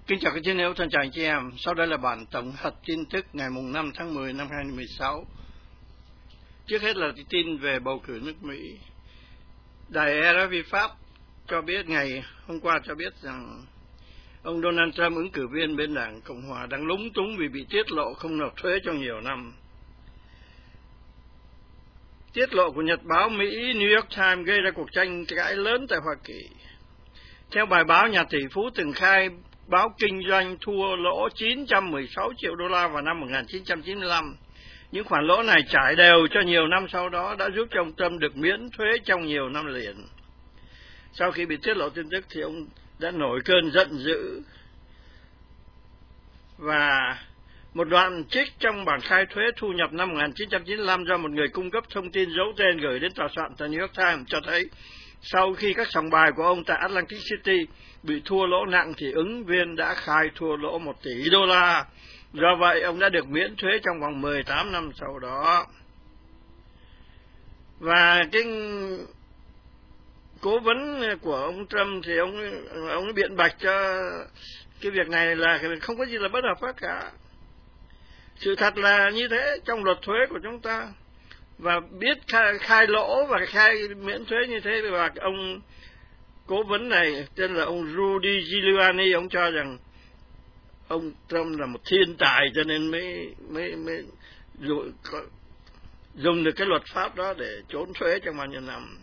Kính chào các chiến hữu thân chào anh chị em. Sau đây là bản tổng hợp tin tức ngày 5 tháng 10 năm 2016. Trước hết là tin về bầu cử nước Mỹ. Đài RFI Pháp cho biết ngày hôm qua rằng ông Donald Trump, ứng cử viên bên đảng Cộng hòa, đang lúng túng vì bị tiết lộ không nộp thuế trong nhiều năm. Tiết lộ của nhật báo Mỹ New York Times gây ra cuộc tranh cãi lớn tại Hoa Kỳ. Theo bài báo, nhà tỷ phú từng khai báo kinh doanh thua lỗ 916 triệu đô la vào năm 1995. Những khoản lỗ này trải đều cho nhiều năm sau đó đã giúp cho ông Trump được miễn thuế trong nhiều năm liền. Sau khi bị tiết lộ tin tức thì ông đã nổi cơn giận dữ và một đoạn trích trong bản khai thuế thu nhập năm 1995 do một người cung cấp thông tin giấu tên gửi đến tòa soạn tờ New York Times cho thấy sau khi các sòng bài của ông tại Atlantic City bị thua lỗ nặng thì ứng viên đã khai thua lỗ 1 tỷ đô la. Do vậy, ông đã được miễn thuế trong vòng 18 năm sau đó. Và cái cố vấn của ông Trump thì ông biện bạch cho cái việc này là không có gì là bất hợp pháp cả. Sự thật là như thế trong luật thuế của chúng ta. Và biết khai lỗ và khai miễn thuế như thế, và ông cố vấn này tên là ông Rudy Giuliani, ông cho rằng ông Trump là một thiên tài cho nên mới dùng được cái luật pháp đó để trốn thuế trong bao nhiêu năm.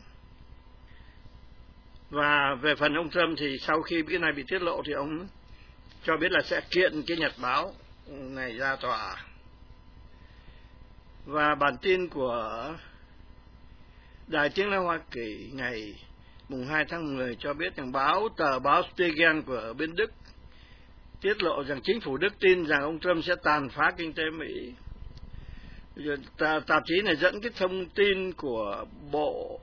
Và về phần ông Trump thì sau khi cái này bị tiết lộ thì ông cho biết là sẽ kiện cái nhật báo này ra tòa. Và bản tin của Đài Tiếng nói Hoa Kỳ ngày 2 tháng 10 cho biết rằng tờ báo Spiegel của bên Đức tiết lộ rằng chính phủ Đức tin rằng ông Trump sẽ tàn phá kinh tế Mỹ. Tạp chí này dẫn cái thông tin của Bộ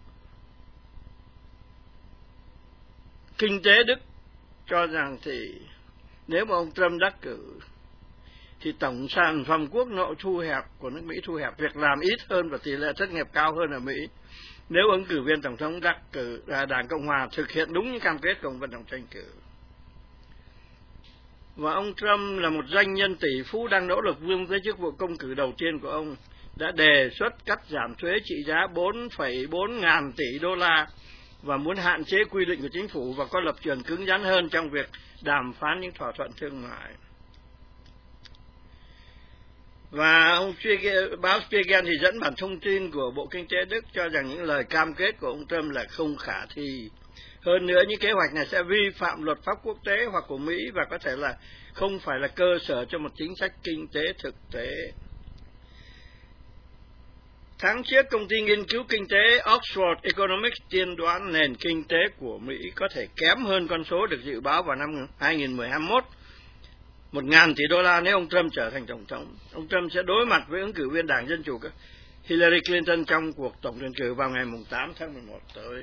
Kinh tế Đức cho rằng thì nếu mà ông Trump đắc cử thì tổng sản phẩm quốc nội thu hẹp của nước Mỹ thu hẹp, việc làm ít hơn và tỷ lệ thất nghiệp cao hơn ở Mỹ nếu ứng cử viên tổng thống đắc cử đảng Cộng hòa thực hiện đúng những cam kết của ông vận động tranh cử. Và ông Trump là một doanh nhân tỷ phú đang nỗ lực vươn tới chức vụ công cử đầu tiên của ông, đã đề xuất cắt giảm thuế trị giá 4,4 ngàn tỷ đô la và muốn hạn chế quy định của chính phủ và có lập trường cứng rắn hơn trong việc đàm phán những thỏa thuận thương mại. Và báo Spiegel thì dẫn bản thông tin của Bộ Kinh tế Đức cho rằng những lời cam kết của ông Trump là không khả thi. Hơn nữa, những kế hoạch này sẽ vi phạm luật pháp quốc tế hoặc của Mỹ và có thể là không phải là cơ sở cho một chính sách kinh tế thực tế. Tháng trước, công ty nghiên cứu kinh tế Oxford Economics tiên đoán nền kinh tế của Mỹ có thể kém hơn con số được dự báo vào năm 2021. 1.000 tỷ đô la nếu ông Trump trở thành tổng thống. Ông Trump sẽ đối mặt với ứng cử viên đảng Dân Chủ Hillary Clinton trong cuộc tổng tuyển cử vào ngày 8 tháng 11 tới.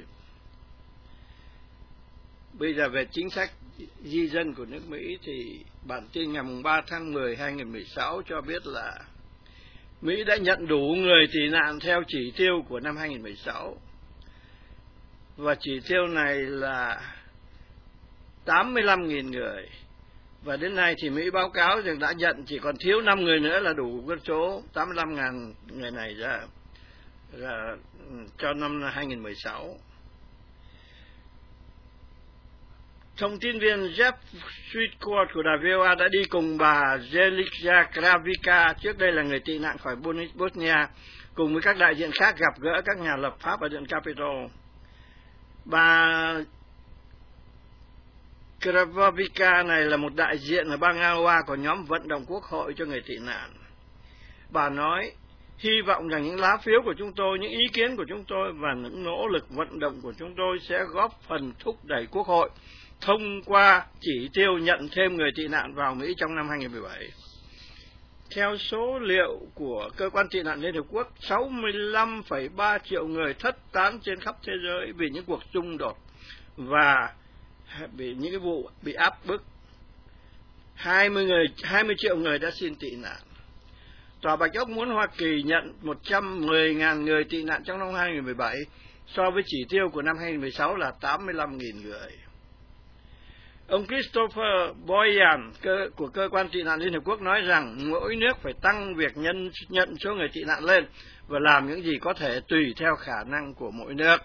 Bây giờ về chính sách di dân của nước Mỹ thì bản tin ngày 3 tháng 10 2016 cho biết là Mỹ đã nhận đủ người tị nạn theo chỉ tiêu của năm 2016. Và chỉ tiêu này là 85.000 người. Và đến nay thì Mỹ báo cáo rằng đã nhận chỉ còn thiếu 5 người nữa là đủ con số 85.000 người này ra cho năm 2016. Thông tin viên Jeff Sweetcourt của đài VOA đã đi cùng bà Zelica Kravica, trước đây là người tị nạn khỏi Bosnia, cùng với các đại diện khác gặp gỡ các nhà lập pháp ở Điện Capitol. Bà Kravica này là một đại diện ở bang Iowa của nhóm vận động quốc hội cho người tị nạn. Bà nói, hy vọng rằng những lá phiếu của chúng tôi, những ý kiến của chúng tôi và những nỗ lực vận động của chúng tôi sẽ góp phần thúc đẩy Quốc hội thông qua chỉ tiêu nhận thêm người tị nạn vào Mỹ trong năm 2017. Theo số liệu của Cơ quan Tị nạn Liên Hợp Quốc, 65,3 triệu người thất tán trên khắp thế giới vì những cuộc xung đột và bị những cái vụ bị áp bức. 20 triệu người đã xin tị nạn. Tòa Bạch Ốc muốn Hoa Kỳ nhận 110.000 người tị nạn trong năm 2017, so với chỉ tiêu của năm 2016 là 85.000 người. Ông Christopher Boyan của Cơ quan tị nạn Liên Hợp Quốc nói rằng mỗi nước phải tăng việc nhận số người tị nạn lên và làm những gì có thể tùy theo khả năng của mỗi nước.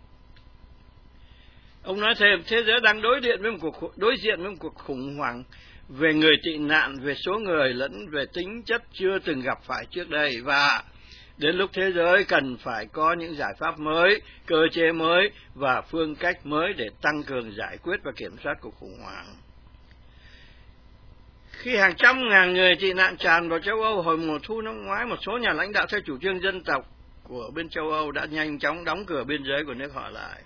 Ông nói thêm, thế giới đang đối diện với một cuộc khủng hoảng về người tị nạn, về số người lẫn về tính chất chưa từng gặp phải trước đây, và đến lúc thế giới cần phải có những giải pháp mới, cơ chế mới và phương cách mới để tăng cường giải quyết và kiểm soát cuộc khủng hoảng. Khi hàng trăm ngàn người tị nạn tràn vào châu Âu hồi mùa thu năm ngoái, một số nhà lãnh đạo theo chủ trương dân tộc của bên châu Âu đã nhanh chóng đóng cửa biên giới của nước họ lại.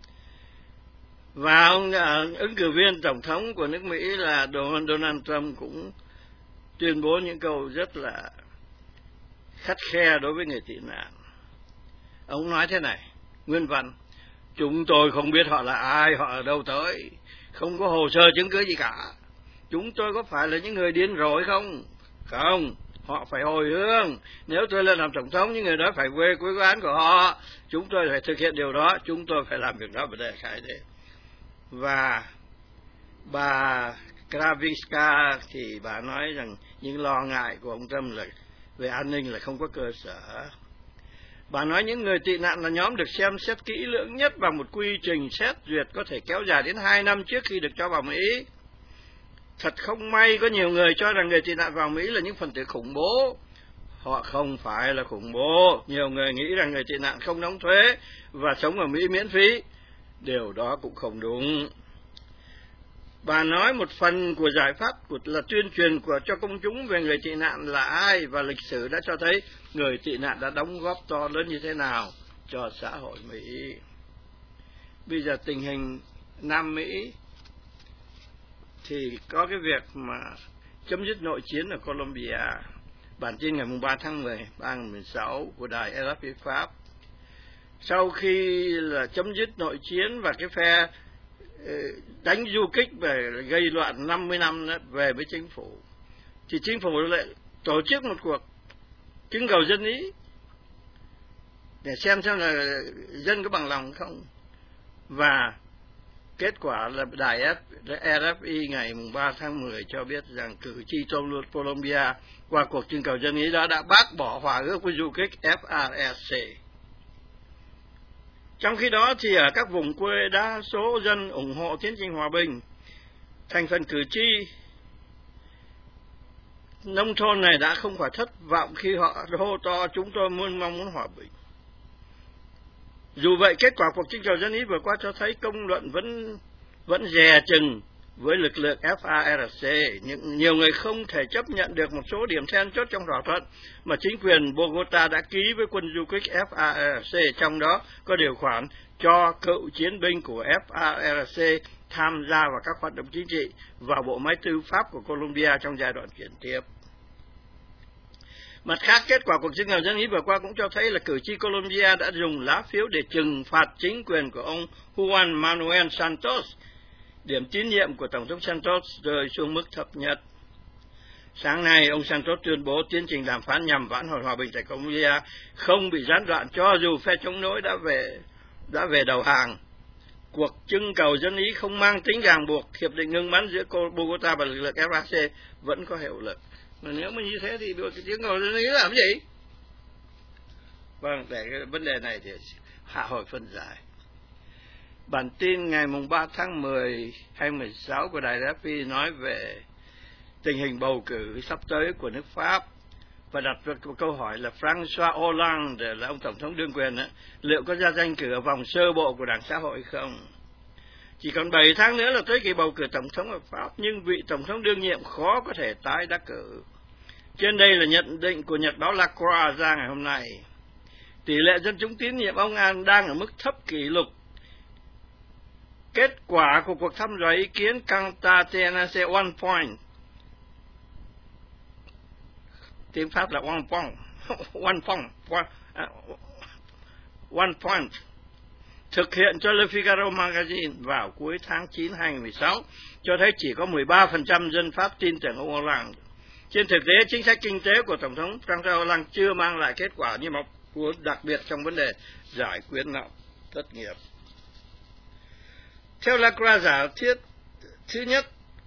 Và ông ứng cử viên tổng thống của nước Mỹ là Donald Trump cũng tuyên bố những câu rất là khắt khe đối với người tị nạn. Ông nói thế này, nguyên văn: chúng tôi không biết họ là ai, họ ở đâu tới, không có hồ sơ chứng cứ gì cả. Chúng tôi có phải là những người điên rồ không? Không, họ phải hồi hương. Nếu tôi lên làm tổng thống, những người đó phải về quê quán của họ. Chúng tôi phải thực hiện điều đó, chúng tôi phải làm việc đó và để khai thế. Và bà Kravinska thì bà nói rằng những lo ngại của ông Trump là về an ninh là không có cơ sở. Bà nói những người tị nạn là nhóm được xem xét kỹ lưỡng nhất bằng một quy trình xét duyệt có thể kéo dài đến 2 năm trước khi được cho vào Mỹ. Thật không may có nhiều người cho rằng người tị nạn vào Mỹ là những phần tử khủng bố. Họ không phải là khủng bố. Nhiều người nghĩ rằng người tị nạn không đóng thuế và sống ở Mỹ miễn phí. Điều đó cũng không đúng. Bà nói một phần của giải pháp là tuyên truyền cho công chúng về người tị nạn là ai, và lịch sử đã cho thấy người tị nạn đã đóng góp to lớn như thế nào cho xã hội Mỹ. Bây giờ tình hình Nam Mỹ thì có cái việc mà chấm dứt nội chiến ở Colombia. Bản tin ngày 3 tháng 10, 2016 của đài RFI Pháp. Sau khi là chấm dứt nội chiến và cái phe đánh du kích và gây loạn 50 năm đó, về với chính phủ, thì chính phủ lại tổ chức một cuộc trưng cầu dân ý để xem là dân có bằng lòng không. Và kết quả là đài RFI ngày 3 tháng 10 cho biết rằng cử tri Colombia qua cuộc trưng cầu dân ý đó đã bác bỏ hòa ước với du kích FARC. Trong khi đó thì ở các vùng quê đa số dân ủng hộ tiến trình hòa bình. Thành phần cử tri nông thôn này đã không phải thất vọng khi họ hô to chúng tôi mong muốn hòa bình. Dù vậy, kết quả cuộc trưng cầu dân ý vừa qua cho thấy công luận vẫn dè chừng với lực lượng FARC. Nhiều người không thể chấp nhận được một số điểm then chốt trong thỏa thuận mà chính quyền Bogota đã ký với quân du kích FARC, trong đó có điều khoản cho cựu chiến binh của FARC tham gia vào các hoạt động chính trị và bộ máy tư pháp của Colombia trong giai đoạn chuyển tiếp. Mặt khác, kết quả cuộc trưng cầu dân ý vừa qua cũng cho thấy là cử tri Colombia đã dùng lá phiếu để trừng phạt chính quyền của ông Juan Manuel Santos. Điểm tín nhiệm của Tổng thống Santos rơi xuống mức thấp nhất. Sáng nay, ông Santos tuyên bố tiến trình đàm phán nhằm vãn hồi hòa bình tại Colombia không bị gián đoạn cho dù phe chống đối đã về đầu hàng. Cuộc trưng cầu dân ý không mang tính ràng buộc, hiệp định ngừng bắn giữa Bogota và lực lượng FARC vẫn có hiệu lực. Mà nếu mà như thế thì cuộc trưng cầu dân ý làm gì? Vâng, để cái vấn đề này thì hạ hồi phân giải. Bản tin ngày 3 tháng 10 2016 của đài RFI nói về tình hình bầu cử sắp tới của nước Pháp và đặt ra một câu hỏi là François Hollande là ông tổng thống đương quyền đó, liệu có ra tranh cử ở vòng sơ bộ của Đảng Xã hội không? Chỉ còn 7 tháng nữa là tới kỳ bầu cử tổng thống ở Pháp, nhưng vị tổng thống đương nhiệm khó có thể tái đắc cử. Trên đây là nhận định của nhật báo La Croix ra ngày hôm nay. Tỷ lệ dân chúng tín nhiệm ông An đang ở mức thấp kỷ lục. Kết quả của cuộc thăm dò ý kiến Canta TNC One Point, tiếng Pháp là One Point, thực hiện cho Le Figaro Magazine vào cuối tháng 9 2016, cho thấy chỉ có 13% dân Pháp tin tưởng ông Hollande. Trên thực tế, chính sách kinh tế của Tổng thống François Hollande chưa mang lại kết quả như mong muốn, đặc biệt trong vấn đề giải quyết nợ thất nghiệp. Theo La Croix giả thiết, Thứ nhất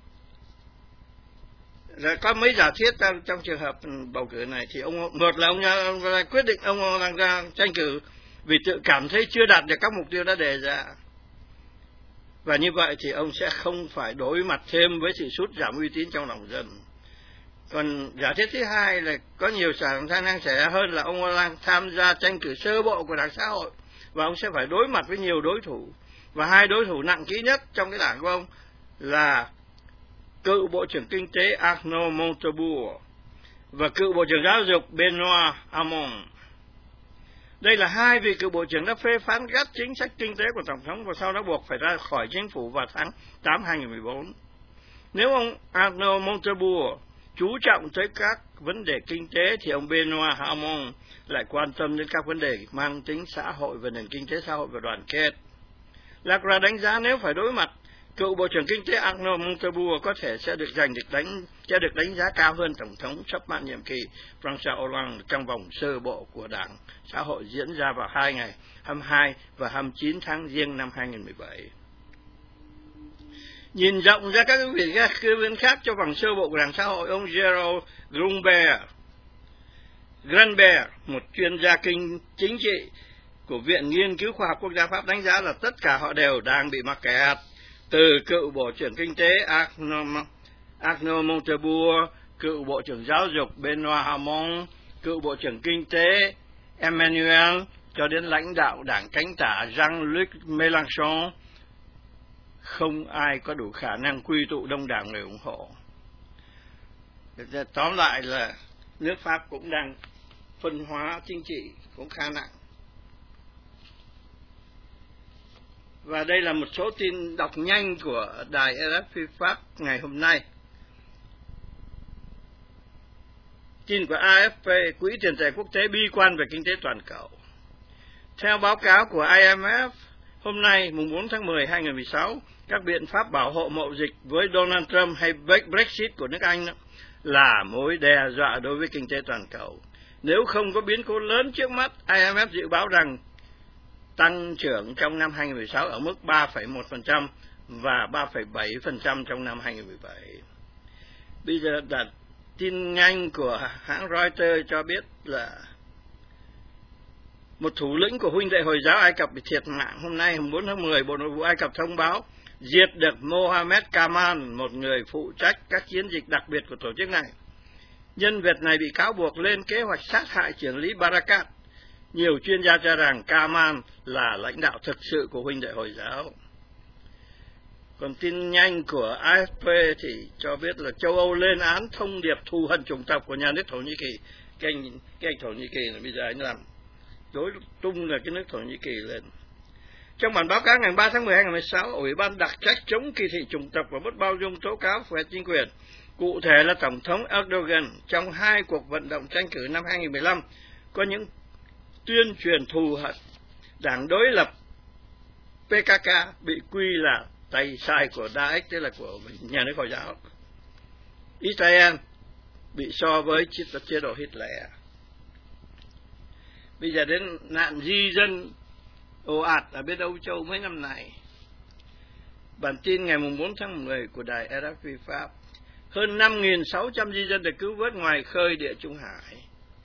là có mấy giả thiết trong trường hợp bầu cử này, thì một là ông quyết định ông đang ra tranh cử vì tự cảm thấy chưa đạt được các mục tiêu đã đề ra, và như vậy thì ông sẽ không phải đối mặt thêm với sự sút giảm uy tín trong lòng dân. Còn giả thiết thứ hai là có nhiều khả năng xảy ra hơn là ông đang tham gia tranh cử sơ bộ của Đảng Xã hội, và ông sẽ phải đối mặt với nhiều đối thủ, và hai đối thủ nặng ký nhất trong cái đảng của ông là cựu Bộ trưởng Kinh tế Arnaud Montebourg và cựu Bộ trưởng Giáo dục Benoît Hamon. Đây là hai vị cựu bộ trưởng đã phê phán gắt chính sách kinh tế của Tổng thống và sau đó buộc phải ra khỏi chính phủ vào tháng 8 2014. Nếu ông Arnaud Montebourg chú trọng tới các vấn đề kinh tế thì ông Benoît Hamon lại quan tâm đến các vấn đề mang tính xã hội và nền kinh tế xã hội và đoàn kết. Lacra đánh giá nếu phải đối mặt, cựu Bộ trưởng Kinh tế Arnaud Montebourg có thể sẽ được đánh giá cao hơn Tổng thống sắp mãn nhiệm kỳ François Hollande trong vòng sơ bộ của Đảng Xã hội diễn ra vào 2 ngày 22 và 29 tháng Giêng năm 2017. Nhìn rộng ra các vị cử viên khác cho vòng sơ bộ của Đảng Xã hội, ông Gerald Granbert, một chuyên gia chính trị của Viện Nghiên cứu Khoa học Quốc gia Pháp, đánh giá là tất cả họ đều đang bị mắc kẹt, từ cựu Bộ trưởng Kinh tế Arnaud Montebourg, cựu Bộ trưởng Giáo dục Benoît Hamon, cựu Bộ trưởng Kinh tế Emmanuel, cho đến lãnh đạo đảng cánh tả Jean-Luc Mélenchon. Không ai có đủ khả năng quy tụ đông đảo người ủng hộ. Tóm lại là nước Pháp cũng đang phân hóa chính trị cũng khá nặng. Và đây là một số tin đọc nhanh của đài RFI Pháp ngày hôm nay. Tin của AFP, Quỹ tiền tệ quốc tế bi quan về kinh tế toàn cầu. Theo báo cáo của IMF, hôm nay, mùng 4 tháng 10, 2016, các biện pháp bảo hộ mậu dịch với Donald Trump hay Brexit của nước Anh là mối đe dọa đối với kinh tế toàn cầu. Nếu không có biến cố lớn trước mắt, IMF dự báo rằng tăng trưởng trong năm 2016 ở mức 3,1% và 3,7% trong năm 2017. Bây giờ là tin nhanh của hãng Reuters cho biết là một thủ lĩnh của huynh đệ Hồi giáo Ai Cập bị thiệt mạng. Hôm nay, 4 tháng 10, Bộ Nội vụ Ai Cập thông báo diệt được Mohammed Kamal, một người phụ trách các chiến dịch đặc biệt của tổ chức này. Nhân vật này bị cáo buộc lên kế hoạch sát hại trưởng lý Barakat. Nhiều chuyên gia cho rằng Kamal là lãnh đạo thực sự của huynh đệ Hồi giáo. Còn tin nhanh của AFP thì cho biết là châu Âu lên án thông điệp thù hận chủng tộc của nhà nước Thổ Nhĩ Kỳ. Cái anh Thổ Nhĩ Kỳ là bây giờ anh làm đối tung là cái nước Thổ Nhĩ Kỳ lên. Trong bản báo cáo ngày 3 tháng 10 2016, Ủy ban đặc trách chống kỳ thị chủng tộc và bất bao dung tố cáo về chính quyền, cụ thể là Tổng thống Erdogan, trong 2 cuộc vận động tranh cử năm 2015, có những tuyên truyền thù hận. Đảng đối lập PKK bị quy là tay sai của Daesh, tức là của nhà nước Hồi giáo. Israel bị so với chế độ Hitler. Bây giờ đến nạn di dân ồ ạt ở bên Âu Châu mấy năm này. Bản tin ngày 4 tháng 10 của đài RFI Pháp. Hơn 5.600 di dân được cứu vớt ngoài khơi Địa Trung Hải.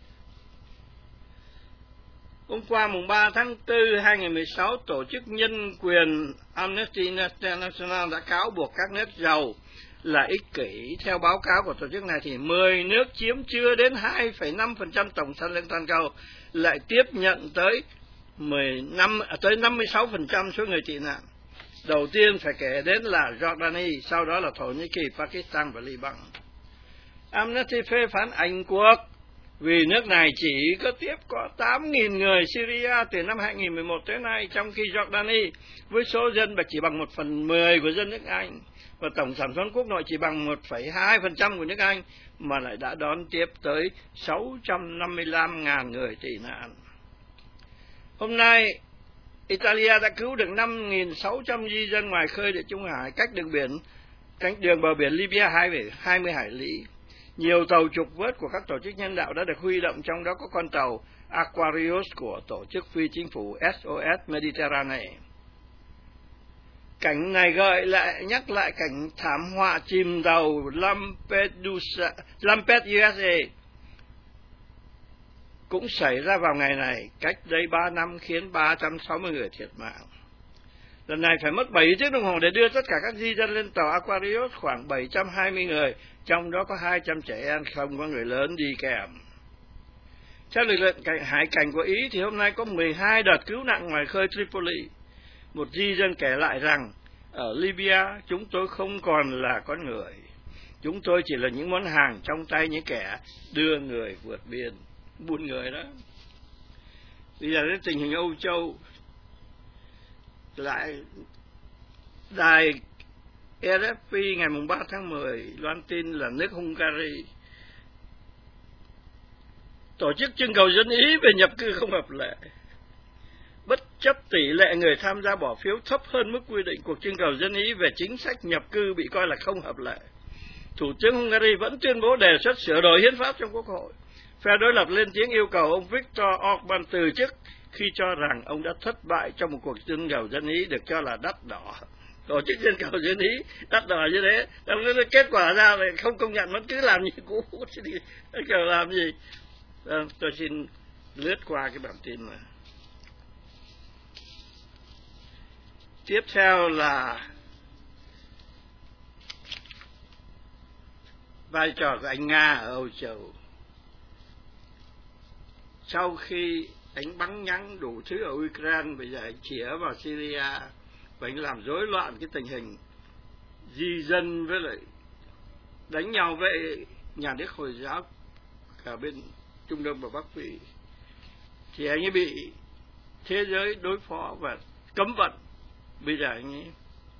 Hôm qua mùng 3 tháng 4 2016, Tổ chức Nhân quyền Amnesty International đã cáo buộc các nước giàu là ích kỷ. Theo báo cáo của tổ chức này thì 10 nước chiếm chưa đến 2,5% tổng sản lượng toàn cầu lại tiếp nhận tới 56% số người tị nạn. Đầu tiên phải kể đến là Jordani, sau đó là Thổ Nhĩ Kỳ, Pakistan và Liban. Amnesty phê phán Anh Quốc vì nước này chỉ có tiếp có 8.000 người Syria từ năm 2011 tới nay, trong khi Jordani với số dân chỉ bằng 1/10 của dân nước Anh và tổng sản phẩm quốc nội chỉ bằng 1,2% của nước Anh, mà lại đã đón tiếp tới 655.000 người tị nạn. Hôm nay, Italia đã cứu được 5.600 di dân ngoài khơi Địa Trung Hải, cách đường bờ biển Libya 20 hải lý. Nhiều tàu trục vớt của các tổ chức nhân đạo đã được huy động, trong đó có con tàu Aquarius của tổ chức phi chính phủ SOS Mediterranean. Cảnh này nhắc lại cảnh thảm họa chìm tàu Lampedusa cũng xảy ra vào ngày này, cách đây 3 năm, khiến 360 người thiệt mạng. Lần này phải mất 7 tiếng đồng hồ để đưa tất cả các di dân lên tàu Aquarius, khoảng 720 người, trong đó có 200 trẻ em, không có người lớn đi kèm. Theo lực lượng hải cảnh của Ý thì hôm nay có 12 đợt cứu nạn ngoài khơi Tripoli. Một di dân kể lại rằng, ở Libya chúng tôi không còn là con người. Chúng tôi chỉ là những món hàng trong tay những kẻ đưa người vượt biên, buôn người đó. Bây giờ đến tình hình Âu Châu, lại đài RFP ngày 3 tháng 10 loan tin là nước Hungary tổ chức trưng cầu dân Ý về nhập cư không hợp lệ. Bất chấp tỷ lệ người tham gia bỏ phiếu thấp hơn mức quy định, cuộc trưng cầu dân Ý về chính sách nhập cư bị coi là không hợp lệ. Thủ tướng Hungary vẫn tuyên bố đề xuất sửa đổi hiến pháp trong Quốc hội. Phe đối lập lên tiếng yêu cầu ông Viktor Orbán từ chức khi cho rằng ông đã thất bại trong một cuộc trưng cầu dân Ý được cho là đắt đỏ. Tổ chức trưng cầu dân Ý đắt đỏ như thế, kết quả ra là không công nhận, vẫn cứ làm như cũ, thì làm gì? Tôi xin lướt qua cái bản tin này. Tiếp theo là vai trò của anh Nga ở Âu Châu. Sau khi anh bắn nhắng đủ thứ ở Ukraine, bây giờ anh chĩa vào Syria và anh làm rối loạn cái tình hình di dân với lại đánh nhau với nhà nước Hồi giáo cả bên Trung Đông và Bắc Phi, thì anh ấy bị thế giới đối phó và cấm vận. Bây giờ anh ấy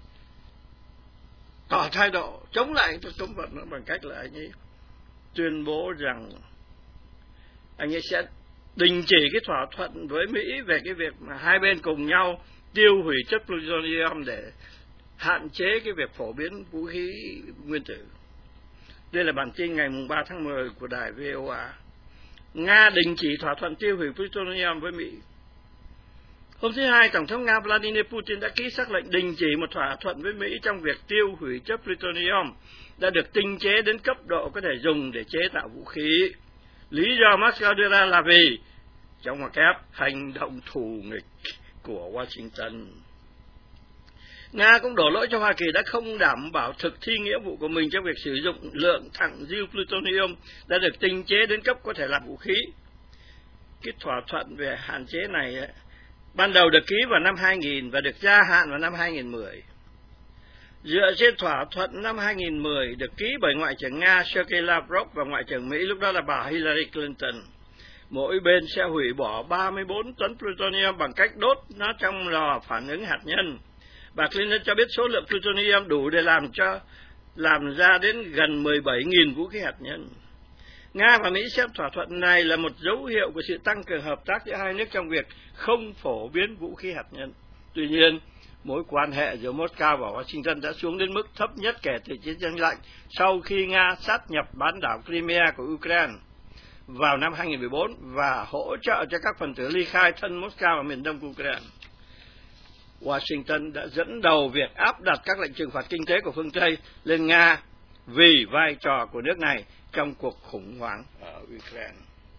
tỏ thái độ chống lại cái cấm vận đó bằng cách là anh ấy tuyên bố rằng anh ấy sẽ đình chỉ cái thỏa thuận với Mỹ về cái việc mà hai bên cùng nhau tiêu hủy chất plutonium để hạn chế cái việc phổ biến vũ khí nguyên tử. Đây là bản tin ngày 3 tháng 10 của đài VOA. Nga đình chỉ thỏa thuận tiêu hủy plutonium với Mỹ. Hôm thứ Hai, Tổng thống Nga Vladimir Putin đã ký xác lệnh đình chỉ một thỏa thuận với Mỹ trong việc tiêu hủy chất plutonium đã được tinh chế đến cấp độ có thể dùng để chế tạo vũ khí. Lý do Moscow đưa ra là vì, trong ngoặc kép, hành động thù nghịch của Washington. Nga cũng đổ lỗi cho Hoa Kỳ đã không đảm bảo thực thi nghĩa vụ của mình trong việc sử dụng lượng thặng dư plutonium đã được tinh chế đến cấp có thể làm vũ khí. Cái thỏa thuận về hạn chế này ban đầu được ký vào năm 2000 và được gia hạn vào năm 2010. Dựa trên thỏa thuận năm 2010 được ký bởi Ngoại trưởng Nga Sergei Lavrov và Ngoại trưởng Mỹ lúc đó là bà Hillary Clinton, mỗi bên sẽ hủy bỏ 34 tấn plutonium bằng cách đốt nó trong lò phản ứng hạt nhân. Bà Clinton cho biết số lượng plutonium đủ để làm ra đến gần 17.000 vũ khí hạt nhân. Nga và Mỹ xem thỏa thuận này là một dấu hiệu của sự tăng cường hợp tác giữa hai nước trong việc không phổ biến vũ khí hạt nhân. Tuy nhiên, mối quan hệ giữa Moscow và Washington đã xuống đến mức thấp nhất kể từ chiến tranh lạnh sau khi Nga sát nhập bán đảo Crimea của Ukraine vào năm 2014 và hỗ trợ cho các phần tử ly khai thân Moscow ở miền đông Ukraine. Washington đã dẫn đầu việc áp đặt các lệnh trừng phạt kinh tế của phương Tây lên Nga vì vai trò của nước này trong cuộc khủng hoảng ở Ukraine.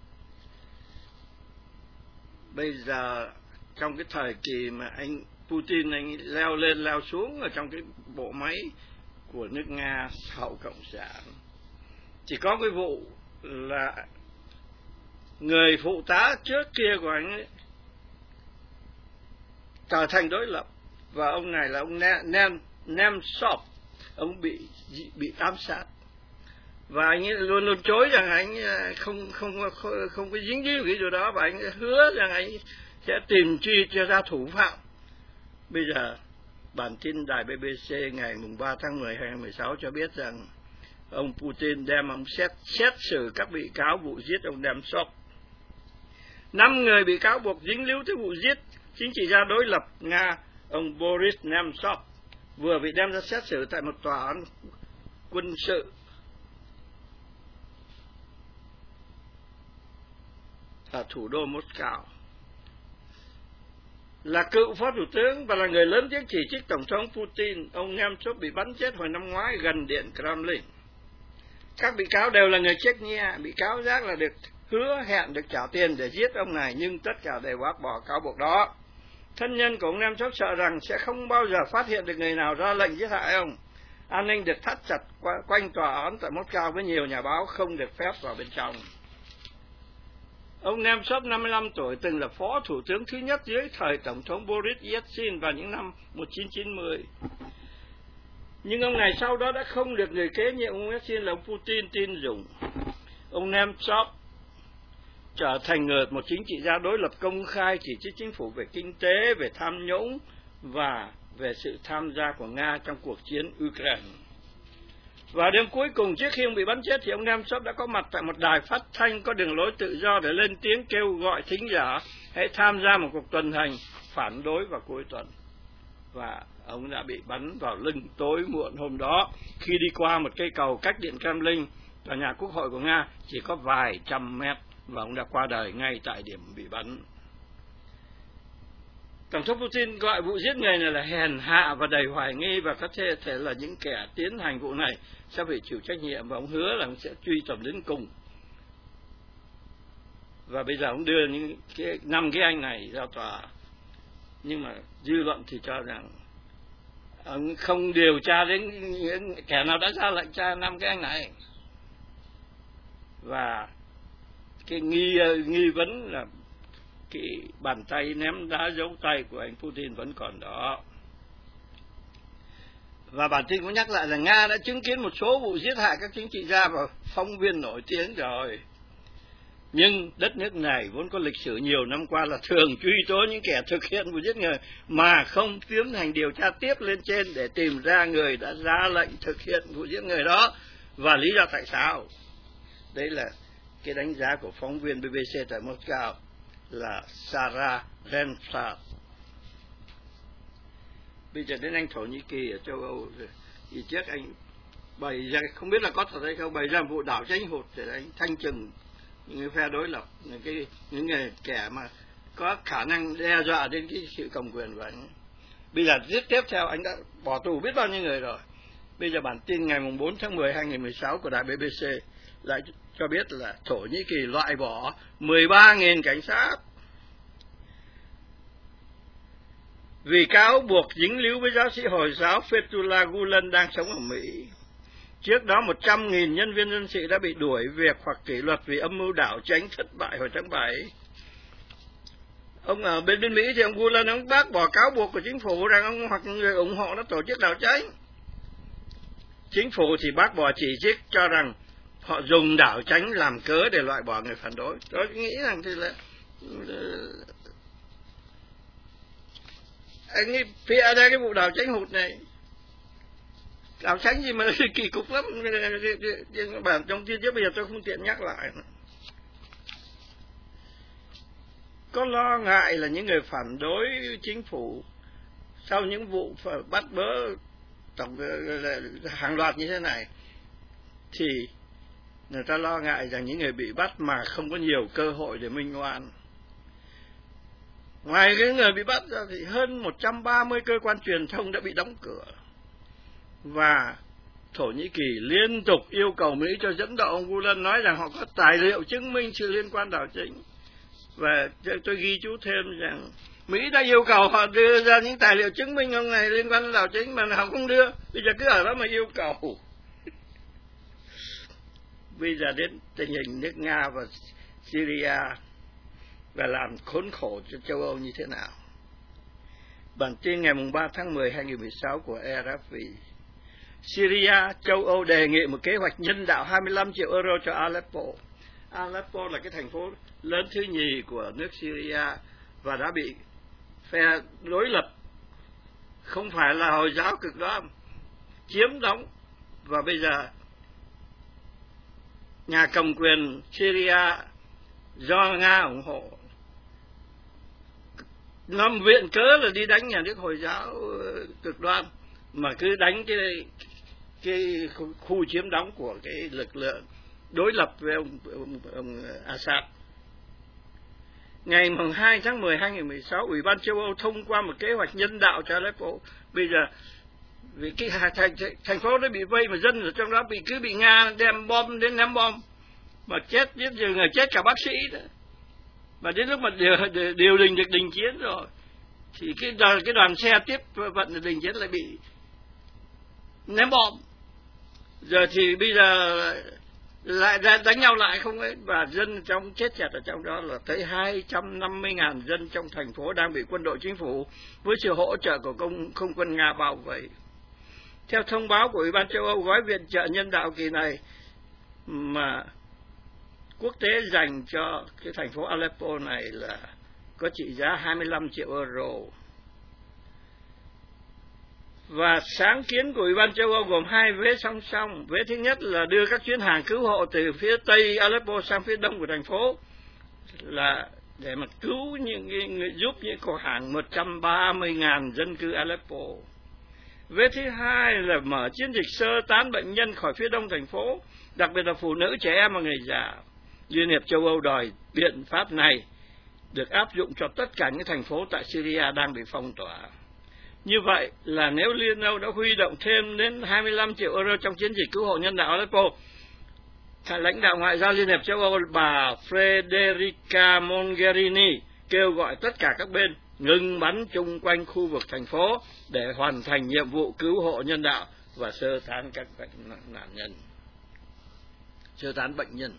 Bây giờ, trong cái thời kỳ mà anh Putin anh leo lên leo xuống ở trong cái bộ máy của nước Nga hậu cộng sản, chỉ có cái vụ là người phụ tá trước kia của anh ấy trở thành đối lập, và ông này là ông Nemtsov, ông bị ám sát, và anh ấy luôn luôn chối rằng anh không có dính líu cái điều đó, và anh ấy hứa rằng anh sẽ tìm truy cho ra thủ phạm. Bây giờ bản tin đài BBC ngày 3 tháng 10 2016 cho biết rằng ông Putin đem ông xét xử các bị cáo vụ giết ông Nemtsov. 5 người bị cáo buộc dính líu tới vụ giết chính trị gia đối lập Nga ông Boris Nemtsov vừa bị đem ra xét xử tại một tòa án quân sự ở thủ đô Moscow. là cựu phó thủ tướng và là người lớn tiếng chỉ trích Tổng thống Putin. Ông Nemtsov bị bắn chết hồi năm ngoái gần điện Kremlin. Các bị cáo đều là người Chechnya. Bị cáo giác là được hứa hẹn được trả tiền để giết ông này, nhưng tất cả đều bác bỏ cáo buộc đó. Thân nhân của ông Nemtsov sợ rằng sẽ không bao giờ phát hiện được người nào ra lệnh giết hại ông. An ninh được thắt chặt quanh tòa án tại Moscow với nhiều nhà báo không được phép vào bên trong. Ông Nemtsov, 55 tuổi, từng là phó thủ tướng thứ nhất dưới thời Tổng thống Boris Yeltsin vào những năm 1990. Nhưng ông này sau đó đã không được người kế nhiệm ông Yeltsin là ông Putin tin dùng. Ông Nemtsov trở thành một chính trị gia đối lập công khai chỉ trích chính phủ về kinh tế, về tham nhũng và về sự tham gia của Nga trong cuộc chiến Ukraine. Và đêm cuối cùng trước khi ông bị bắn chết thì ông Nemtsov đã có mặt tại một đài phát thanh có đường lối tự do để lên tiếng kêu gọi thính giả hãy tham gia một cuộc tuần hành phản đối vào cuối tuần. Và ông đã bị bắn vào lưng tối muộn hôm đó khi đi qua một cây cầu cách điện Kremlin, tòa nhà quốc hội của Nga, chỉ có vài trăm mét, và ông đã qua đời ngay tại điểm bị bắn. Tổng thống Putin gọi vụ giết người này là hèn hạ và đầy hoài nghi, và có thể là những kẻ tiến hành vụ này sẽ phải chịu trách nhiệm, và ông hứa là ông sẽ truy tầm đến cùng. Và bây giờ ông đưa những 5 cái anh này ra tòa, nhưng mà dư luận thì cho rằng ông không điều tra đến những kẻ nào đã ra lệnh tra 5 cái anh này. Và cái nghi vấn là cái bàn tay ném đá dấu tay của anh Putin vẫn còn đó. Và bản tin cũng nhắc lại là Nga đã chứng kiến một số vụ giết hại các chính trị gia và phóng viên nổi tiếng rồi. Nhưng đất nước này vốn có lịch sử nhiều năm qua là thường truy tố những kẻ thực hiện vụ giết người mà không tiến hành điều tra tiếp lên trên để tìm ra người đã ra lệnh thực hiện vụ giết người đó và lý do tại sao. Đấy là cái đánh giá của phóng viên BBC tại Moscow là Sarah Rensfeld. Bây giờ đến anh Thổ Nhĩ Kỳ ở châu Âu rồi. Thì trước anh bày ra, không biết là có thật hay không, bày ra vụ đảo Chánh Hụt để anh thanh trừng những người phe đối lập, những người kẻ mà có khả năng đe dọa đến cái sự cầm quyền của anh. Bây giờ tiếp theo anh đã bỏ tù biết bao nhiêu người rồi. Bây giờ bản tin ngày 4 tháng 10 2016 của đài BBC lại cho biết là Thổ Nhĩ Kỳ loại bỏ 13.000 cảnh sát vì cáo buộc dính líu với giáo sĩ Hồi giáo Fethullah Gulen đang sống ở Mỹ. Trước đó 100.000 nhân viên dân sự đã bị đuổi việc hoặc kỷ luật vì âm mưu đảo chính thất bại hồi tháng 7. Ông ở bên Mỹ thì ông Gulen ông bác bỏ cáo buộc của chính phủ rằng ông hoặc người ủng hộ đã tổ chức đảo chính. Chính phủ thì bác bỏ chỉ trích cho rằng họ dùng đảo chính làm cớ để loại bỏ người phản đối. Tôi nghĩ rằng thì là anh ấy phía ra cái vụ đảo chính Hụt này, đảo chính gì mà kỳ cục lắm, bản trong tin trước bây giờ tôi không tiện nhắc lại. Có lo ngại là những người phản đối chính phủ sau những vụ bắt bớ hàng loạt như thế này thì người ta lo ngại rằng những người bị bắt mà không có nhiều cơ hội để minh oan. Ngoài cái người bị bắt ra thì hơn 130 cơ quan truyền thông đã bị đóng cửa. Và Thổ Nhĩ Kỳ liên tục yêu cầu Mỹ cho dẫn độ ông Gulen, nói rằng họ có tài liệu chứng minh sự liên quan đảo chính. Và tôi ghi chú thêm rằng Mỹ đã yêu cầu họ đưa ra những tài liệu chứng minh ông này liên quan đến đảo chính mà họ không đưa. Bây giờ cứ ở đó mà yêu cầu. Bây giờ đến tình hình nước Nga và Syria và làm khốn khổ cho châu Âu như thế nào. Bản tin ngày 3 tháng 10 2016 của RFI. Syria, châu Âu đề nghị một kế hoạch nhân đạo 25 triệu euro cho Aleppo. Aleppo là cái thành phố lớn thứ nhì của nước Syria và đã bị phe đối lập, không phải là Hồi giáo cực đoan, chiếm đóng. Và bây giờ nhà cầm quyền Syria do Nga ủng hộ ngầm viện cớ là đi đánh nhà nước Hồi giáo cực đoan, mà cứ đánh cái khu chiếm đóng của cái lực lượng đối lập với ông Assad. Ngày 2 tháng 10 2016, Ủy ban châu Âu thông qua một kế hoạch nhân đạo cho Aleppo. Bây giờ vì cái thành phố đó bị vây mà dân ở trong đó cứ bị Nga đem bom đến ném bom mà chết, giết người, chết cả bác sĩ đó. Mà đến lúc mà điều đình được đình chiến rồi thì cái đoàn xe tiếp vận đình chiến lại bị ném bom. Giờ thì bây giờ lại đánh nhau lại không ấy, và dân trong chết chặt ở trong đó là tới 250.000 dân trong thành phố đang bị quân đội chính phủ với sự hỗ trợ của không quân Nga bảo vệ. Theo thông báo của Ủy ban châu Âu, gói viện trợ nhân đạo kỳ này mà quốc tế dành cho cái thành phố Aleppo này là có trị giá 25 triệu euro. Và sáng kiến của Ủy ban châu Âu gồm hai vế song song. Vế thứ nhất là đưa các chuyến hàng cứu hộ từ phía tây Aleppo sang phía đông của thành phố, là để mà cứu giúp những khoảng 130.000 dân cư Aleppo. Vế thứ hai là mở chiến dịch sơ tán bệnh nhân khỏi phía đông thành phố, đặc biệt là phụ nữ, trẻ em và người già. Liên hiệp châu Âu đòi biện pháp này được áp dụng cho tất cả những thành phố tại Syria đang bị phong tỏa. Như vậy là nếu Liên Âu đã huy động thêm đến 25 triệu euro trong chiến dịch cứu hộ nhân đạo Aleppo, lãnh đạo ngoại giao Liên hiệp châu Âu bà Federica Mogherini kêu gọi tất cả các bên ngừng bắn chung quanh khu vực thành phố để hoàn thành nhiệm vụ cứu hộ nhân đạo và sơ tán các nạn nhân, sơ tán bệnh nhân.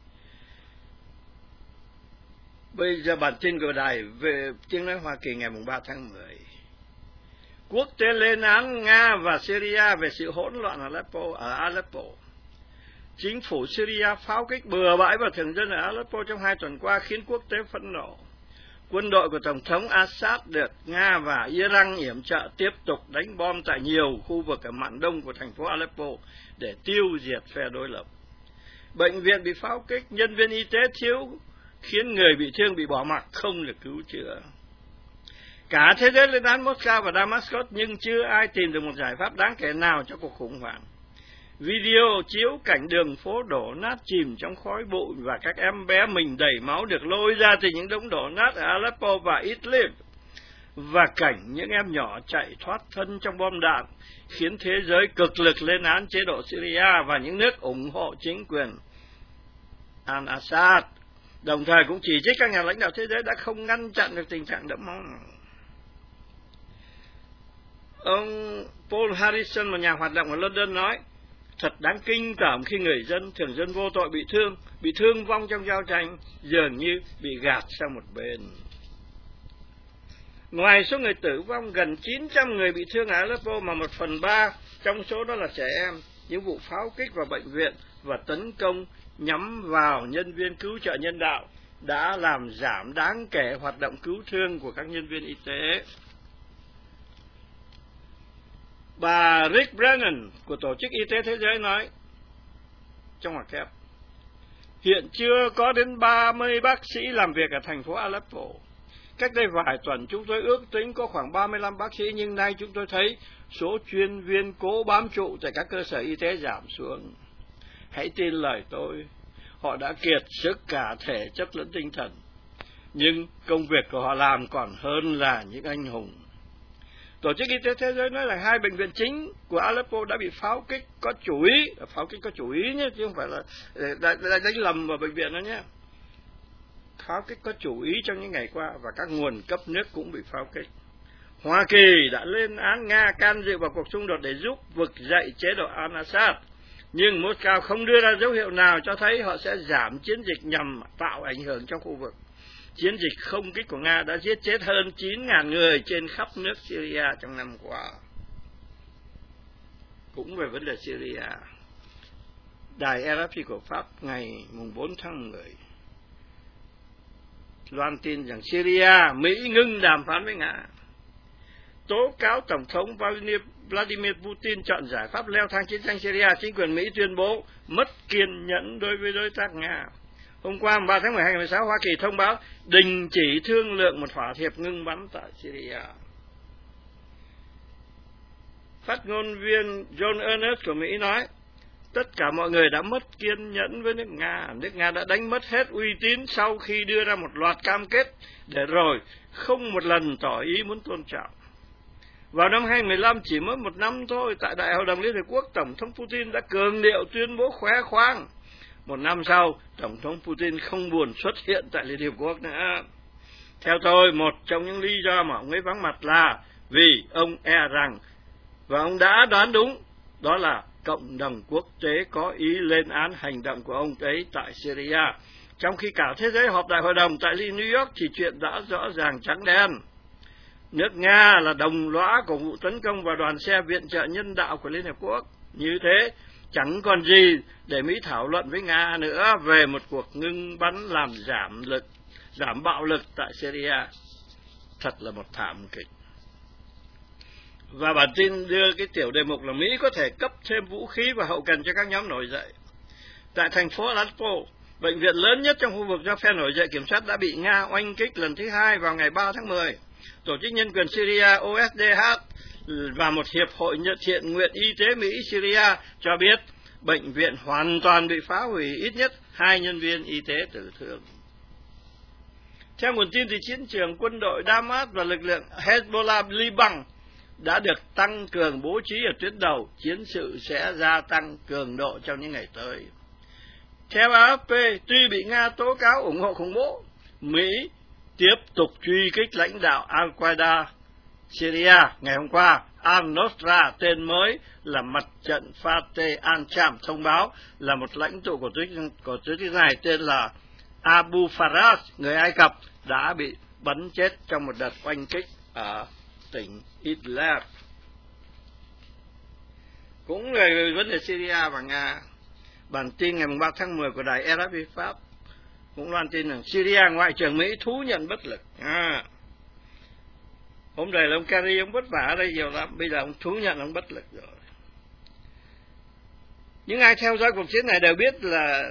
Bây giờ bản tin của đài về tiếng nói Hoa Kỳ ngày 3 tháng 10. Quốc tế lên án Nga và Syria về sự hỗn loạn ở Aleppo. Chính phủ Syria pháo kích bừa bãi vào thường dân ở Aleppo trong 2 tuần qua khiến quốc tế phẫn nộ. Quân đội của Tổng thống Assad được Nga và Iran yểm trợ tiếp tục đánh bom tại nhiều khu vực ở mạn đông của thành phố Aleppo để tiêu diệt phe đối lập. Bệnh viện bị pháo kích, nhân viên y tế thiếu khiến người bị thương bị bỏ mặc không được cứu chữa. Cả thế giới lên án Moscow và Damascus nhưng chưa ai tìm được một giải pháp đáng kể nào cho cuộc khủng hoảng. Video chiếu cảnh đường phố đổ nát chìm trong khói bụi và các em bé mình đầy máu được lôi ra từ những đống đổ nát ở Aleppo và Idlib, và cảnh những em nhỏ chạy thoát thân trong bom đạn khiến thế giới cực lực lên án chế độ Syria và những nước ủng hộ chính quyền al-Assad, đồng thời cũng chỉ trích các nhà lãnh đạo thế giới đã không ngăn chặn được tình trạng đẫm máu. Ông Paul Harrison, một nhà hoạt động ở London nói, thật đáng kinh tởm khi người dân, thường dân vô tội bị thương vong trong giao tranh, dường như bị gạt sang một bên. Ngoài số người tử vong, gần 900 người bị thương ở Aleppo mà 1/3 trong số đó là trẻ em. Những vụ pháo kích vào bệnh viện và tấn công nhắm vào nhân viên cứu trợ nhân đạo đã làm giảm đáng kể hoạt động cứu thương của các nhân viên y tế. Bà Rick Brennan của Tổ chức Y tế Thế giới nói, trong ngoặc kép, hiện chưa có đến 30 bác sĩ làm việc ở thành phố Aleppo. Cách đây vài tuần chúng tôi ước tính có khoảng 35 bác sĩ, nhưng nay chúng tôi thấy số chuyên viên cố bám trụ tại các cơ sở y tế giảm xuống. Hãy tin lời tôi, họ đã kiệt sức cả thể chất lẫn tinh thần, nhưng công việc của họ làm còn hơn là những anh hùng. Tổ chức Y tế Thế giới nói là 2 bệnh viện chính của Aleppo đã bị pháo kích có chủ ý nhé, chứ không phải là đánh lầm vào bệnh viện đó nhé. Pháo kích có chủ ý trong những ngày qua, và các nguồn cấp nước cũng bị pháo kích. Hoa Kỳ đã lên án Nga can dự vào cuộc xung đột để giúp vực dậy chế độ al-Assad, nhưng Moscow không đưa ra dấu hiệu nào cho thấy họ sẽ giảm chiến dịch nhằm tạo ảnh hưởng trong khu vực. Chiến dịch không kích của Nga đã giết chết hơn 9.000 người trên khắp nước Syria trong năm qua. Cũng về vấn đề Syria, đài RFI của Pháp ngày 4 tháng 10 loan tin rằng Syria, Mỹ ngưng đàm phán với Nga, tố cáo Tổng thống Vladimir Putin chọn giải pháp leo thang chiến tranh Syria. Chính quyền Mỹ tuyên bố mất kiên nhẫn đối với đối tác Nga. Hôm qua 3 tháng 12 2016, Hoa Kỳ thông báo đình chỉ thương lượng một thỏa hiệp ngưng bắn tại Syria. Phát ngôn viên John Earnest của Mỹ nói, tất cả mọi người đã mất kiên nhẫn với nước Nga. Nước Nga đã đánh mất hết uy tín sau khi đưa ra một loạt cam kết để rồi không một lần tỏ ý muốn tôn trọng. Vào năm 2015, chỉ mới một năm thôi, tại Đại hội đồng Liên Hợp Quốc, Tổng thống Putin đã cường điệu tuyên bố khoe khoang. Một năm sau, Tổng thống Putin không buồn xuất hiện tại Liên Hiệp Quốc nữa. Theo tôi, một trong những lý do mà ông ấy vắng mặt là vì ông e rằng, và ông đã đoán đúng, đó là cộng đồng quốc tế có ý lên án hành động của ông ấy tại Syria. Trong khi cả thế giới họp Đại hội đồng tại New York thì chuyện đã rõ ràng trắng đen. Nước Nga là đồng lõa của vụ tấn công vào đoàn xe viện trợ nhân đạo của Liên Hợp Quốc. Như thế, chẳng còn gì để Mỹ thảo luận với Nga nữa về một cuộc ngưng bắn làm giảm bạo lực tại Syria. Thật là một thảm kịch. Và bản tin đưa cái tiểu đề mục là Mỹ có thể cấp thêm vũ khí và hậu cần cho các nhóm nổi dậy. Tại thành phố Aleppo, bệnh viện lớn nhất trong khu vực do phe nổi dậy kiểm soát đã bị Nga oanh kích lần thứ 2 vào ngày 3 tháng 10. Tổ chức nhân quyền Syria OSDH và một hiệp hội thiện nguyện y tế Mỹ Syria cho biết bệnh viện hoàn toàn bị phá hủy, ít nhất 2 nhân viên y tế tử thương. Theo nguồn tin thì chiến trường quân đội Damas và lực lượng Hezbollah Liban đã được tăng cường bố trí ở tuyến đầu, chiến sự sẽ gia tăng cường độ trong những ngày tới. Theo AFP, tuy bị Nga tố cáo ủng hộ khủng bố, Mỹ tiếp tục truy kích lãnh đạo Al-Qaeda Syria. Ngày hôm qua, Al-Nusra, tên mới là mặt trận Fateh al-Sham, thông báo là một lãnh tụ của tổ chức này tên là Abu Faraz, người Ai Cập, đã bị bắn chết trong một đợt oanh kích ở tỉnh Idlib. Cũng về vấn đề Syria và Nga, bản tin ngày 3 tháng 10 của đài RFI Pháp cũng loan tin rằng Syria Ngoại trưởng Mỹ thú nhận bất lực. Hôm nay là ông Kerry, ông vất vả ở đây nhiều lắm, bây giờ ông thú nhận ông bất lực rồi. Những ai theo dõi cuộc chiến này đều biết là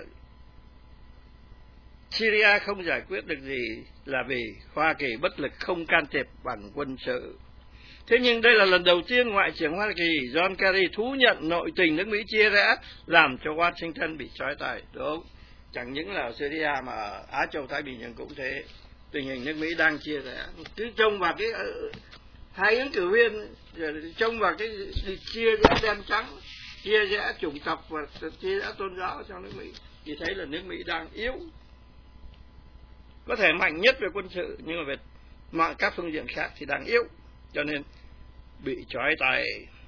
Syria không giải quyết được gì là vì Hoa Kỳ bất lực không can thiệp bằng quân sự. Thế nhưng đây là lần đầu tiên Ngoại trưởng Hoa Kỳ John Kerry thú nhận nội tình nước Mỹ chia rẽ, làm cho Washington bị trói tay. Đúng, chẳng những là Syria mà Á Châu Thái Bình Dương cũng thế. Tình hình nước Mỹ đang chia rẽ. Cứ trông vào cái hai ứng cử viên, trông vào cái chia rẽ đen trắng, chia rẽ chủng tộc và chia rẽ tôn giáo trong nước Mỹ, thì thấy là nước Mỹ đang yếu. Có thể mạnh nhất về quân sự, nhưng mà về mọi các phương diện khác thì đang yếu, cho nên bị trói tay.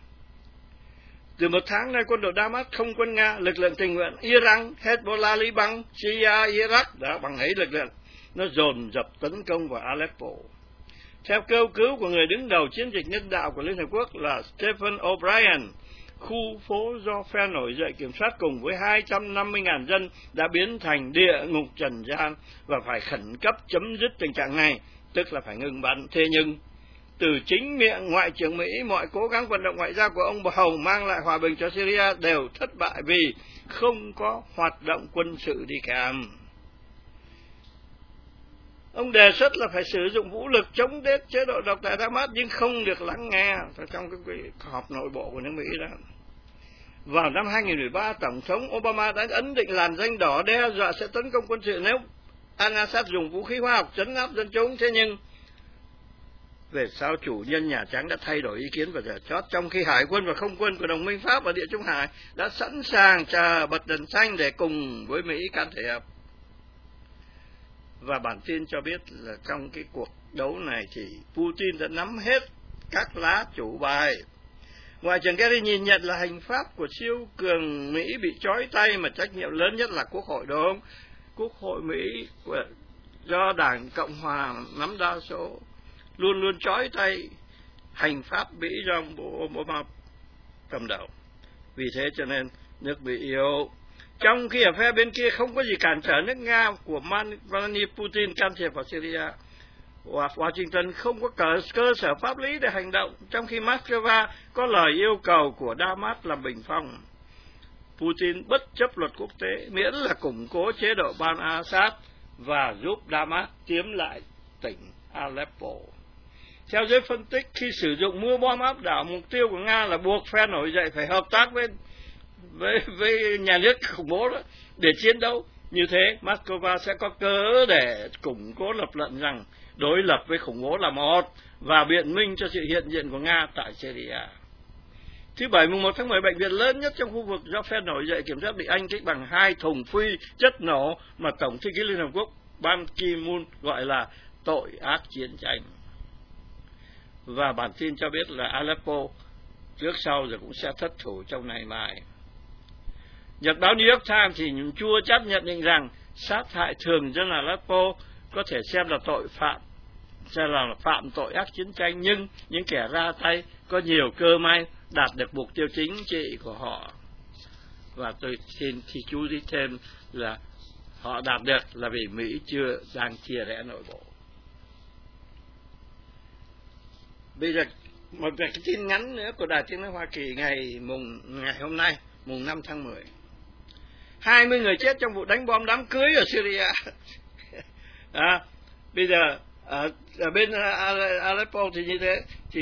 Từ một tháng nay, quân đội Damas, không quân Nga, lực lượng tình nguyện Iran, Hezbollah Liban, Syria, Iraq đã bằng ấy lực lượng, nó dồn dập tấn công vào Aleppo. Theo kêu cứu của người đứng đầu chiến dịch nhân đạo của Liên Hợp Quốc là Stephen O'Brien, khu phố do phe nổi dậy kiểm soát cùng với 250.000 dân đã biến thành địa ngục trần gian và phải khẩn cấp chấm dứt tình trạng này, tức là phải ngừng bắn. Thế nhưng, từ chính miệng Ngoại trưởng Mỹ, mọi cố gắng vận động ngoại giao của ông Bầu mang lại hòa bình cho Syria đều thất bại vì không có hoạt động quân sự đi kèm. Ông đề xuất là phải sử dụng vũ lực chống đế chế độ độc tại Damas nhưng không được lắng nghe trong cái họp nội bộ của nước Mỹ đó. Vào năm 2013, Tổng thống Obama đã ấn định làn danh đỏ đe dọa sẽ tấn công quân sự nếu Al-Assad dùng vũ khí hóa học trấn áp dân chúng. Thế nhưng về sau chủ nhân Nhà Trắng đã thay đổi ý kiến và giờ chót, trong khi hải quân và không quân của đồng minh Pháp và Địa Trung Hải đã sẵn sàng chờ bật đèn xanh để cùng với Mỹ can thiệp. Và bản tin cho biết là trong cái cuộc đấu này thì Putin đã nắm hết các lá chủ bài. Ngoại trưởng Kerry nhìn nhận là hành pháp của siêu cường Mỹ bị trói tay, mà trách nhiệm lớn nhất là Quốc hội, đúng không? Quốc hội Mỹ do Đảng Cộng Hòa nắm đa số luôn luôn trói tay hành pháp Mỹ do ông Obama cầm đầu. Vì thế cho nên nước Mỹ yếu. Trong khi ở phe bên kia không có gì cản trở nước Nga của Vladimir Putin can thiệp vào Syria, Washington không có cơ sở pháp lý để hành động, trong khi Moscow có lời yêu cầu của Damas làm bình phong. Putin bất chấp luật quốc tế miễn là củng cố chế độ Bashar và giúp Damas chiếm lại tỉnh Aleppo. Theo giới phân tích, khi sử dụng mưa bom áp đảo, mục tiêu của Nga là buộc phe nổi dậy phải hợp tác với nhà nước khủng bố đó để chiến đấu. Như thế Moscow sẽ có cớ để củng cố lập luận rằng đối lập với khủng bố là một và biện minh cho sự hiện diện của Nga tại Syria. Thứ Bảy mùng 1 tháng 10, bệnh viện lớn nhất trong khu vực do phe nổi dậy kiểm soát bị anh kích bằng 2 thùng phi chất nổ mà Tổng thư ký Liên Hợp Quốc Ban Ki-moon gọi là tội ác chiến tranh. Và bản tin cho biết là Aleppo trước sau rồi cũng sẽ thất thủ trong ngày mai. Nhật báo New York Times thì chua chát nhận định rằng sát hại thường dân Aleppo có thể xem là tội phạm, phạm tội ác chiến tranh, nhưng những kẻ ra tay có nhiều cơ may đạt được mục tiêu chính trị của họ. Và tôi xin thì chú ý thêm là họ đạt được là vì Mỹ chưa đang chia rẽ nội bộ. Bây giờ một cái tin ngắn nữa của Đài Tiếng nói Hoa Kỳ ngày hôm nay, mùng 5 tháng 10. 20 người chết trong vụ đánh bom đám cưới ở Syria. Bây giờ ở bên Aleppo thì như thế, thì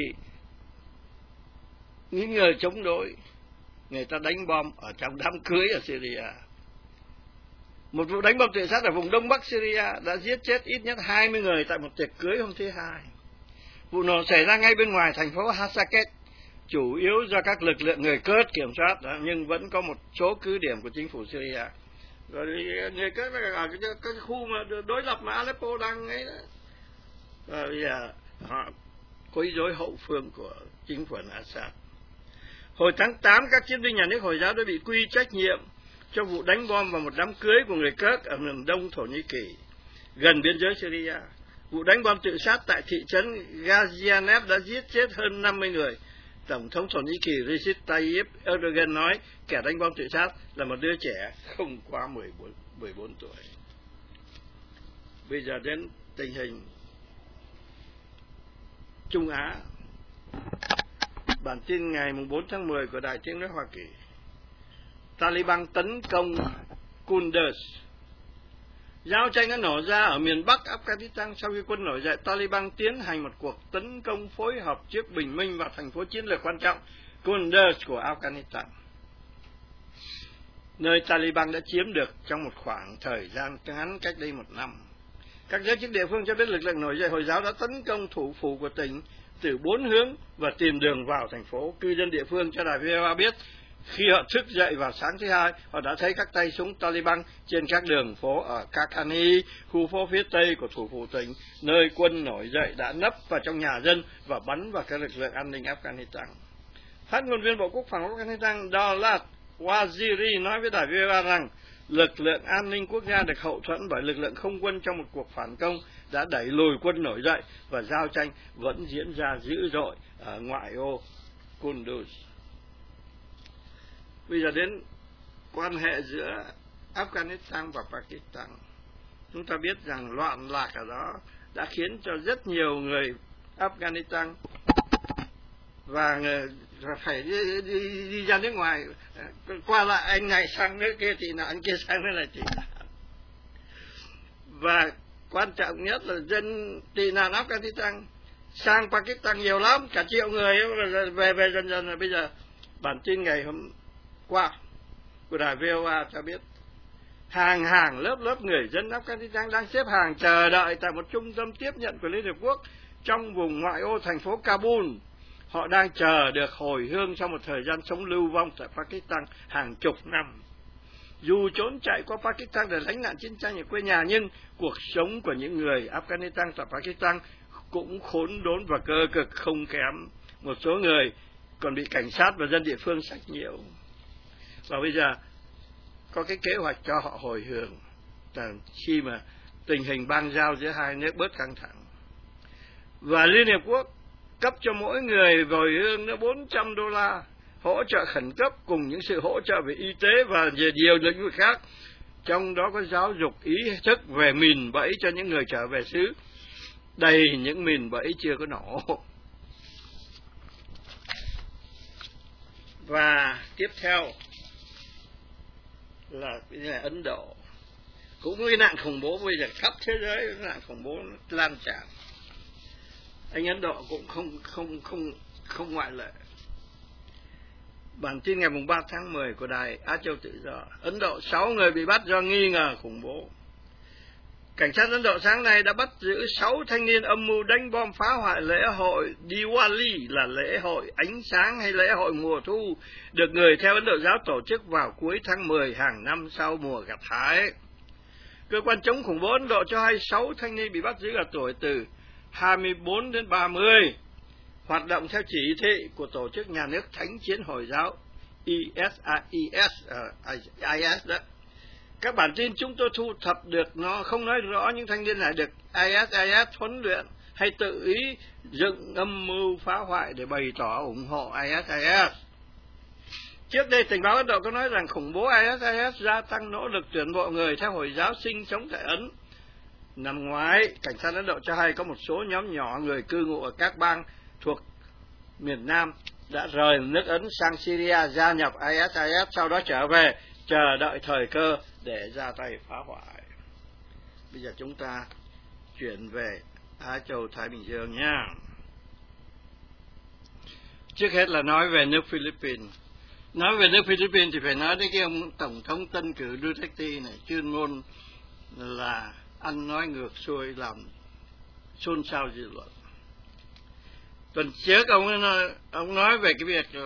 những người chống đối, người ta đánh bom ở trong đám cưới ở Syria. Một vụ đánh bom tự sát ở vùng Đông Bắc Syria đã giết chết ít nhất 20 người tại một tiệc cưới hôm thứ Hai. Vụ nổ xảy ra ngay bên ngoài thành phố Hasakeh, chủ yếu do các lực lượng người Kurd kiểm soát, nhưng vẫn có một số cứ điểm của chính phủ Syria. Rồi người Kurd ở cái khu mà đối lập mà Aleppo đang ấy đó. Và bây giờ họ quấy rối hậu phương của chính phủ Assad. Hồi tháng 8, các chiến binh nhà nước Hồi giáo đã bị quy trách nhiệm cho vụ đánh bom vào một đám cưới của người Kurd ở miền đông Thổ Nhĩ Kỳ, gần biên giới Syria. Vụ đánh bom tự sát tại thị trấn Gaziantep đã giết chết hơn 50 người. Tổng thống Thổ Nhĩ Kỳ Recep Tayyip Erdogan nói kẻ đánh bom tự sát là một đứa trẻ không quá 14 tuổi. Bây giờ đến tình hình Trung Á. Bản tin ngày 4 tháng 10 của Đài Tiếng nói Hoa Kỳ. Taliban tấn công Kunduz. Giao tranh đã nổ ra ở miền Bắc Afghanistan sau khi quân nổi dậy Taliban tiến hành một cuộc tấn công phối hợp trước bình minh vào thành phố chiến lược quan trọng Kunduz của Afghanistan, nơi Taliban đã chiếm được trong một khoảng thời gian ngắn cách đây 1 năm. Các giới chức địa phương cho biết lực lượng nổi dậy Hồi giáo đã tấn công thủ phủ của tỉnh từ 4 hướng và tìm đường vào thành phố. Cư dân địa phương cho đài VOA biết khi họ thức dậy vào sáng thứ Hai, họ đã thấy các tay súng Taliban trên các đường phố ở Kakani, khu phố phía tây của thủ phủ tỉnh, nơi quân nổi dậy đã nấp vào trong nhà dân và bắn vào các lực lượng an ninh Afghanistan. Phát ngôn viên Bộ Quốc phòng Afghanistan Daulat Waziri nói với đài VOA rằng lực lượng an ninh quốc gia được hậu thuẫn bởi lực lượng không quân trong một cuộc phản công đã đẩy lùi quân nổi dậy và giao tranh vẫn diễn ra dữ dội ở ngoại ô Kunduz. Bây giờ đến quan hệ giữa Afghanistan và Pakistan. Chúng ta biết rằng loạn lạc ở đó đã khiến cho rất nhiều người Afghanistan và phải đi ra nước ngoài, qua lại anh này sang nước kia thì nào, anh kia sang nước này thì nào. Và quan trọng nhất là dân tị nạn Afghanistan sang Pakistan nhiều lắm, cả 1 triệu người về dần dần. Rồi bây giờ bản tin ngày hôm qua của đài VOA cho biết hàng lớp người dân Afghanistan đang xếp hàng chờ đợi tại một trung tâm tiếp nhận của Liên Hợp Quốc trong vùng ngoại ô thành phố Kabul. Họ đang chờ được hồi hương sau một thời gian sống lưu vong tại Pakistan hàng chục năm. Dù trốn chạy qua Pakistan để lánh nạn chiến tranh ở quê nhà, nhưng cuộc sống của những người Afghanistan tại Pakistan cũng khốn đốn và cơ cực không kém. Một số người còn bị cảnh sát và dân địa phương sách nhiễu. Và bây giờ có cái kế hoạch cho họ hồi hương khi mà tình hình bang giao giữa hai nước bớt căng thẳng. Và Liên Hiệp Quốc cấp cho mỗi người hồi hương $400 hỗ trợ khẩn cấp cùng những sự hỗ trợ về y tế và về nhiều lĩnh vực khác, trong đó có giáo dục ý thức về mìn bẫy cho những người trở về xứ đầy những mìn bẫy chưa có nổ. Và tiếp theo là Ấn Độ, cũng cái nạn khủng bố bây giờ khắp thế giới, nạn khủng bố lan tràn. Anh Ấn Độ cũng không ngoại lệ. Bản tin ngày 3 tháng 10 của Đài Á Châu Tự Do. Ấn Độ 6 người bị bắt do nghi ngờ khủng bố. Cảnh sát Ấn Độ sáng nay đã bắt giữ 6 thanh niên âm mưu đánh bom phá hoại lễ hội Diwali, là lễ hội ánh sáng hay lễ hội mùa thu, được người theo Ấn Độ giáo tổ chức vào cuối tháng 10 hàng năm sau mùa gặt hái. Cơ quan chống khủng bố Ấn Độ cho hay 6 thanh niên bị bắt giữ ở tuổi từ 24 đến 30, hoạt động theo chỉ thị của Tổ chức Nhà nước Thánh chiến Hồi giáo IS đó. Các bản tin chúng tôi thu thập được nó không nói rõ những thanh niên này được IS huấn luyện hay tự ý dựng âm mưu phá hoại để bày tỏ ủng hộ IS. Trước đây tình báo Ấn Độ có nói rằng khủng bố IS gia tăng nỗ lực tuyển mộ người theo Hồi giáo sinh sống tại Ấn. Năm ngoái, cảnh sát Ấn Độ cho hay có một số nhóm nhỏ người cư ngụ ở các bang thuộc miền Nam đã rời nước Ấn sang Syria gia nhập IS, sau đó trở về chờ đợi thời cơ để ra tay phá hoại. Bây giờ chúng ta chuyển về Á Châu Thái Bình Dương nha. Trước hết là nói về nước Philippines. Nói về nước Philippines thì phải nói đến cái ông Tổng thống tân cử Duterte này, chuyên môn là ăn nói ngược xuôi làm xôn xao dư luận. Tuần trước ông nói về cái việc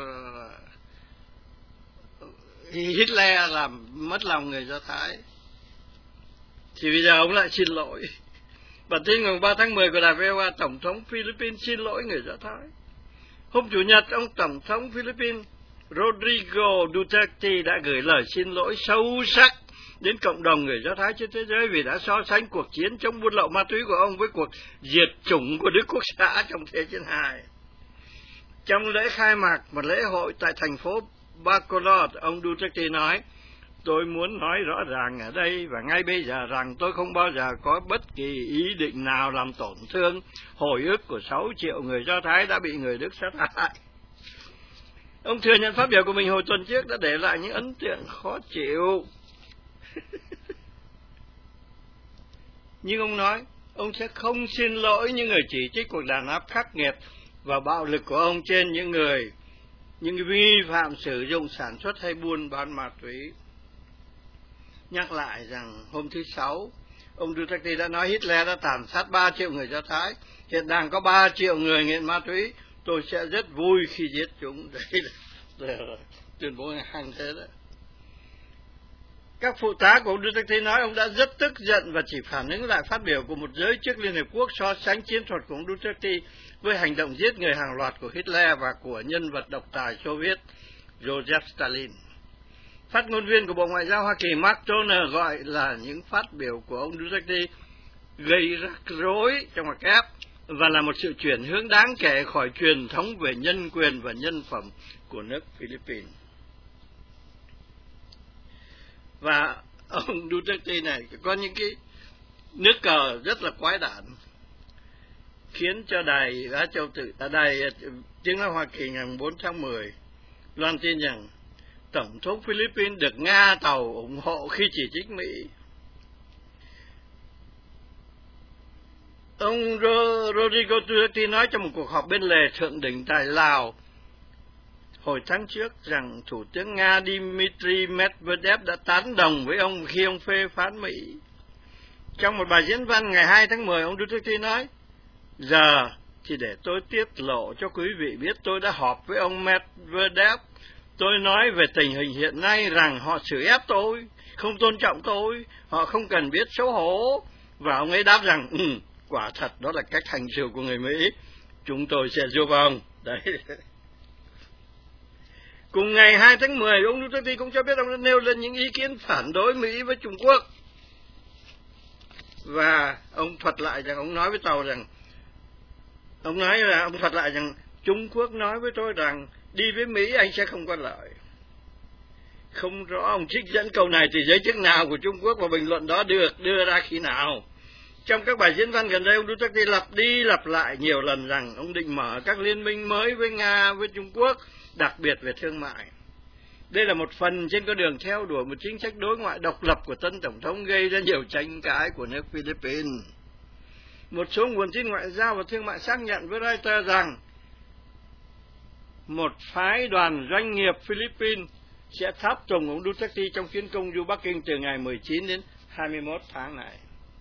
Hitler làm mất lòng người Do Thái, thì bây giờ ông lại xin lỗi. Bản tin ngày 3 tháng 10 của Đài VOA, Tổng thống Philippines xin lỗi người Do Thái. Hôm Chủ nhật, ông Tổng thống Philippines Rodrigo Duterte đã gửi lời xin lỗi sâu sắc đến cộng đồng người Do Thái trên thế giới vì đã so sánh cuộc chiến chống buôn lậu ma túy của ông với cuộc diệt chủng của Đức Quốc xã trong Thế chiến II. Trong lễ khai mạc một lễ hội tại thành phố Bacolod, ông Duterte nói: "Tôi muốn nói rõ ràng ở đây và ngay bây giờ rằng tôi không bao giờ có bất kỳ ý định nào làm tổn thương hồi ức của 6 triệu người Do Thái đã bị người Đức sát hại." Ông thừa nhận phát biểu của mình hồi tuần trước đã để lại những ấn tượng khó chịu. Nhưng ông nói ông sẽ không xin lỗi những người chỉ trích cuộc đàn áp khắc nghiệt và bạo lực của ông trên những vi phạm sử dụng, sản xuất hay buôn bán ma túy. Nhắc lại rằng hôm thứ Sáu, ông Duterte đã nói Hitler đã tàn sát 3 triệu người Do Thái, hiện đang có 3 triệu người nghiện ma túy. Tôi sẽ rất vui khi giết chúng. Đấy là tuyên bố hàng thế đó. Các phụ tá của ông Duterte nói ông đã rất tức giận và chỉ phản ứng lại phát biểu của một giới chức Liên Hiệp Quốc so sánh chiến thuật của ông Duterte với hành động giết người hàng loạt của Hitler và của nhân vật độc tài Xô Viết Joseph Stalin. Phát ngôn viên của Bộ Ngoại giao Hoa Kỳ Mark Toner gọi là những phát biểu của ông Duterte gây rắc rối trong ngoặc kép và là một sự chuyển hướng đáng kể khỏi truyền thống về nhân quyền và nhân phẩm của nước Philippines. Và ông Duterte này có những cái nước cờ rất là quái đản, khiến cho đài Á Châu đài tiếng nói Hoa Kỳ ngày 4 tháng 10 loan tin rằng Tổng thống Philippines được Nga tàu ủng hộ khi chỉ trích Mỹ. Ông Rodrigo Duterte nói trong một cuộc họp bên lề thượng đỉnh tại Lào hồi tháng trước rằng Thủ tướng Nga Dmitry Medvedev đã tán đồng với ông khi ông phê phán Mỹ. Trong một bài diễn văn ngày 2 tháng 10, ông Duterte nói: "Giờ thì để tôi tiết lộ cho quý vị biết tôi đã họp với ông Medvedev. Tôi nói về tình hình hiện nay rằng họ xử ép tôi, không tôn trọng tôi, họ không cần biết xấu hổ." Và ông ấy đáp rằng: "Quả thật đó là cách hành xử của người Mỹ. Chúng tôi sẽ giúp ông." Đấy. Cùng ngày 2 tháng 10, ông Duterte cũng cho biết ông đã nêu lên những ý kiến phản đối Mỹ với Trung Quốc. Và ông thuật lại rằng, ông nói với tàu rằng, ông thuật lại rằng Trung Quốc nói với tôi rằng đi với Mỹ anh sẽ không có lợi. Không rõ ông trích dẫn câu này thì giới chức nào của Trung Quốc và bình luận đó được đưa ra khi nào. Trong các bài diễn văn gần đây, ông Duterte lặp đi lặp lại nhiều lần rằng ông định mở các liên minh mới với Nga, với Trung Quốc, đặc biệt về thương mại. Đây là một phần trên con đường theo đuổi một chính sách đối ngoại độc lập của tân Tổng thống gây ra nhiều tranh cãi của nước Philippines. Một số nguồn tin ngoại giao và thương mại xác nhận với Reuters rằng một phái đoàn doanh nghiệp Philippines sẽ tháp tùng ông Duterte trong chuyến công du Bắc Kinh từ ngày 19 đến 21 tháng này.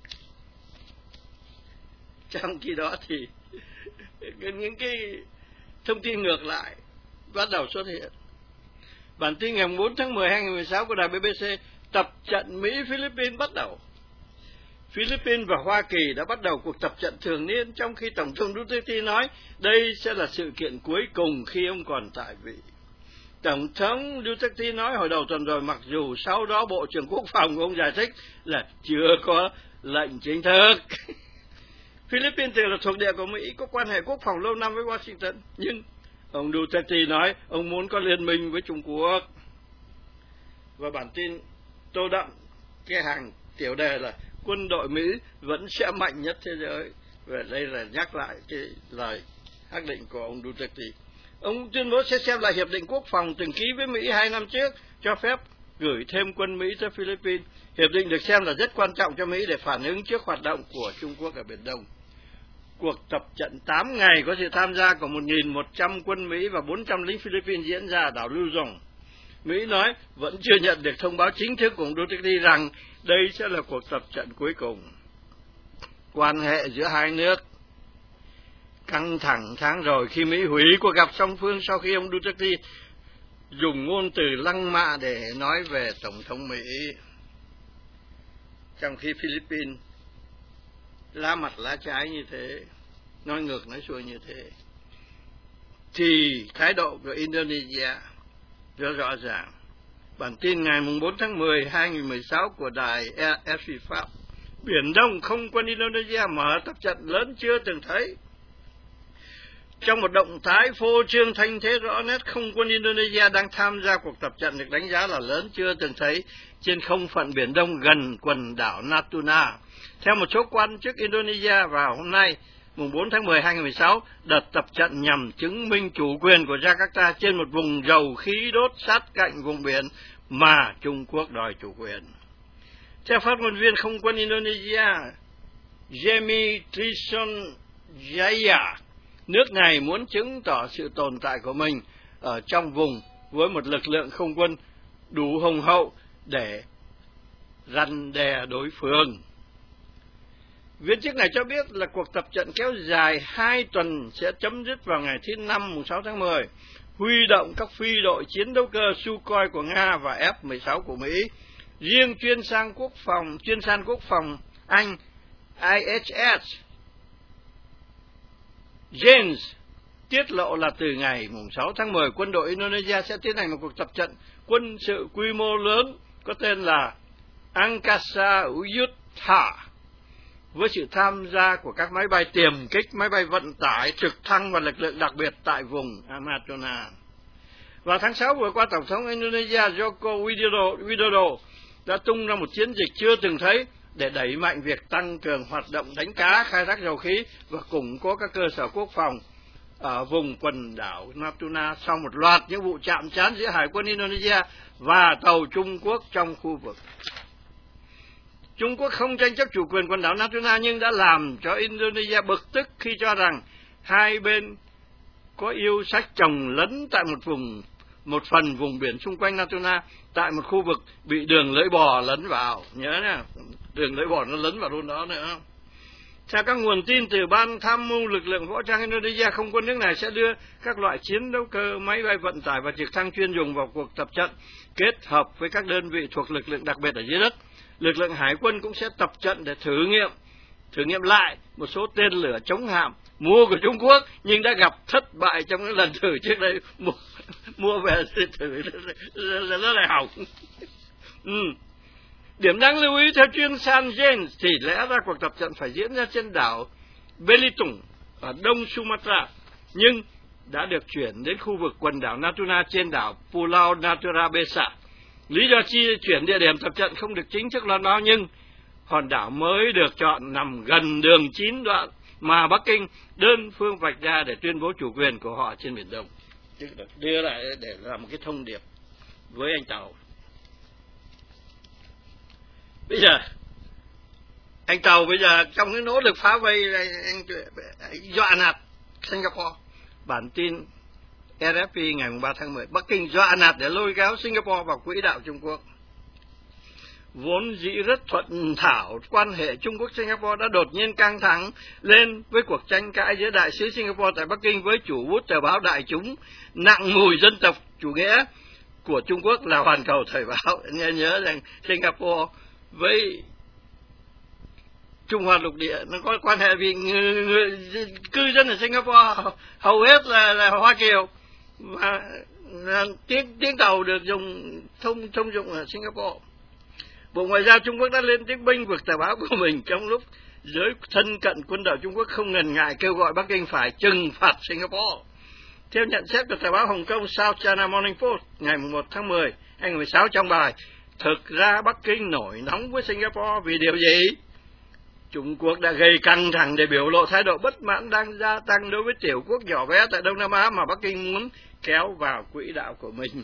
Trong khi đó thì những cái thông tin ngược lại bắt đầu xuất hiện. Bản tin ngày 4 tháng 10 2016 của đài BBC, tập trận Mỹ-Philippines bắt đầu. Philippines và Hoa Kỳ đã bắt đầu cuộc tập trận thường niên, trong khi Tổng thống Duterte nói đây sẽ là sự kiện cuối cùng khi ông còn tại vị. Tổng thống Duterte nói hồi đầu tuần rồi, mặc dù sau đó Bộ trưởng Quốc phòng của ông giải thích là chưa có lệnh chính thức. Philippines từng là thuộc địa của Mỹ, có quan hệ quốc phòng lâu năm với Washington, nhưng ông Duterte nói ông muốn có liên minh với Trung Quốc. Và bản tin tô đậm cái hàng tiểu đề là quân đội Mỹ vẫn sẽ mạnh nhất thế giới. Và đây là nhắc lại cái lời xác định của ông Duterte. Ông tuyên bố sẽ xem lại hiệp định quốc phòng từng ký với Mỹ 2 năm trước, cho phép gửi thêm quân Mỹ tới Philippines. Hiệp định được xem là rất quan trọng cho Mỹ để phản ứng trước hoạt động của Trung Quốc ở Biển Đông. Cuộc tập trận 8 ngày có sự tham gia của 1.100 quân Mỹ và 400 lính Philippines diễn ra ở đảo Luzon. Mỹ nói vẫn chưa nhận được thông báo chính thức của ông Duterte rằng đây sẽ là cuộc tập trận cuối cùng. Quan hệ giữa hai nước căng thẳng tháng rồi khi Mỹ hủy cuộc gặp song phương sau khi ông Duterte dùng ngôn từ lăng mạ để nói về Tổng thống Mỹ. Trong khi Philippines lá mặt lá trái như thế, nói ngược nói xuôi như thế, thì thái độ của Indonesia rất rõ ràng. Bản tin ngày 4 tháng 10 2016 của đài RFI Pháp, Biển Đông không quân Indonesia mở tập trận lớn chưa từng thấy. Trong một động thái phô trương thanh thế rõ nét, không quân Indonesia đang tham gia cuộc tập trận được đánh giá là lớn chưa từng thấy trên không phận Biển Đông gần quần đảo Natuna. Theo một số quan chức Indonesia, vào hôm nay, mùng 4 tháng 10 2016, đợt tập trận nhằm chứng minh chủ quyền của Jakarta trên một vùng dầu khí đốt sát cạnh vùng biển mà Trung Quốc đòi chủ quyền. Theo phát ngôn viên không quân Indonesia, Jemi Trisonjaya, nước này muốn chứng tỏ sự tồn tại của mình ở trong vùng với một lực lượng không quân đủ hùng hậu để răn đe đối phương. Viên chức này cho biết là cuộc tập trận kéo dài 2 tuần sẽ chấm dứt vào ngày thứ Năm mùng 6 tháng 10, huy động các phi đội chiến đấu cơ Sukhoi của Nga và F-16 của Mỹ. Riêng chuyên san quốc phòng Anh IHS James tiết lộ là từ ngày mùng 6 tháng 10, quân đội Indonesia sẽ tiến hành một cuộc tập trận quân sự quy mô lớn có tên là Angkasa Uyutha, với sự tham gia của các máy bay tiềm kích, máy bay vận tải, trực thăng và lực lượng đặc biệt tại vùng Natuna. Vào tháng 6 vừa qua, Tổng thống Indonesia Joko Widodo đã tung ra một chiến dịch chưa từng thấy để đẩy mạnh việc tăng cường hoạt động đánh cá, khai thác dầu khí và củng cố các cơ sở quốc phòng ở vùng quần đảo Natuna sau một loạt những vụ chạm trán giữa Hải quân Indonesia và tàu Trung Quốc trong khu vực. Trung Quốc không tranh chấp chủ quyền quần đảo Natuna nhưng đã làm cho Indonesia bực tức khi cho rằng hai bên có yêu sách trồng lấn tại một phần vùng biển xung quanh Natuna, tại một khu vực bị đường lưỡi bò lấn vào. Nhớ nha, đường lưỡi bò nó lấn vào luôn đó nữa. Theo các nguồn tin từ Ban Tham mưu lực lượng võ trang Indonesia, không quân nước này sẽ đưa các loại chiến đấu cơ, máy bay vận tải và trực thăng chuyên dùng vào cuộc tập trận, kết hợp với các đơn vị thuộc lực lượng đặc biệt ở dưới đất. Lực lượng hải quân cũng sẽ tập trận để thử nghiệm lại một số tên lửa chống hạm mua của Trung Quốc nhưng đã gặp thất bại trong những lần thử trước đây, mua về thử nó lại hỏng. Điểm đáng lưu ý theo chuyên san James thì lẽ ra cuộc tập trận phải diễn ra trên đảo Belitung ở đông Sumatra, nhưng đã được chuyển đến khu vực quần đảo Natuna trên đảo Pulau Natura Besa. Lý do chi chuyển địa điểm tập trận không được chính thức loan báo, nhưng hòn đảo mới được chọn nằm gần đường 9 đoạn mà Bắc Kinh đơn phương vạch ra để tuyên bố chủ quyền của họ trên Biển Đông. Đưa lại để làm một cái thông điệp với anh Tàu. Bây giờ anh Tàu trong cái nỗ lực phá vây này, anh dọa nạt Singapore. Bản tin RFP ngày 3 tháng 10, Bắc Kinh dọa nạt để lôi kéo Singapore vào quỹ đạo Trung Quốc. Vốn dĩ rất thuận thảo, quan hệ Trung Quốc-Singapore đã đột nhiên căng thẳng lên với cuộc tranh cãi giữa đại sứ Singapore tại Bắc Kinh với chủ bút tờ báo đại chúng nặng mùi dân tộc chủ nghĩa của Trung Quốc là Hoàn Cầu Thời báo. Nhớ rằng Singapore với Trung Hoa lục địa nó có quan hệ vì cư dân ở Singapore hầu hết là Hoa Kiều, và tiếng tàu được dùng thông dụng ở Singapore. Bộ Ngoại giao Trung Quốc đã lên tiếng bênh vực tờ báo của mình trong lúc giới thân cận quân đội Trung Quốc không ngần ngại kêu gọi Bắc Kinh phải trừng phạt Singapore. Theo nhận xét của tờ báo Hồng Kông South China Morning Post ngày 1 tháng 10, 2016 trong bài "Thực ra Bắc Kinh nổi nóng với Singapore vì điều gì? Trung Quốc đã gây căng thẳng để biểu lộ thái độ bất mãn đang gia tăng đối với tiểu quốc nhỏ bé tại Đông Nam Á mà Bắc Kinh muốn kéo vào quỹ đạo của mình."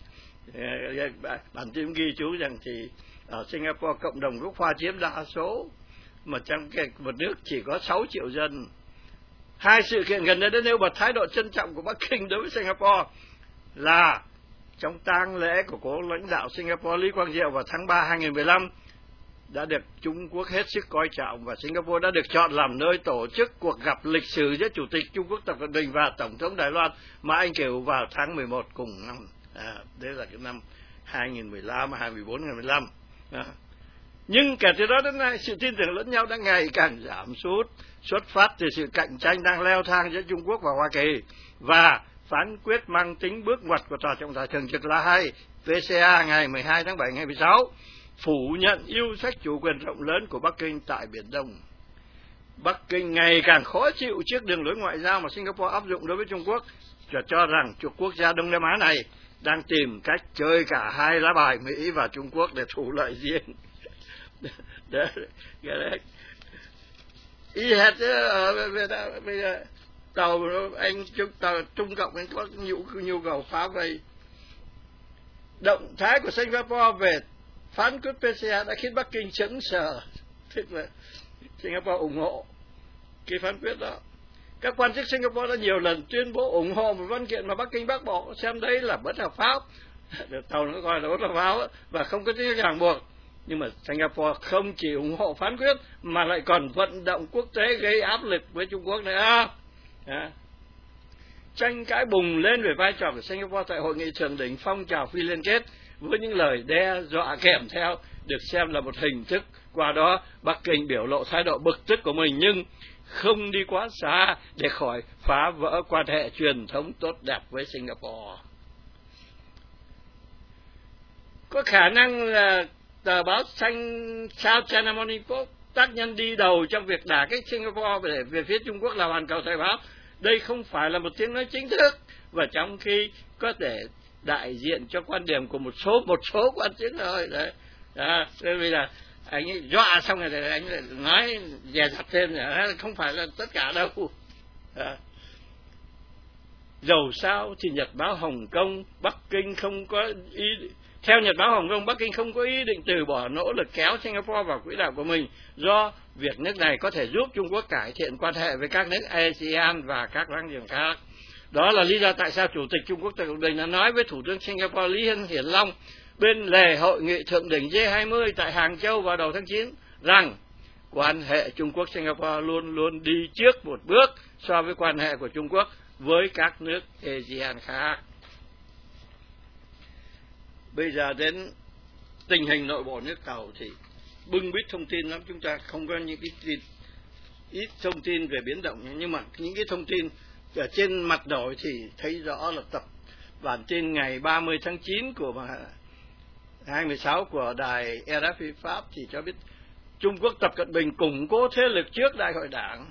Bản tin ghi chú rằng thì ở Singapore cộng đồng gốc Hoa chiếm đa số, mà trong một nước chỉ có 6 triệu dân. Hai sự kiện gần đây đã nêu bật thái độ trân trọng của Bắc Kinh đối với Singapore là trong tang lễ của cố lãnh đạo Singapore Lý Quang Diệu vào tháng 3 2015 đã được Trung Quốc hết sức coi trọng, và Singapore đã được chọn làm nơi tổ chức cuộc gặp lịch sử giữa Chủ tịch Trung Quốc Tập Cận Bình và Tổng thống Đài Loan Mã Anh Kiều vào tháng 11 cùng năm. Đây là cái năm 2015, 2014, 2015. Nhưng kể từ đó đến nay, sự tin tưởng lẫn nhau đã ngày càng giảm sút, xuất phát từ sự cạnh tranh đang leo thang giữa Trung Quốc và Hoa Kỳ, và phán quyết mang tính bước ngoặt của Tòa trọng tài thường trực La Hay PCA ngày 12 tháng 7 ngày 16 phủ nhận yêu sách chủ quyền rộng lớn của Bắc Kinh tại Biển Đông. Bắc Kinh ngày càng khó chịu trước đường lối ngoại giao mà Singapore áp dụng đối với Trung Quốc, và cho rằng chuột quốc gia Đông Nam Á này đang tìm cách chơi cả hai lá bài Mỹ và Trung Quốc để thủ lợi riêng. Y hệt bây giờ tàu Trung Cộng anh có nhu cầu phá vây. Động thái của Singapore về phán quyết PCA đã khiến Bắc Kinh sững sờ, tức là Singapore ủng hộ cái phán quyết đó. Các quan chức Singapore đã nhiều lần tuyên bố ủng hộ một văn kiện mà Bắc Kinh bác bỏ, xem đấy là bất hợp pháp. Tàu nó gọi là bất hợp pháp và không có tính ràng buộc. Nhưng mà Singapore không chỉ ủng hộ phán quyết mà lại còn vận động quốc tế gây áp lực với Trung Quốc nữa. Tranh cãi bùng lên về vai trò của Singapore tại hội nghị thượng đỉnh phong trào phi liên kết với những lời đe dọa kèm theo được xem là một hình thức. Qua đó Bắc Kinh biểu lộ thái độ bực tức của mình nhưng không đi quá xa để khỏi phá vỡ quan hệ truyền thống tốt đẹp với Singapore. Có khả năng là tờ báo xanh South China Morning Post tác nhân đi đầu trong việc đả kích Singapore về phía Trung Quốc là Hoàn Cầu Thời báo. Đây không phải là một tiếng nói chính thức, và trong khi có thể đại diện cho quan điểm của một số quan chức thôi. Đấy. Bây giờ anh ấy dọa xong rồi thì anh ấy nói dè dặt thêm, không phải là tất cả đâu. Dầu sao thì Nhật báo Hồng Kông, Bắc Kinh không có ý. Theo Nhật báo Hồng Kông, Bắc Kinh không có ý định từ bỏ nỗ lực kéo Singapore vào quỹ đạo của mình, do việc nước này có thể giúp Trung Quốc cải thiện quan hệ với các nước ASEAN và các láng giềng khác. Đó là lý do tại sao Chủ tịch Trung Quốc Tập Cận Bình đã nói với Thủ tướng Singapore Lý Hiển Long bên lề hội nghị thượng đỉnh G20 tại Hàng Châu vào đầu tháng 9 rằng quan hệ Trung Quốc-Singapore luôn luôn đi trước một bước so với quan hệ của Trung Quốc với các nước ASEAN khác. Bây giờ đến tình hình nội bộ nước Tàu thì bưng bít thông tin lắm, chúng ta không có những cái ít thông tin về biến động, nhưng mà những cái thông tin ở trên mặt nổi thì thấy rõ là tập bản tin ngày 30 tháng 9 của 2016 của đài RFI Pháp thì cho biết Trung Quốc Tập Cận Bình củng cố thế lực trước Đại hội Đảng.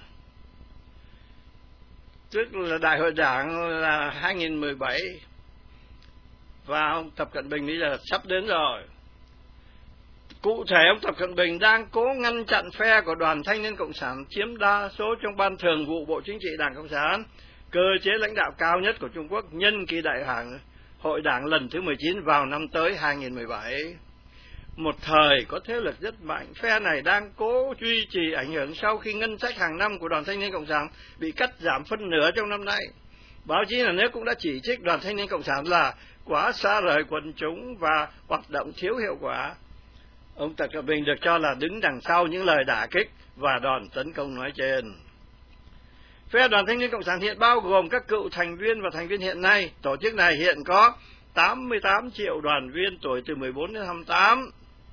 Tức là Đại hội Đảng là 2017 và ông Tập Cận Bình bây giờ sắp đến rồi. Cụ thể, ông Tập Cận Bình đang cố ngăn chặn phe của Đoàn Thanh niên Cộng sản chiếm đa số trong Ban Thường vụ Bộ Chính trị Đảng Cộng sản, cơ chế lãnh đạo cao nhất của Trung Quốc nhân kỳ Đại hội Đảng lần thứ 19 vào năm tới 2017. Một thời có thế lực rất mạnh, phe này đang cố duy trì ảnh hưởng sau khi ngân sách hàng năm của Đoàn Thanh niên Cộng sản bị cắt giảm phân nửa trong năm nay. Báo chí nhà nước cũng đã chỉ trích Đoàn Thanh niên Cộng sản là quá xa rời quần chúng và hoạt động thiếu hiệu quả. Ông Tập Cận Bình được cho là đứng đằng sau những lời đả kích và đòn tấn công nói trên. Phe Đoàn Thanh niên Cộng sản hiện bao gồm các cựu thành viên và thành viên hiện nay. Tổ chức này hiện có 88 triệu đoàn viên tuổi từ 14 đến 28.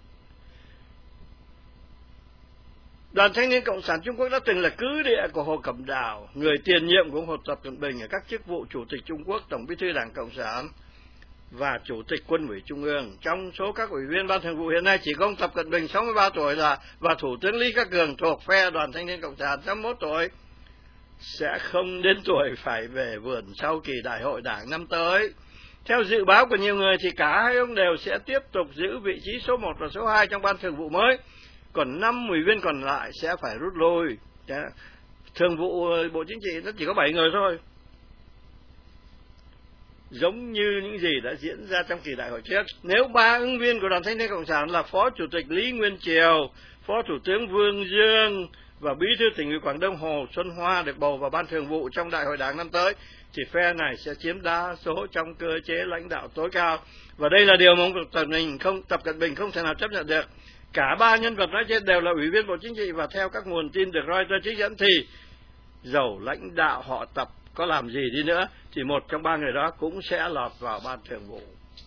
Đoàn Thanh niên Cộng sản Trung Quốc đã từng là cứ địa của Hồ Cẩm Đào, người tiền nhiệm của Hồ Tập Cận Bình ở các chức vụ Chủ tịch Trung Quốc, Tổng Bí thư Đảng Cộng sản và Chủ tịch Quân ủy Trung ương. Trong số các ủy viên Ban Thường vụ hiện nay chỉ có ông Tập Cận Bình 63 tuổi và Thủ tướng Lý Khắc Cường thuộc phe Đoàn Thanh niên Cộng sản 61 tuổi sẽ không đến tuổi phải về vườn sau kỳ đại hội Đảng năm tới. Theo dự báo của nhiều người thì cả hai ông đều sẽ tiếp tục giữ vị trí số 1 và số 2 trong Ban Thường vụ mới, còn 5 ủy viên còn lại sẽ phải rút lui. Thường vụ Bộ Chính trị nó chỉ có 7 người thôi. Giống như những gì đã diễn ra trong kỳ đại hội trước. Nếu 3 ứng viên của Đoàn Thanh niên Cộng sản là Phó Chủ tịch Lý Nguyên Triều, Phó Thủ tướng Vương Dương và Bí thư Tỉnh ủy Quảng Đông Hồ Xuân Hoa được bầu vào Ban Thường vụ trong đại hội Đảng năm tới, thì phe này sẽ chiếm đa số trong cơ chế lãnh đạo tối cao. Và đây là điều mà ông Tập Cận Bình không thể nào chấp nhận được. Cả 3 nhân vật nói trên đều là ủy viên Bộ Chính trị, và theo các nguồn tin được Reuters trích dẫn thì dầu lãnh đạo họ Tập có làm gì đi nữa thì một trong 3 người đó cũng sẽ lọt vào Ban Thường vụ.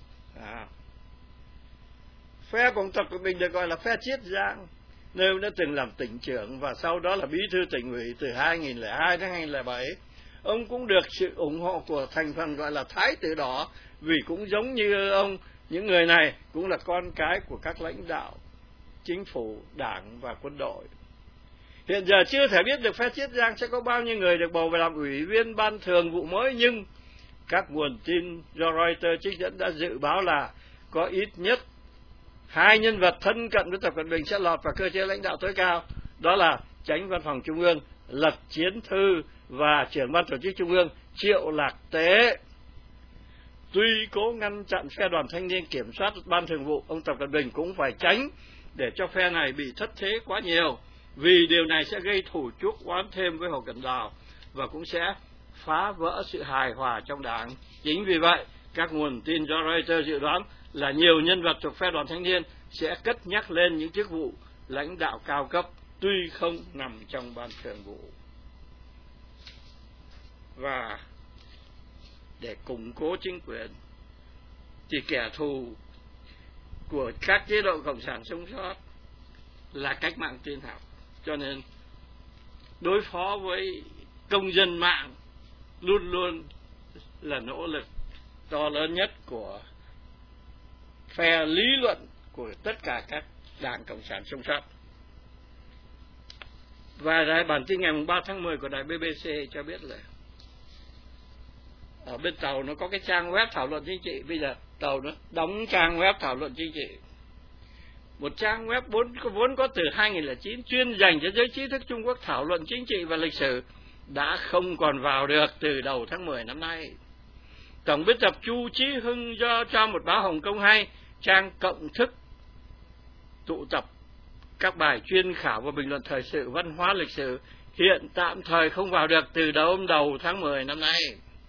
Phe của ông Tập Cận Bình được gọi là phe Chiết Giang, nơi ông đã từng làm tỉnh trưởng và sau đó là bí thư tỉnh ủy từ 2002 đến 2007. Ông cũng được sự ủng hộ của thành phần gọi là Thái tử đỏ, vì cũng giống như ông, những người này cũng là con cái của các lãnh đạo chính phủ, đảng và quân đội. Hiện giờ chưa thể biết được phe Chiết Giang sẽ có bao nhiêu người được bầu về làm ủy viên Ban Thường vụ mới, nhưng các nguồn tin do Reuters trích dẫn đã dự báo là có ít nhất 2 nhân vật thân cận với Tập Cận Bình sẽ lọt vào cơ chế lãnh đạo tối cao, đó là Chánh Văn phòng Trung ương Lật Chiến Thư và Trưởng Ban Tổ chức Trung ương Triệu Lạc Tế. Tuy cố ngăn chặn phe Đoàn Thanh niên kiểm soát Ban Thường vụ, ông Tập Cận Bình cũng phải tránh để cho phe này bị thất thế quá nhiều, vì điều này sẽ gây thù chuốc oán thêm với Hồ Cẩm Đào và cũng sẽ phá vỡ sự hài hòa trong đảng. Chính vì vậy, các nguồn tin do Reuters dự đoán là nhiều nhân vật thuộc phe Đoàn Thanh niên sẽ cất nhắc lên những chức vụ lãnh đạo cao cấp tuy không nằm trong Ban Thường vụ. Và để củng cố chính quyền thì kẻ thù của các chế độ cộng sản sống sót là cách mạng tin học, cho nên đối phó với công dân mạng luôn luôn là nỗ lực to lớn nhất của phe lý luận của tất cả các đảng cộng sản sống sót. Và bản tin ngày 3 tháng 10 của đài BBC cho biết là ở bên tàu nó có cái trang web thảo luận chính trị. Bây giờ tàu nó đóng trang web thảo luận chính trị, một trang web vốn có từ 2009 chuyên dành cho giới trí thức Trung Quốc thảo luận chính trị và lịch sử, đã không còn vào được từ đầu tháng 10 năm nay. Tổng biên tập Chu Chí Hưng cho một báo Hồng Kông hay trang Cộng Thức tụ tập các bài chuyên khảo và bình luận thời sự, văn hóa, lịch sử, hiện tạm thời không vào được từ đầu tháng 10 năm nay.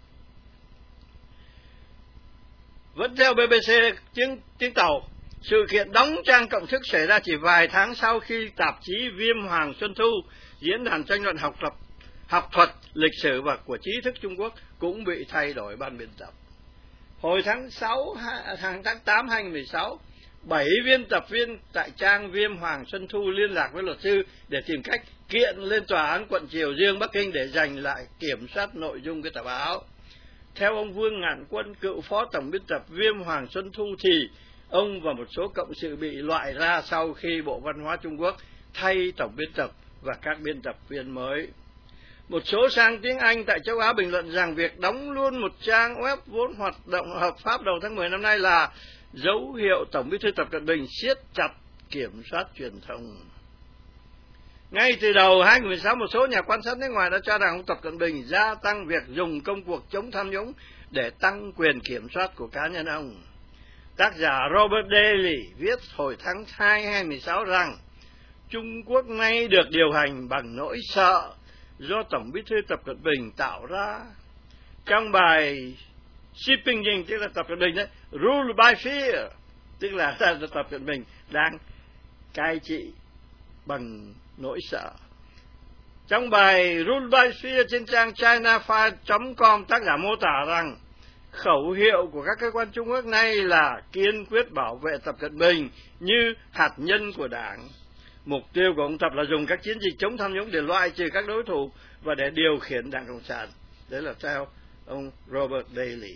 Vẫn theo BBC tiếng tàu, sự kiện đóng trang Cộng Thức xảy ra chỉ vài tháng sau khi tạp chí Viêm Hoàng Xuân Thu, diễn đàn tranh luận học thuật, lịch sử và của trí thức Trung Quốc cũng bị thay đổi ban biên tập. Hồi tháng 8 2016, 7 biên tập viên tại trang Viêm Hoàng Xuân Thu liên lạc với luật sư để tìm cách kiện lên Tòa án quận Triều Dương, Bắc Kinh để giành lại kiểm soát nội dung cái tờ báo. Theo ông Vương Ngạn Quân, cựu phó tổng biên tập Viêm Hoàng Xuân Thu, thì ông và một số cộng sự bị loại ra sau khi Bộ Văn hóa Trung Quốc thay tổng biên tập và các biên tập viên mới. Một số trang tiếng Anh tại châu Á bình luận rằng việc đóng luôn một trang web vốn hoạt động hợp pháp đầu tháng 10 năm nay là dấu hiệu Tổng Bí thư Tập Cận Bình siết chặt kiểm soát truyền thông. Ngay từ đầu 2016, một số nhà quan sát nước ngoài đã cho rằng ông Tập Cận Bình gia tăng việc dùng công cuộc chống tham nhũng để tăng quyền kiểm soát của cá nhân ông. Tác giả Robert Daly viết hồi tháng 2 2016 rằng Trung Quốc nay được điều hành bằng nỗi sợ do Tổng Bí thư Tập Cận Bình tạo ra. trong bài Xi Jinping, tức là Tập Cận Bình đấy, rule by fear, tức là Tập Cận Bình đang cai trị bằng nỗi sợ. Trong bài Rule by Fear trên trang chinafile.com, tác giả mô tả rằng khẩu hiệu của các cơ quan Trung Quốc nay là kiên quyết bảo vệ Tập Cận Bình như hạt nhân của Đảng. Mục tiêu của ông Tập là dùng các chiến dịch chống tham nhũng để loại trừ các đối thủ và để điều khiển Đảng Cộng sản. Đấy là theo ông Robert Daly.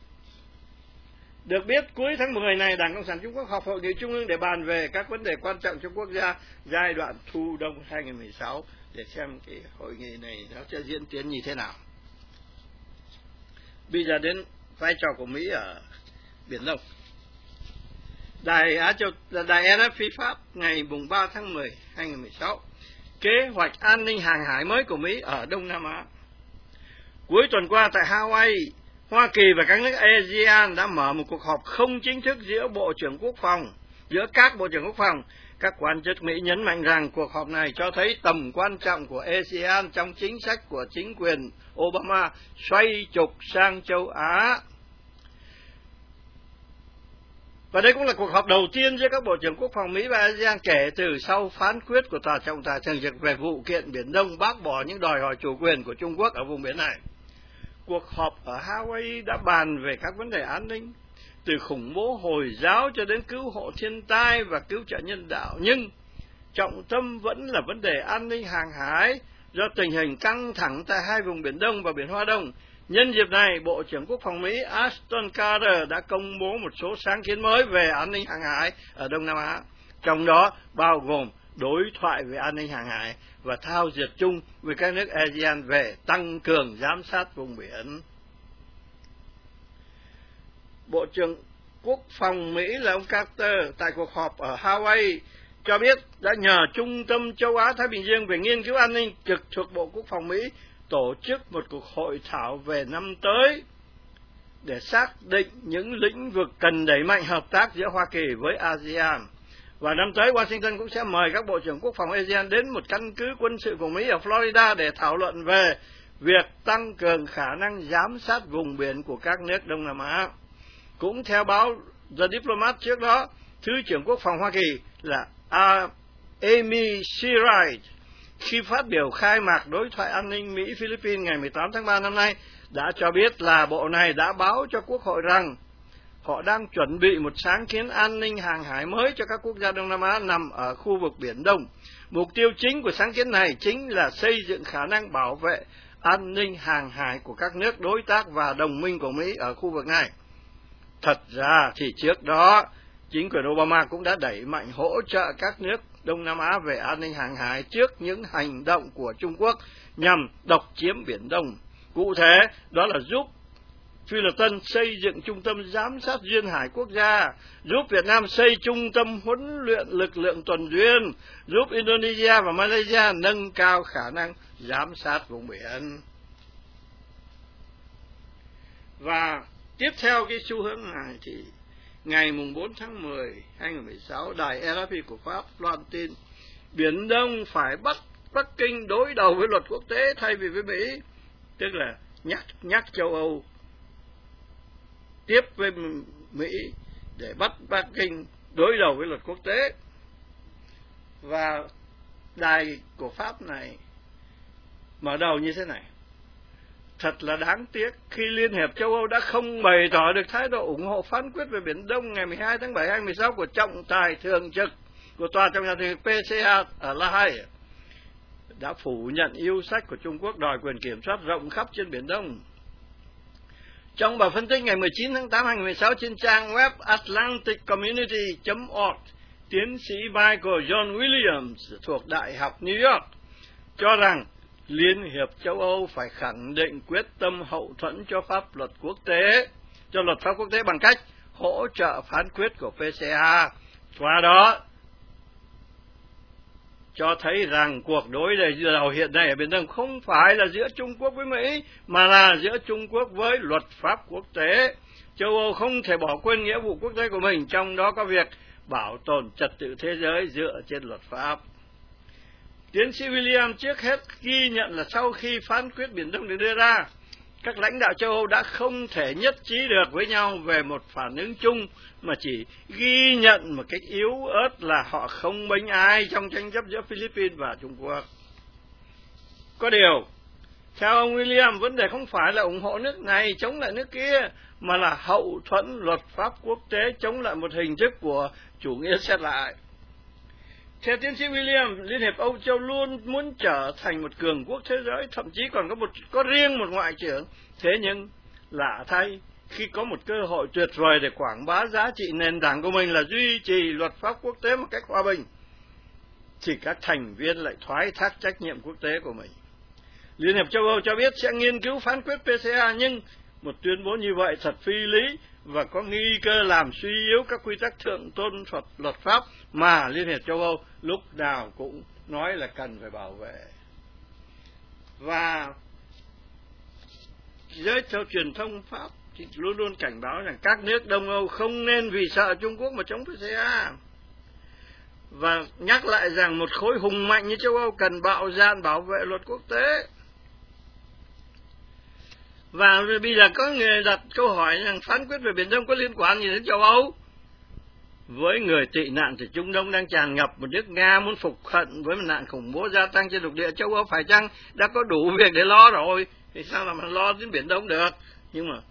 Được biết, cuối tháng 10 này, Đảng Cộng sản Trung Quốc họp hội nghị trung ương để bàn về các vấn đề quan trọng cho quốc gia giai đoạn thu đông 2016, để xem cái hội nghị này nó sẽ diễn tiến như thế nào. Bây giờ đến vai trò của Mỹ ở Biển Đông. Đài NFP Pháp ngày 3 tháng 10, 2016, kế hoạch an ninh hàng hải mới của Mỹ ở Đông Nam Á. Cuối tuần qua tại Hawaii, Hoa Kỳ và các nước ASEAN đã mở một cuộc họp không chính thức giữa các bộ trưởng quốc phòng. Các quan chức Mỹ nhấn mạnh rằng cuộc họp này cho thấy tầm quan trọng của ASEAN trong chính sách của chính quyền Obama xoay trục sang châu Á. Và đây cũng là cuộc họp đầu tiên giữa các bộ trưởng quốc phòng Mỹ và ASEAN kể từ sau phán quyết của Tòa trọng tài thường trực về vụ kiện Biển Đông bác bỏ những đòi hỏi chủ quyền của Trung Quốc ở vùng biển này. Cuộc họp ở Hawaii đã bàn về các vấn đề an ninh, từ khủng bố Hồi giáo cho đến cứu hộ thiên tai và cứu trợ nhân đạo, nhưng trọng tâm vẫn là vấn đề an ninh hàng hải do tình hình căng thẳng tại hai vùng Biển Đông và Biển Hoa Đông. Nhân dịp này, Bộ trưởng Quốc phòng Mỹ Ashton Carter đã công bố một số sáng kiến mới về an ninh hàng hải ở Đông Nam Á, trong đó bao gồm đối thoại về an ninh hàng hải và thao dượt chung với các nước ASEAN về tăng cường giám sát vùng biển. Bộ trưởng Quốc phòng Mỹ là ông Carter tại cuộc họp ở Hawaii cho biết đã nhờ Trung tâm Châu Á-Thái Bình Dương về nghiên cứu an ninh trực thuộc Bộ Quốc phòng Mỹ tổ chức một cuộc hội thảo về năm tới để xác định những lĩnh vực cần đẩy mạnh hợp tác giữa Hoa Kỳ với ASEAN. Và năm tới, Washington cũng sẽ mời các bộ trưởng quốc phòng ASEAN đến một căn cứ quân sự của Mỹ ở Florida để thảo luận về việc tăng cường khả năng giám sát vùng biển của các nước Đông Nam Á. Cũng theo báo The Diplomat trước đó, Thứ trưởng Quốc phòng Hoa Kỳ là Amy Searight, khi phát biểu khai mạc đối thoại an ninh Mỹ-Philippines ngày 18 tháng 3 năm nay, đã cho biết là bộ này đã báo cho Quốc hội rằng họ đang chuẩn bị một sáng kiến an ninh hàng hải mới cho các quốc gia Đông Nam Á nằm ở khu vực Biển Đông. Mục tiêu chính của sáng kiến này chính là xây dựng khả năng bảo vệ an ninh hàng hải của các nước đối tác và đồng minh của Mỹ ở khu vực này. Thật ra thì trước đó, chính quyền Obama cũng đã đẩy mạnh hỗ trợ các nước Đông Nam Á về an ninh hàng hải trước những hành động của Trung Quốc nhằm độc chiếm Biển Đông. Cụ thể, đó là giúp Phi Luật Tân xây dựng trung tâm giám sát duyên hải quốc gia, giúp Việt Nam xây trung tâm huấn luyện lực lượng tuần duyên, giúp Indonesia và Malaysia nâng cao khả năng giám sát vùng biển. Và tiếp theo cái xu hướng này thì ngày 4 tháng 10, 2016, đài RFI của Pháp loan tin Biển Đông phải bắt Bắc Kinh đối đầu với luật quốc tế thay vì với Mỹ, tức là nhắc châu Âu tiếp với Mỹ để bắt Bắc Kinh đối đầu với luật quốc tế. Và đài của Pháp này mở đầu như thế này: thật là đáng tiếc khi Liên hiệp châu Âu đã không bày tỏ được thái độ ủng hộ phán quyết về Biển Đông ngày 12 tháng 7 2016 của trọng tài thường trực của Tòa trọng tài thường trực PCA ở La Hay, đã phủ nhận yêu sách của Trung Quốc đòi quyền kiểm soát rộng khắp trên Biển Đông. Trong bài phân tích ngày 19 tháng 8 2016 trên trang web atlanticcommunity.org, tiến sĩ Michael John Williams thuộc Đại học New York cho rằng Liên hiệp châu Âu phải khẳng định quyết tâm hậu thuẫn cho pháp luật quốc tế, cho luật pháp quốc tế bằng cách hỗ trợ phán quyết của PCA. Qua đó cho thấy rằng cuộc đối đầu hiện nay ở Biển Đông không phải là giữa Trung Quốc với Mỹ, mà là giữa Trung Quốc với luật pháp quốc tế. Châu Âu không thể bỏ quên nghĩa vụ quốc tế của mình, trong đó có việc bảo tồn trật tự thế giới dựa trên luật pháp. Tiến sĩ William trước hết ghi nhận là sau khi phán quyết Biển Đông được đưa ra, các lãnh đạo châu Âu đã không thể nhất trí được với nhau về một phản ứng chung, mà chỉ ghi nhận một cách yếu ớt là họ không bênh ai trong tranh chấp giữa Philippines và Trung Quốc. Có điều, theo ông William, vấn đề không phải là ủng hộ nước này chống lại nước kia, mà là hậu thuẫn luật pháp quốc tế chống lại một hình thức của chủ nghĩa xét lại. Theo tiến sĩ William, Liên hiệp Âu Châu luôn muốn trở thành một cường quốc thế giới, thậm chí còn có riêng một ngoại trưởng. Thế nhưng, lạ thay, khi có một cơ hội tuyệt vời để quảng bá giá trị nền tảng của mình là duy trì luật pháp quốc tế một cách hòa bình, thì các thành viên lại thoái thác trách nhiệm quốc tế của mình. Liên hiệp châu Âu cho biết sẽ nghiên cứu phán quyết PCA, nhưng một tuyên bố như vậy thật phi lý và có nguy cơ làm suy yếu các quy tắc thượng tôn luật pháp mà Liên hiệp châu Âu lúc nào cũng nói là cần phải bảo vệ. Và giới theo truyền thông Pháp thì luôn luôn cảnh báo rằng các nước Đông Âu không nên vì sợ Trung Quốc mà chống PCA, và nhắc lại rằng một khối hùng mạnh như châu Âu cần bạo dạn bảo vệ luật quốc tế. Và bây giờ có người đặt câu hỏi rằng phán quyết về Biển Đông có liên quan gì đến châu Âu? Với người tị nạn thì Trung Đông đang tràn ngập, một nước Nga muốn phục hận với một nạn khủng bố gia tăng trên lục địa châu Âu phải chăng đã có đủ việc để lo rồi, thì sao mà lo đến Biển Đông được? Nhưng mà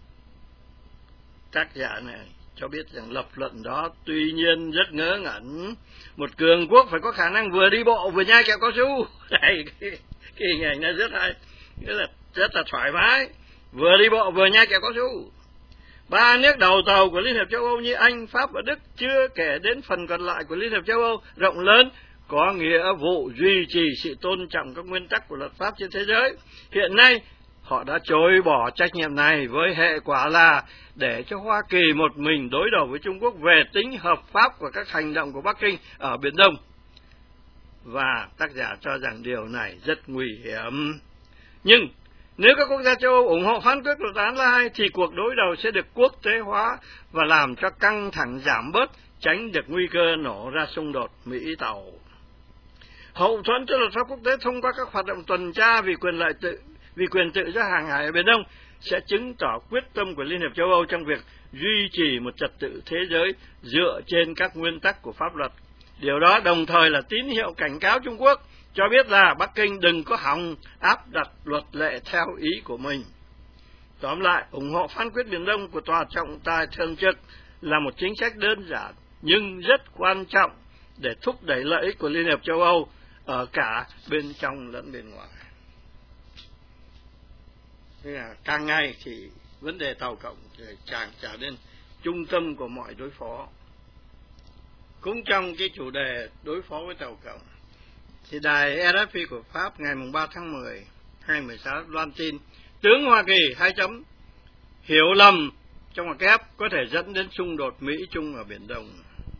tác giả này cho biết rằng lập luận đó tuy nhiên rất ngớ ngẩn. Một cường quốc phải có khả năng vừa đi bộ vừa nhai kẹo cao su. Đây, cái hình ảnh này rất hay, rất là thoải mái, vừa đi bộ vừa nhai kẹo cao su. Ba nước đầu tàu của Liên hiệp châu Âu như Anh, Pháp và Đức, chưa kể đến phần còn lại của Liên hiệp châu Âu rộng lớn, có nghĩa vụ duy trì sự tôn trọng các nguyên tắc của luật pháp trên thế giới. Hiện nay, họ đã chối bỏ trách nhiệm này với hệ quả là để cho Hoa Kỳ một mình đối đầu với Trung Quốc về tính hợp pháp của các hành động của Bắc Kinh ở Biển Đông. Và tác giả cho rằng điều này rất nguy hiểm. Nhưng nếu các quốc gia châu Âu ủng hộ phán quyết của Tòa án La Hay thì cuộc đối đầu sẽ được quốc tế hóa và làm cho căng thẳng giảm bớt, tránh được nguy cơ nổ ra xung đột Mỹ-Tàu. Hậu thuẫn cho luật pháp quốc tế thông qua các hoạt động tuần tra vì quyền tự do hàng hải ở Biển Đông sẽ chứng tỏ quyết tâm của Liên hiệp châu Âu trong việc duy trì một trật tự thế giới dựa trên các nguyên tắc của pháp luật. Điều đó đồng thời là tín hiệu cảnh cáo Trung Quốc, cho biết là Bắc Kinh đừng có hòng áp đặt luật lệ theo ý của mình. Tóm lại, ủng hộ phán quyết Biển Đông của Tòa trọng tài thường trực là một chính sách đơn giản nhưng rất quan trọng để thúc đẩy lợi ích của Liên hiệp châu Âu ở cả bên trong lẫn bên ngoài. Thế là càng ngày thì vấn đề Tàu Cộng trở nên trung tâm của mọi đối phó. Cũng trong cái chủ đề đối phó với Tàu Cộng, thì đài RFI của Pháp ngày 3 tháng 10, 2016 loan tin tướng Hoa Kỳ hiểu lầm trong ngoặc kép có thể dẫn đến xung đột Mỹ-Trung ở Biển Đông.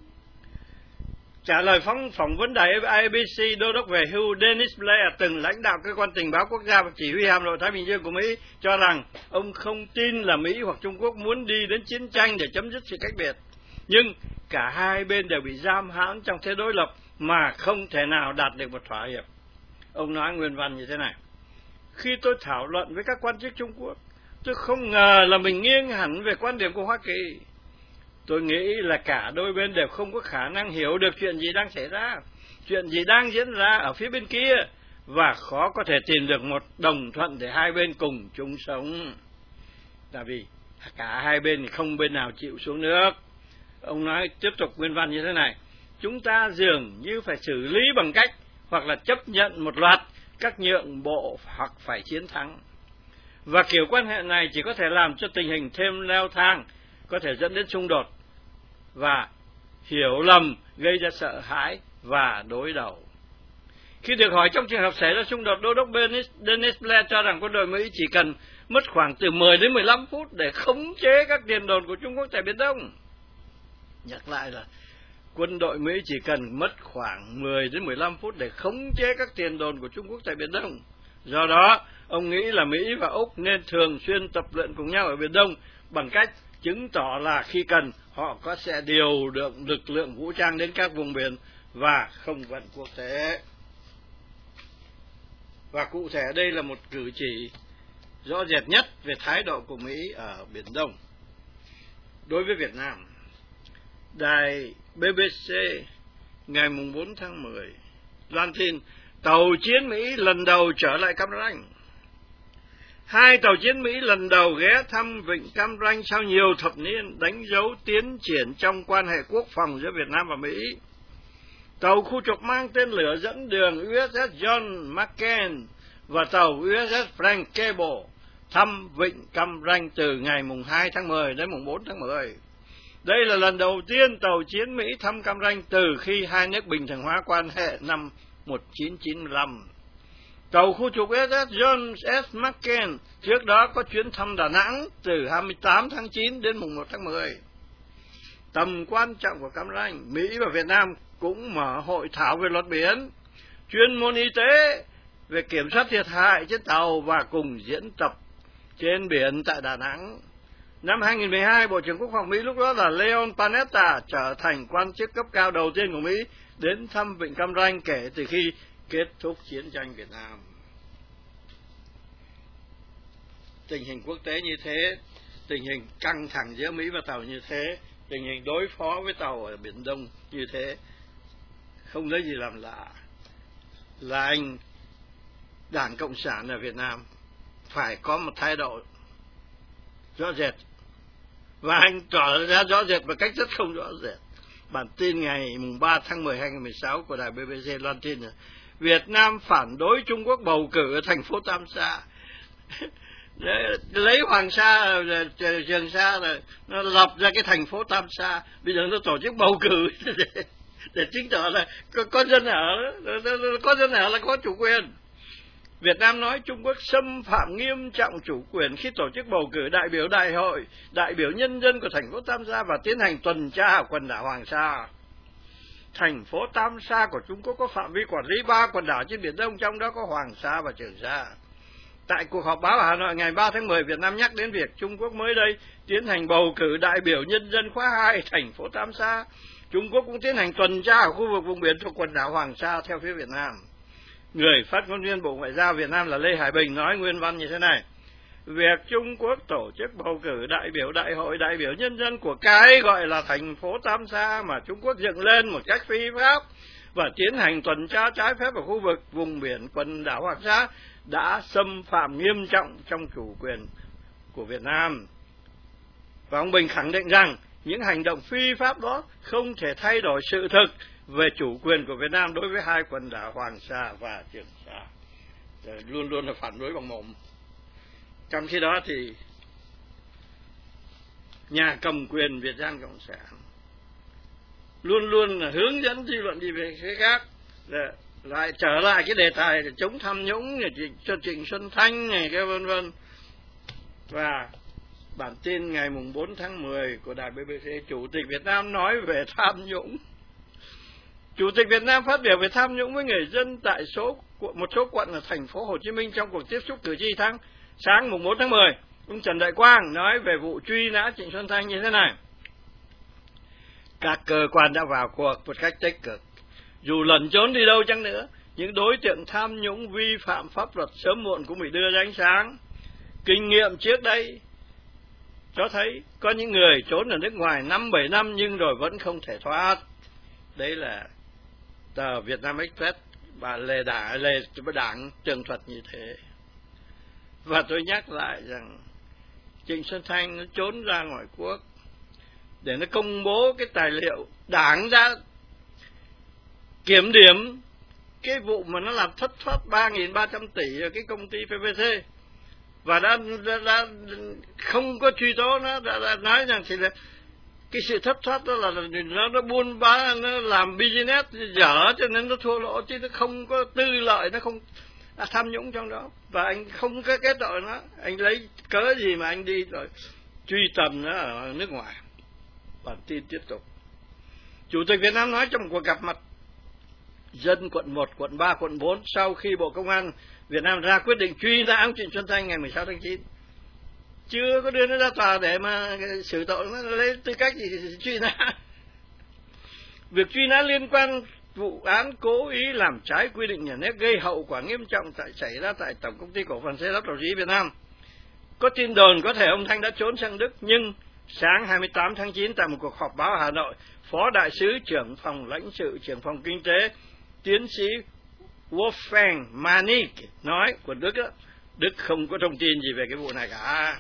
Trả lời phỏng vấn đài ABC, đô đốc về hưu Dennis Blair, từng lãnh đạo cơ quan tình báo quốc gia và chỉ huy hạm đội Thái Bình Dương của Mỹ, cho rằng ông không tin là Mỹ hoặc Trung Quốc muốn đi đến chiến tranh để chấm dứt sự cách biệt. Nhưng cả hai bên đều bị giam hãm trong thế đối lập mà không thể nào đạt được một thỏa hiệp. Ông nói nguyên văn như thế này: khi tôi thảo luận với các quan chức Trung Quốc, tôi không ngờ là mình nghiêng hẳn về quan điểm của Hoa Kỳ. Tôi nghĩ là cả đôi bên đều không có khả năng hiểu được chuyện gì đang xảy ra, chuyện gì đang diễn ra ở phía bên kia, và khó có thể tìm được một đồng thuận để hai bên cùng chung sống. Tại vì cả hai bên thì không bên nào chịu xuống nước. Ông nói tiếp tục nguyên văn như thế này: chúng ta dường như phải xử lý bằng cách hoặc là chấp nhận một loạt các nhượng bộ hoặc phải chiến thắng. Và kiểu quan hệ này chỉ có thể làm cho tình hình thêm leo thang, có thể dẫn đến xung đột và hiểu lầm, gây ra sợ hãi và đối đầu. Khi được hỏi trong trường hợp xảy ra xung đột, đô đốc Dennis Blair cho rằng quân đội Mỹ chỉ cần mất khoảng từ 10 đến 15 phút để khống chế các tiền đồn của Trung Quốc tại Biển Đông. Nhắc lại là quân đội Mỹ chỉ cần mất khoảng 10 đến 15 phút để khống chế các tiền đồn của Trung Quốc tại Biển Đông. Do đó, ông nghĩ là Mỹ và Úc nên thường xuyên tập luyện cùng nhau ở Biển Đông bằng cách chứng tỏ là khi cần họ sẽ điều động lực lượng vũ trang đến các vùng biển và không vận quốc tế. Và cụ thể đây là một cử chỉ rõ rệt nhất về thái độ của Mỹ ở Biển Đông. Đối với Việt Nam, đài BBC ngày 4 tháng 10 loan tin tàu chiến Mỹ lần đầu trở lại Cam Ranh. 2 tàu chiến Mỹ lần đầu ghé thăm vịnh Cam Ranh sau nhiều thập niên, đánh dấu tiến triển trong quan hệ quốc phòng giữa Việt Nam và Mỹ. Tàu khu trục mang tên lửa dẫn đường USS John McCain và tàu USS Frank Cable thăm vịnh Cam Ranh từ ngày 2 tháng 10 đến 4 tháng 10. Đây là lần đầu tiên tàu chiến Mỹ thăm Cam Ranh từ khi hai nước bình thường hóa quan hệ năm 1995. Tàu khu trục USS John S. McCain trước đó có chuyến thăm Đà Nẵng từ 28 tháng 9 đến 1 tháng 10. Tầm quan trọng của Cam Ranh, Mỹ và Việt Nam cũng mở hội thảo về luật biển, chuyên môn y tế về kiểm soát thiệt hại trên tàu và cùng diễn tập trên biển tại Đà Nẵng. Năm 2012, Bộ trưởng Quốc phòng Mỹ lúc đó là Leon Panetta trở thành quan chức cấp cao đầu tiên của Mỹ đến thăm vịnh Cam Ranh kể từ khi kết thúc chiến tranh Việt Nam. Tình hình quốc tế như thế, tình hình căng thẳng giữa Mỹ và tàu như thế, tình hình đối phó với tàu ở Biển Đông như thế, không lấy gì làm lạ là anh Đảng Cộng sản ở Việt Nam phải có một thái độ rõ rệt, và anh tỏ ra rõ rệt một cách rất không rõ rệt. Bản tin ngày 3 tháng 10 2016 của đài BBC loan tin là Việt Nam phản đối Trung Quốc bầu cử ở thành phố Tam Sa. Lấy Hoàng Sa, Trường Sa rồi nó lập ra cái thành phố Tam Sa, bây giờ nó tổ chức bầu cử để chứng tỏ là có dân ở là có chủ quyền. Việt Nam nói Trung Quốc xâm phạm nghiêm trọng chủ quyền khi tổ chức bầu cử đại biểu đại hội, đại biểu nhân dân của thành phố Tam Sa và tiến hành tuần tra ở quần đảo Hoàng Sa. Thành phố Tam Sa của Trung Quốc có phạm vi quản lý 3 quần đảo trên Biển Đông, trong đó có Hoàng Sa và Trường Sa. Tại cuộc họp báo ở Hà Nội ngày 3 tháng 10, Việt Nam nhắc đến việc Trung Quốc mới đây tiến hành bầu cử đại biểu nhân dân khóa 2 thành phố Tam Sa. Trung Quốc cũng tiến hành tuần tra ở khu vực vùng biển thuộc quần đảo Hoàng Sa theo phía Việt Nam. Người phát ngôn viên Bộ Ngoại giao Việt Nam là Lê Hải Bình nói nguyên văn như thế này: việc Trung Quốc tổ chức bầu cử đại biểu đại hội đại biểu nhân dân của cái gọi là thành phố Tam Sa mà Trung Quốc dựng lên một cách phi pháp và tiến hành tuần tra trái phép ở khu vực vùng biển quần đảo Hoàng Sa đã xâm phạm nghiêm trọng trong chủ quyền của Việt Nam. Và ông Bình khẳng định rằng những hành động phi pháp đó không thể thay đổi sự thực về chủ quyền của Việt Nam đối với 2 quần đảo Hoàng Sa và Trường Sa. Luôn luôn là phản đối bằng mồm. Trong khi đó thì nhà cầm quyền Việt Nam Cộng sản luôn luôn là hướng dẫn dư luận đi về phía khác, lại trở lại cái đề tài chống tham nhũng cho Trịnh Xuân Thanh này cái vân vân. Và bản tin ngày 4 tháng 10 của đài BBC, Chủ tịch Việt Nam nói về tham nhũng. Chủ tịch Việt Nam phát biểu về tham nhũng với người dân tại một số quận ở thành phố Hồ Chí Minh trong cuộc tiếp xúc cử tri sáng 4 tháng 10. Ông Trần Đại Quang nói về vụ truy nã Trịnh Xuân Thanh như thế này: các cơ quan đã vào cuộc một cách tích cực. Dù lẩn trốn đi đâu chăng nữa, những đối tượng tham nhũng vi phạm pháp luật sớm muộn cũng bị đưa ra ánh sáng. Kinh nghiệm trước đây cho thấy có những người trốn ở nước ngoài 5-7 năm nhưng rồi vẫn không thể thoát. Đấy là tờ Việt Nam Express và Lê Đảng tường thuật như thế. Và tôi nhắc lại rằng Trịnh Xuân Thanh nó trốn ra ngoại quốc để nó công bố cái tài liệu Đảng ra kiểm điểm cái vụ mà nó làm thất thoát 3.300 tỷ ở cái công ty PVC, và đã không có truy tố nó, đã nói rằng thì là cái sự thất thoát đó là nó buôn bán, nó làm business dở cho nên nó thua lỗ, chứ nó không có tư lợi, nó không tham nhũng trong đó. Và anh không có cái tội nó, anh lấy cớ gì mà anh đi rồi truy tầm nó ở nước ngoài. Bản tin tiếp tục. Chủ tịch Việt Nam nói trong một cuộc gặp mặt dân quận 1, quận 3, quận 4 sau khi Bộ Công an Việt Nam ra quyết định truy nã ông Trịnh Xuân Thanh ngày 16 tháng 9. Chưa có đưa nó ra tòa để mà xử tội, nó lấy tư cách gì truy nã. Việc truy nã liên quan vụ án cố ý làm trái quy định nhà nước gây hậu quả nghiêm trọng xảy ra tại Tổng công ty Cổ phần Xây lắp Dầu khí Việt Nam. Có tin đồn có thể ông Thanh đã trốn sang Đức, nhưng sáng 28 tháng 9 tại một cuộc họp báo Hà Nội, Phó Đại sứ trưởng phòng lãnh sự, trưởng phòng kinh tế, tiến sĩ Wolfgang Manik nói của Đức đó, Đức không có thông tin gì về cái vụ này cả.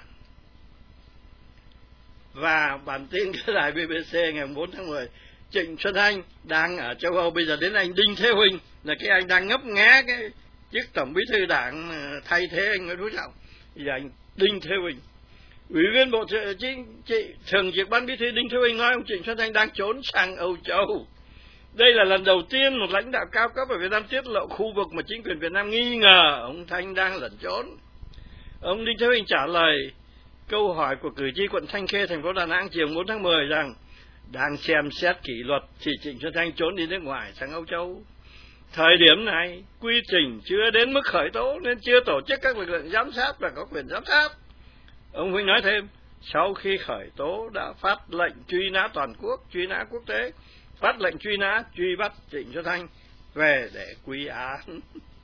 Và bản tin cái đài BBC ngày 4 tháng 10, Trịnh Xuân Thanh đang ở châu Âu, bây giờ đến anh Đinh Thế Huỳnh, là cái anh đang ngấp nghé cái chức tổng bí thư đảng thay thế anh Nguyễn Phú Trọng. Bây giờ anh Đinh Thế Huỳnh, Ủy viên Bộ Chính trị, thường trực Ban Bí thư Đinh Thế Huỳnh nói ông Trịnh Xuân Thanh đang trốn sang Âu Châu. Đây là lần đầu tiên một lãnh đạo cao cấp ở Việt Nam tiết lộ khu vực mà chính quyền Việt Nam nghi ngờ ông Thanh đang lẩn trốn. Ông Đinh Thế Huỳnh trả lời câu hỏi của cử tri quận Thanh Khê, thành phố Đà Nẵng chiều 4 tháng 10 rằng đang xem xét kỷ luật thì Trịnh Xuân Thanh trốn đi nước ngoài sang Âu Châu. Thời điểm này, quy trình chưa đến mức khởi tố nên chưa tổ chức các lực lượng giám sát và có quyền giám sát. Ông Huỳnh nói thêm, sau khi khởi tố đã phát lệnh truy nã toàn quốc, truy nã quốc tế, phát lệnh truy nã, truy bắt Trịnh Xuân Thanh về để quy án.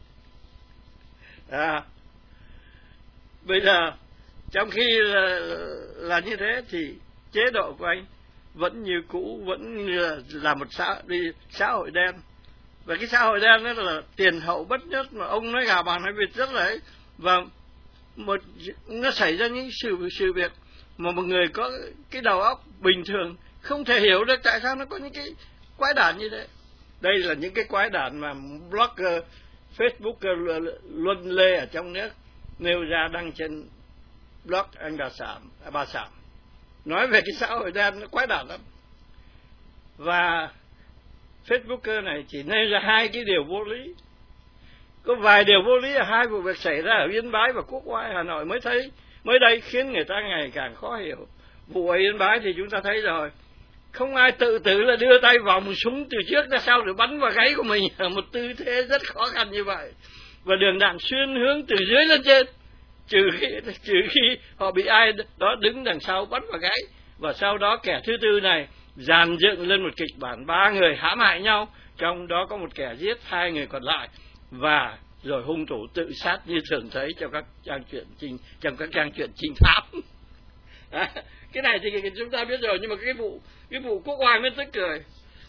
Bây giờ, trong khi là như thế thì chế độ của anh vẫn như cũ, vẫn là một xã hội đen. Và cái xã hội đen đó là tiền hậu bất nhất, mà ông nói gà bàn nói vịt rất là ấy. Và nó xảy ra những sự việc mà một người có cái đầu óc bình thường không thể hiểu được tại sao nó có những cái quái đản như thế. Đây là những cái quái đản mà blogger, Facebooker luân lê ở trong nước nêu ra đăng trên blog anh bà Sảm, nói về cái xã hội đen nó quái đản lắm. Và Facebooker này chỉ nêu ra hai cái điều vô lý. Có vài điều vô lý là hai vụ việc xảy ra ở Yên Bái và Quốc Oai Hà Nội mới đây khiến người ta ngày càng khó hiểu. Vụ ở Yên Bái thì chúng ta thấy rồi, không ai tự tử là đưa tay vòng súng từ trước ra sau để bắn vào gáy của mình ở một tư thế rất khó khăn như vậy, và đường đạn xuyên hướng từ dưới lên trên, trừ khi họ bị ai đó đứng đằng sau bắn vào gáy. Và sau đó kẻ thứ tư này dàn dựng lên một kịch bản 3 người hãm hại nhau, trong đó có một kẻ giết 2 người còn lại, và rồi hung thủ tự sát như thường thấy trong các trang truyện trinh thám. Cái này thì chúng ta biết rồi, nhưng mà cái vụ Quốc Oai mới tức cười.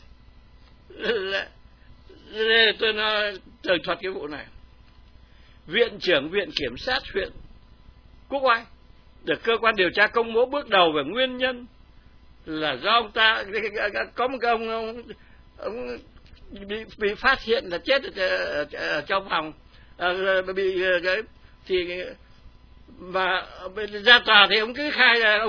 Tôi nói tường thuật cái vụ này. Viện trưởng Viện Kiểm sát huyện Quốc Oai được cơ quan điều tra công bố bước đầu về nguyên nhân là do ông ta có một cái ông bị phát hiện là chết ở trong phòng, thì mà ra tòa thì ông cứ khai là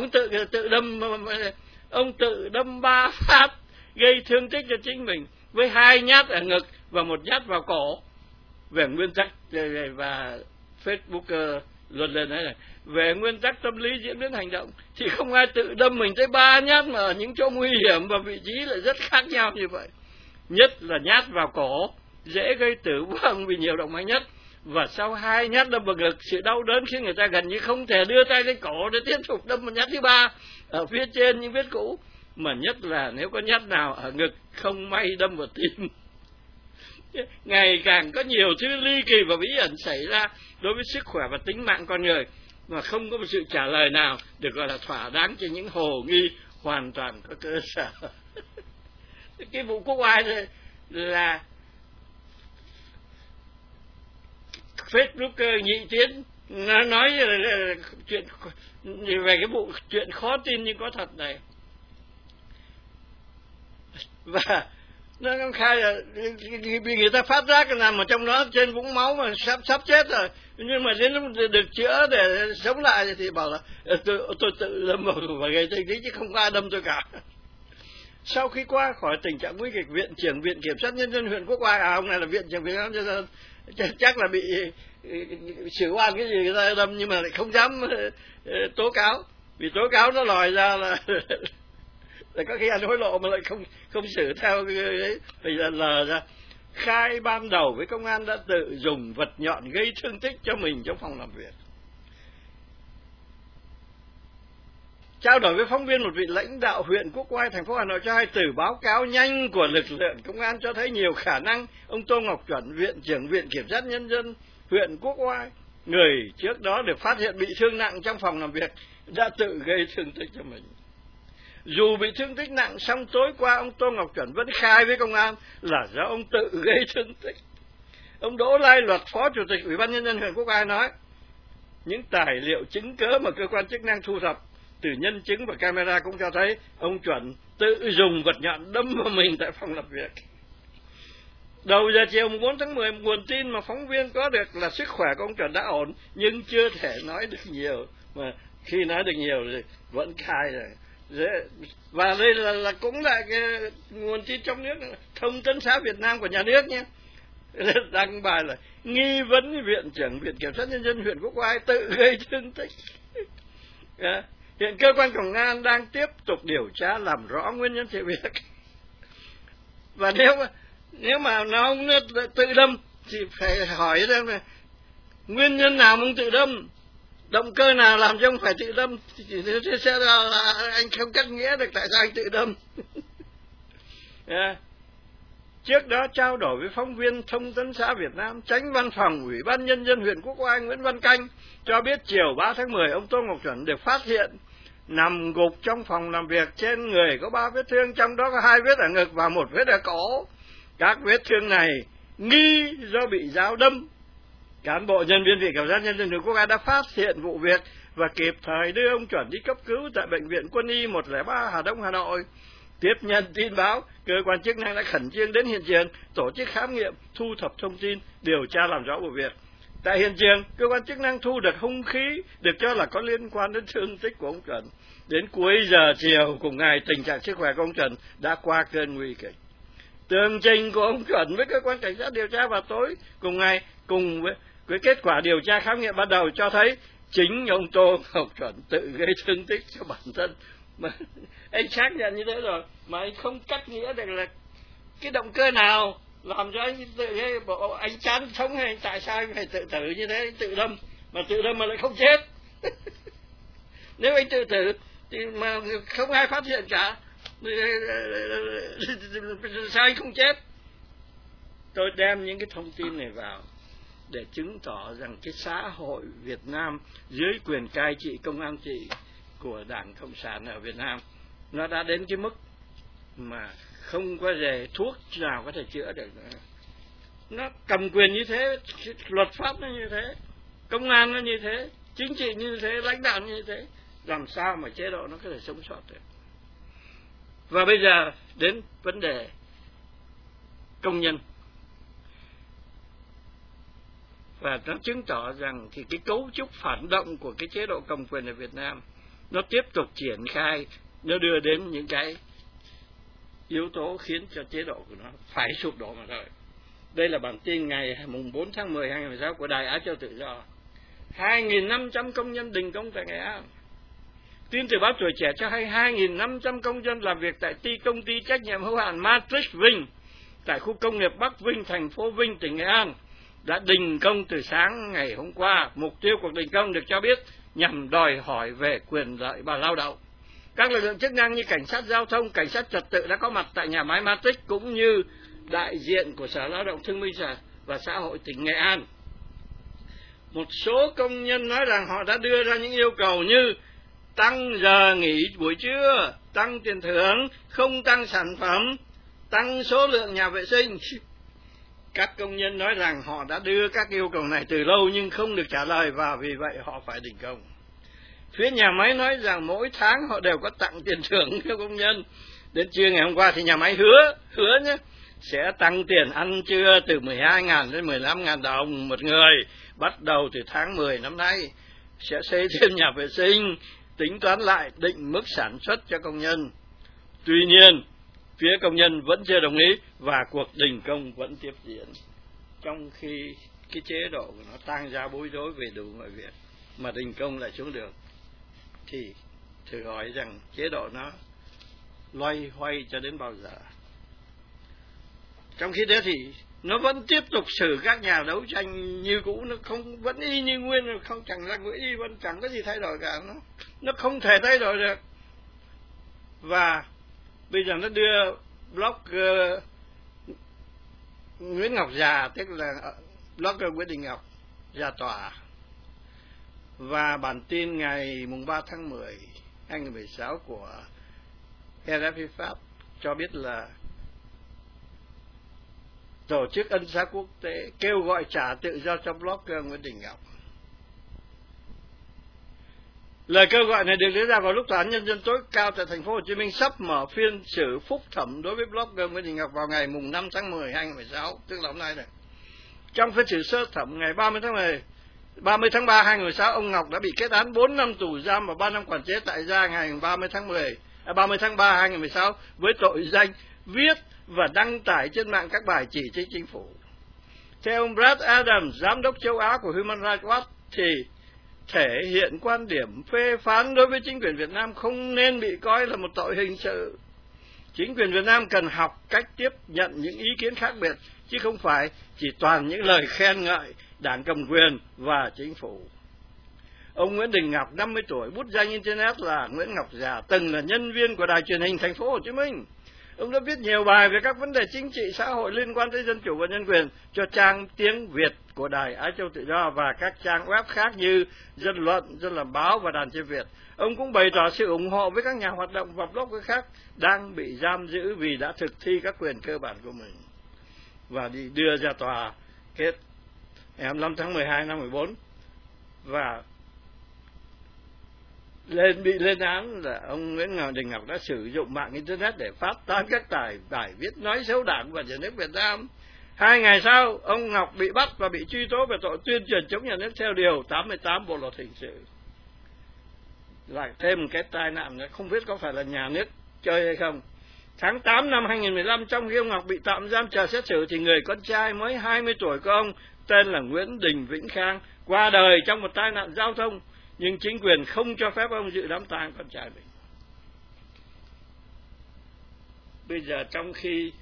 ông tự đâm 3 phát gây thương tích cho chính mình, với 2 nhát ở ngực và 1 nhát vào cổ. Về nguyên tắc, và Facebooker luận lên đấy này, về nguyên tắc tâm lý diễn biến hành động thì không ai tự đâm mình tới 3 nhát mà ở những chỗ nguy hiểm và vị trí lại rất khác nhau như vậy. Nhất là nhát vào cổ dễ gây tử vong vì nhiều động mạch nhất, và sau 2 nhát đâm vào ngực, sự đau đớn khiến người ta gần như không thể đưa tay lên cổ để tiếp tục đâm một nhát thứ 3 ở phía trên những vết cũ, mà nhất là nếu có nhát nào ở ngực không may đâm vào tim. Ngày càng có nhiều thứ ly kỳ và bí ẩn xảy ra đối với sức khỏe và tính mạng con người, mà không có một sự trả lời nào được gọi là thỏa đáng cho những hồ nghi hoàn toàn có cơ sở. Cái vụ Quốc Oai này là Facebooker Nhị Tiến nó nói là chuyện về cái vụ chuyện khó tin nhưng có thật này, và nó khai là bị người ta phát giác nằm ở trong đó trên vũng máu mà sắp chết rồi, nhưng mà đến lúc được chữa để sống lại thì bảo là tôi tự đâm vào gây thương tích chứ không có ai đâm tôi cả. Sau khi qua khỏi tình trạng nguy kịch, Viện trưởng Viện Kiểm sát Nhân dân huyện Quốc Oai, ông này là Viện trưởng Viện Kiểm sát Nhân dân, chắc là bị xử oan cái gì người ta đâm, nhưng mà lại không dám tố cáo, vì tố cáo nó lòi ra là có khi ăn hối lộ mà lại không xử theo cái ấy. Bây giờ lờ ra khai ban đầu với công an đã tự dùng vật nhọn gây thương tích cho mình trong phòng làm việc. Trao đổi với phóng viên, một vị lãnh đạo huyện Quốc Oai, thành phố Hà Nội cho hay từ báo cáo nhanh của lực lượng công an cho thấy nhiều khả năng ông Tô Ngọc Chuẩn, Viện trưởng Viện Kiểm sát Nhân dân huyện Quốc Oai người trước đó được phát hiện bị thương nặng trong phòng làm việc đã tự gây thương tích cho mình. Dù bị thương tích nặng, song tối qua ông Tô Ngọc Chuẩn vẫn khai với công an là do ông tự gây thương tích. Ông Đỗ Lai Luật, Phó Chủ tịch Ủy ban Nhân dân huyện Quốc Oai nói, những tài liệu chứng cớ mà cơ quan chức năng thu thập từ nhân chứng và camera cũng cho thấy ông Chuẩn tự dùng vật nhọn đâm vào mình tại phòng làm việc. Đầu giờ chiều 4 tháng 10, nguồn tin mà phóng viên có được là sức khỏe của ông Chuẩn đã ổn, nhưng chưa thể nói được nhiều. Mà khi nói được nhiều thì vẫn khai rồi. Và đây là cũng là cái nguồn tin trong nước, Thông tấn xã Việt Nam của nhà nước nhé, đăng bài là nghi vấn Viện trưởng Viện Kiểm sát Nhân dân huyện Quốc Oai tự gây thương tích. Hiện cơ quan công an đang tiếp tục điều tra làm rõ nguyên nhân sự việc. Và nếu mà nó không tự đâm thì phải hỏi xem là nguyên nhân nào mà ông tự đâm, động cơ nào làm cho ông phải tự đâm, thì sẽ là anh không cắt nghĩa được tại sao anh tự đâm. Trước đó trao đổi với phóng viên Thông tấn xã Việt Nam, Chánh Văn phòng Ủy ban Nhân dân huyện Quốc Oai Nguyễn Văn Canh cho biết chiều 3 tháng 10 ông Tô Ngọc Chuẩn được phát hiện nằm gục trong phòng làm việc, trên người có 3 vết thương, trong đó có 2 vết ở ngực và 1 vết ở cổ. Các vết thương này nghi do bị dao đâm. Cán bộ nhân viên Viện Kiểm sát Nhân dân huyện Quốc Oai đã phát hiện vụ việc và kịp thời đưa ông Chuẩn đi cấp cứu tại Bệnh viện Quân y 103 Hà Đông, Hà Nội. Tiếp nhận tin báo, cơ quan chức năng đã khẩn trương đến hiện trường, tổ chức khám nghiệm, thu thập thông tin, điều tra làm rõ vụ việc. Tại hiện trường, cơ quan chức năng thu được hung khí được cho là có liên quan đến thương tích của ông Chuẩn. Đến cuối giờ chiều cùng ngày, tình trạng sức khỏe của ông Chuẩn đã qua cơn nguy kịch. Tường trình của ông Chuẩn với cơ quan cảnh sát điều tra vào tối cùng ngày, cùng với kết quả điều tra khám nghiệm ban đầu cho thấy chính ông Tô Ngọc Chuẩn tự gây thương tích cho bản thân. Mà anh xác nhận như thế rồi mà anh không cắt nghĩa được là cái động cơ nào làm cho anh anh chán sống, hay tại sao anh phải tự tử như thế, anh tự đâm mà lại không chết. Nếu anh tự tử thì mà không ai phát hiện cả, sao anh không chết? Tôi đem những cái thông tin này vào để chứng tỏ rằng cái xã hội Việt Nam dưới quyền cai trị công an trị của Đảng Cộng sản ở Việt Nam nó đã đến cái mức mà không có về thuốc nào có thể chữa được nữa. Nó cầm quyền như thế, luật pháp nó như thế, công an nó như thế, chính trị như thế, lãnh đạo như thế, làm sao mà chế độ nó có thể sống sót được. Và bây giờ đến vấn đề công nhân, và nó chứng tỏ rằng thì cái cấu trúc phản động của cái chế độ cầm quyền ở Việt Nam nó tiếp tục triển khai, nó đưa đến những cái yếu tố khiến cho chế độ của nó phải sụp đổ mà thôi. Đây là bản tin ngày 4 tháng 10 2016 của Đài Á Châu Tự Do. 2.500 công nhân đình công tại Nghệ An. Tin từ báo Tuổi Trẻ cho hay 2.500 công nhân làm việc tại công ty trách nhiệm hữu hạn Matrix Vinh tại khu công nghiệp Bắc Vinh, thành phố Vinh, tỉnh Nghệ An đã đình công từ sáng ngày hôm qua. Mục tiêu cuộc đình công được cho biết nhằm đòi hỏi về quyền lợi và lao động. Các lực lượng chức năng như cảnh sát giao thông, cảnh sát trật tự đã có mặt tại nhà máy Matrix, cũng như đại diện của Sở Lao động Thương binh và Xã hội tỉnh Nghệ An. Một số công nhân nói rằng họ đã đưa ra những yêu cầu như tăng giờ nghỉ buổi trưa, tăng tiền thưởng, không tăng sản phẩm, tăng số lượng nhà vệ sinh. Các công nhân nói rằng họ đã đưa các yêu cầu này từ lâu nhưng không được trả lời, và vì vậy họ phải đình công. Phía nhà máy nói rằng mỗi tháng họ đều có tặng tiền thưởng cho công nhân. Đến trưa ngày hôm qua thì nhà máy hứa nhé, sẽ tăng tiền ăn trưa từ 12.000 đến 15.000 đồng một người, bắt đầu từ tháng 10 năm nay. Sẽ xây thêm nhà vệ sinh, tính toán lại định mức sản xuất cho công nhân. Tuy nhiên, phía công nhân vẫn chưa đồng ý và cuộc đình công vẫn tiếp diễn. Trong khi cái chế độ của nó tang ra bối rối về đủ mọi việc mà đình công lại xuống được, thì thử hỏi rằng chế độ nó loay hoay cho đến bao giờ? Trong khi đó thì nó vẫn tiếp tục xử các nhà đấu tranh như cũ, nó không vẫn y như nguyên, không chẳng ra y, vẫn chẳng có gì thay đổi cả, nó không thể thay đổi được. Và bây giờ nó đưa blogger Nguyễn Ngọc Già, tức là blogger Nguyễn Đình Ngọc, ra tòa Và bản tin ngày mùng 3 tháng 10 2016 của RFI Pháp cho biết là Tổ chức Ân xá Quốc tế kêu gọi trả tự do cho blogger Nguyễn Đình Ngọc. Lời kêu gọi này được đưa ra vào lúc Tòa án Nhân dân tối cao tại thành phố Hồ Chí Minh sắp mở phiên xử phúc thẩm đối với blogger Nguyễn Đình Ngọc vào ngày mùng 5 tháng 10 2016, tức là hôm nay này. Trong phiên xử sơ thẩm ngày 30 tháng 3 2016, ông Ngọc đã bị kết án 4 năm tù giam và 3 năm quản chế tại gia ngày 30 tháng 3 2016 với tội danh viết và đăng tải trên mạng các bài chỉ trích chính phủ. Theo ông Brad Adams, giám đốc châu Á của Human Rights Watch, thì thể hiện quan điểm phê phán đối với chính quyền Việt Nam không nên bị coi là một tội hình sự. Chính quyền Việt Nam cần học cách tiếp nhận những ý kiến khác biệt, chứ không phải chỉ toàn những lời khen ngợi đảng cầm quyền và chính phủ. Ông Nguyễn Đình Ngọc, 50 tuổi, bút danh Internet là Nguyễn Ngọc Già, từng là nhân viên của đài truyền hình thành phố Hồ Chí Minh. Ông đã viết nhiều bài về các vấn đề chính trị xã hội liên quan tới dân chủ và nhân quyền cho trang Tiếng Việt của đài Á Châu Tự Do và các trang web khác như Dân Luận, Dân Làm Báo và Đàn Trên Việt. Ông cũng bày tỏ sự ủng hộ với các nhà hoạt động và blogger khác đang bị giam giữ vì đã thực thi các quyền cơ bản của mình, và đi đưa ra tòa kết ngày 25 tháng 12 năm 14 và bị lên án là ông Nguyễn Đình Ngọc đã sử dụng mạng Internet để phát tán các bài viết nói xấu Đảng và Nhà nước Việt Nam. 2 ngày sau, ông Ngọc bị bắt và bị truy tố về tội tuyên truyền chống nhà nước theo điều 88 Bộ luật hình sự. Lại thêm một cái tai nạn nữa, không biết có phải là nhà nước chơi hay không. Tháng 8 năm 2015, trong khi ông Ngọc bị tạm giam chờ xét xử, thì người con trai mới 20 tuổi của ông tên là Nguyễn Đình Vĩnh Khang qua đời trong một tai nạn giao thông, nhưng chính quyền không cho phép ông dự đám tang con trai mình. Bây giờ trong khi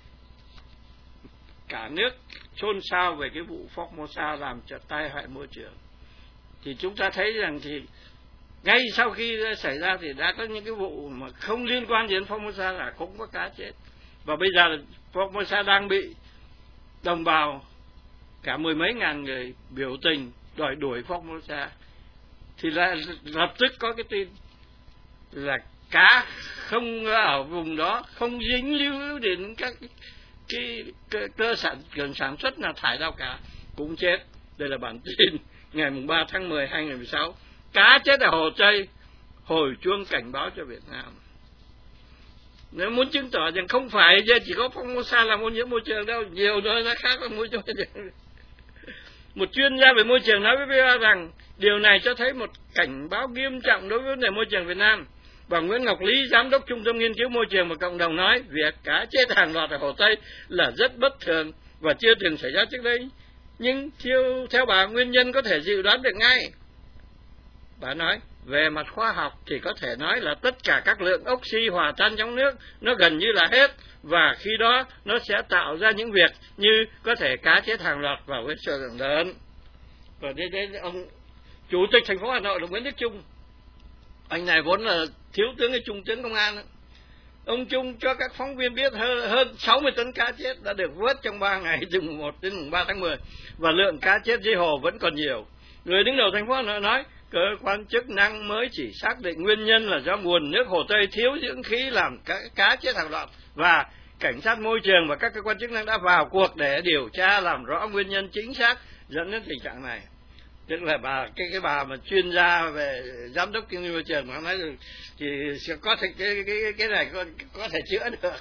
cả nước xôn xao về cái vụ Formosa làm cho tai hại môi trường, thì chúng ta thấy rằng thì ngay sau khi xảy ra thì đã có những cái vụ mà không liên quan đến Formosa là cũng có cá chết. Và bây giờ Formosa đang bị đồng bào cả 10 mấy ngàn người biểu tình đòi đuổi Formosa. Thì là lập tức có cái tin là cá không ở vùng đó không dính líu đến các cái cơ sản xuất là thải rau cá cũng chết. Đây là bản tin ngày 3 tháng 10 2016. Cá chết ở Hồ Tây, hồi chuông cảnh báo cho Việt Nam. Nếu muốn chứng tỏ rằng không phải chỉ có Formosa làm ô nhiễm môi trường đâu, nhiều nơi nó khác là môi trường. Một chuyên gia về môi trường nói với VOA rằng điều này cho thấy một cảnh báo nghiêm trọng đối với vấn đề môi trường Việt Nam. Và Nguyễn Ngọc Lý, giám đốc Trung tâm Nghiên cứu Môi trường và Cộng đồng nói việc cá chết hàng loạt ở Hồ Tây là rất bất thường và chưa từng xảy ra trước đây. Nhưng theo bà, nguyên nhân có thể dự đoán được ngay. Bà nói, về mặt khoa học thì có thể nói là tất cả các lượng oxy hòa tan trong nước nó gần như là hết, và khi đó nó sẽ tạo ra những việc như có thể cá chết hàng loạt vào với số lượng lớn. Và đến ông Chủ tịch thành phố Hà Nội là Nguyễn Đức Chung, anh này vốn là thiếu tướng hay trung tướng công an đó. Ông Chung cho các phóng viên biết hơn 60 tấn cá chết đã được vớt trong 3 ngày từ mùng 1 đến mùng 3 tháng 10, và lượng cá chết dưới hồ vẫn còn nhiều. Người đứng đầu thành phố Hà Nội nói cơ quan chức năng mới chỉ xác định nguyên nhân là do nguồn nước Hồ Tây thiếu dưỡng khí làm cá chết hàng loạt, và cảnh sát môi trường và các cơ quan chức năng đã vào cuộc để điều tra làm rõ nguyên nhân chính xác dẫn đến tình trạng này. Tức là cái bà mà chuyên gia về giám đốc kinh doanh môi trường mà nói thì có thể cái này có thể chữa được.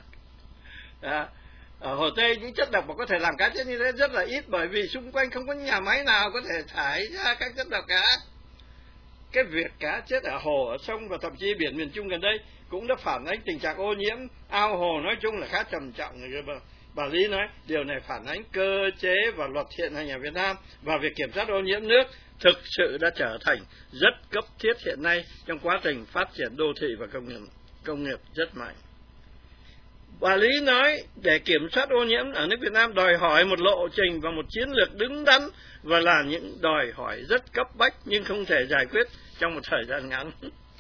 Ở Hồ Tây những chất độc mà có thể làm cá chết như thế rất là ít, bởi vì xung quanh không có nhà máy nào có thể thải ra các chất độc cả. Cái việc cá chết ở hồ, ở sông và thậm chí biển miền Trung gần đây cũng đã phản ánh tình trạng ô nhiễm ao hồ nói chung là khá trầm trọng. Bà Lý nói điều này phản ánh cơ chế và luật hiện hành ở Việt Nam, và việc kiểm soát ô nhiễm nước thực sự đã trở thành rất cấp thiết hiện nay trong quá trình phát triển đô thị và công nghiệp rất mạnh. Bà Lý nói để kiểm soát ô nhiễm ở nước Việt Nam đòi hỏi một lộ trình và một chiến lược đứng đắn, và là những đòi hỏi rất cấp bách nhưng không thể giải quyết trong một thời gian ngắn.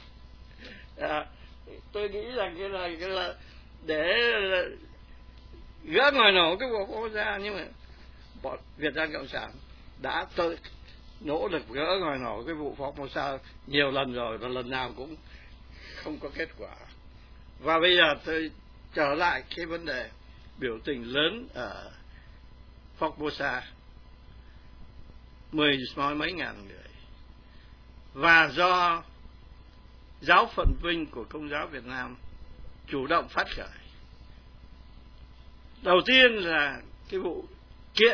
Tôi nghĩ rằng cái là để gỡ ngòi nổ cái vụ Formosa, nhưng mà bọn Việt Nam Cộng sản đã nỗ lực gỡ ngòi nổ cái vụ Formosa nhiều lần rồi và lần nào cũng không có kết quả. Và bây giờ tôi trở lại cái vấn đề biểu tình lớn ở Formosa, 10 mấy ngàn người, và do giáo phận Vinh của Công giáo Việt Nam chủ động phát khởi. Đầu tiên là cái vụ kiện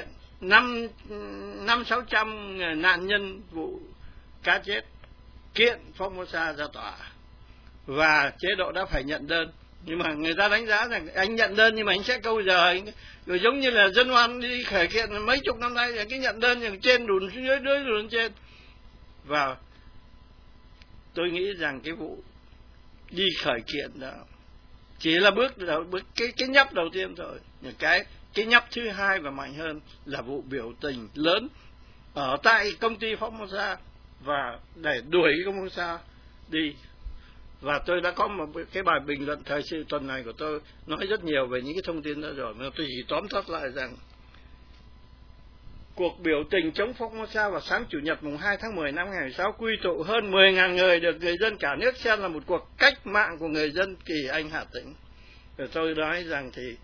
500-600 nạn nhân vụ cá chết, kiện Formosa ra tòa, và chế độ đã phải nhận đơn. Nhưng mà người ta đánh giá rằng anh nhận đơn nhưng mà anh sẽ câu giờ anh, rồi giống như là dân oan đi khởi kiện mấy chục năm nay, cái nhận đơn nhưng trên đùn xuống dưới, dưới đùn trên. Và tôi nghĩ rằng cái vụ đi khởi kiện đó chỉ là bước cái nhấp đầu tiên thôi. Nhưng cái nhấp thứ hai và mạnh hơn là vụ biểu tình lớn ở tại công ty Formosa và để đuổi Formosa đi. Và tôi đã có một cái bài bình luận thời sự tuần này của tôi nói rất nhiều về những cái thông tin đó rồi, mà tôi chỉ tóm tắt lại rằng cuộc biểu tình chống Formosa vào sáng Chủ nhật mùng 2 tháng 10 năm 2006 quy tụ hơn 10.000 người được người dân cả nước xem là một cuộc cách mạng của người dân Kỳ Anh Hà Tĩnh. Rồi tôi nói rằng thì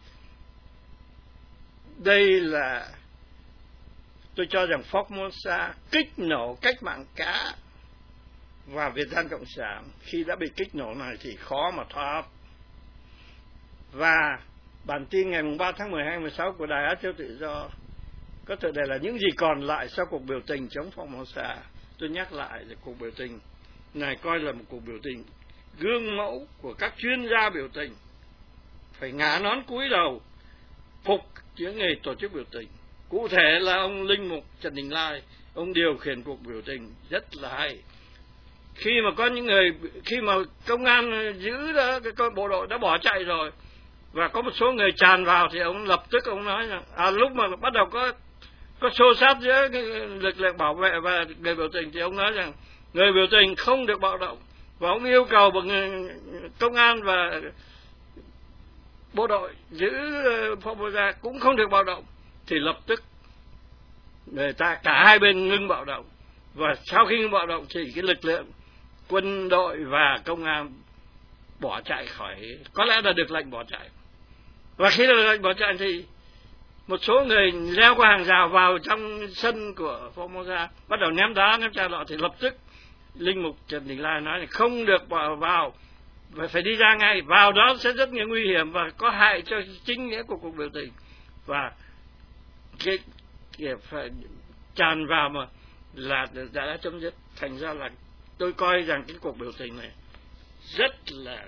đây là, tôi cho rằng Formosa kích nổ cách mạng cá và Việt Nam Cộng sản. Khi đã bị kích nổ này thì khó mà thoát. Và bản tin ngày 3 tháng 12 2016 của Đài Á Châu Tự Do có tựa đề là những gì còn lại sau cuộc biểu tình chống Formosa. Tôi nhắc lại là cuộc biểu tình này coi là một cuộc biểu tình gương mẫu của các chuyên gia biểu tình, phải ngã nón cúi đầu phục những người tổ chức biểu tình. Cụ thể là ông Linh Mục Trần Đình Lai, ông điều khiển cuộc biểu tình rất là hay. Khi mà có những người, khi mà công an giữ đó, cái bộ đội đã bỏ chạy rồi và có một số người tràn vào thì ông lập tức ông nói rằng lúc mà bắt đầu có xô xát giữa lực lượng bảo vệ và người biểu tình thì ông nói rằng người biểu tình không được bạo động, và ông yêu cầu công an và bộ đội giữ Formosa cũng không được bạo động. Thì lập tức người ta cả hai bên ngưng bạo động, và sau khi ngưng bạo động thì cái lực lượng quân đội và công an bỏ chạy khỏi, có lẽ là được lệnh bỏ chạy. Và khi được lệnh bỏ chạy thì một số người leo qua hàng rào vào trong sân của Formosa, bắt đầu ném đá ném chai lọ, thì lập tức Linh Mục Trần Đình Lai nói là không được vào, phải đi ra ngay, vào đó sẽ rất nhiều nguy hiểm và có hại cho chính nghĩa của cuộc biểu tình. Và cái phải tràn vào mà là đã chấm dứt. Thành ra là tôi coi rằng cái cuộc biểu tình này rất là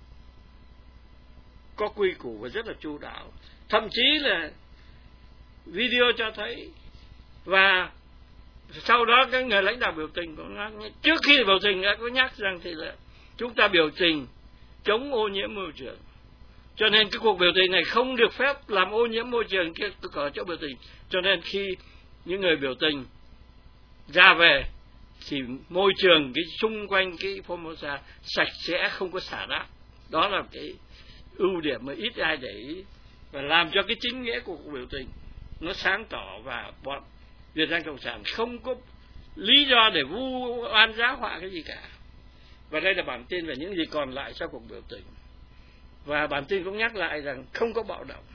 có quy củ và rất là chu đáo. Thậm chí là video cho thấy, và sau đó các người lãnh đạo biểu tình cũng nói, trước khi biểu tình đã có nhắc rằng thì là chúng ta biểu tình chống ô nhiễm môi trường, cho nên cái cuộc biểu tình này không được phép làm ô nhiễm môi trường ở chỗ biểu tình. Cho nên khi những người biểu tình ra về thì môi trường cái xung quanh cái Formosa sạch sẽ, không có xả rác. Đó là cái ưu điểm mà ít ai để ý, và làm cho cái chính nghĩa của cuộc biểu tình nó sáng tỏ, và bọn Việt Nam Cộng sản không có lý do để vu oan giá họa cái gì cả. Và đây là bản tin về những gì còn lại sau cuộc biểu tình. Và bản tin cũng nhắc lại rằng không có bạo động.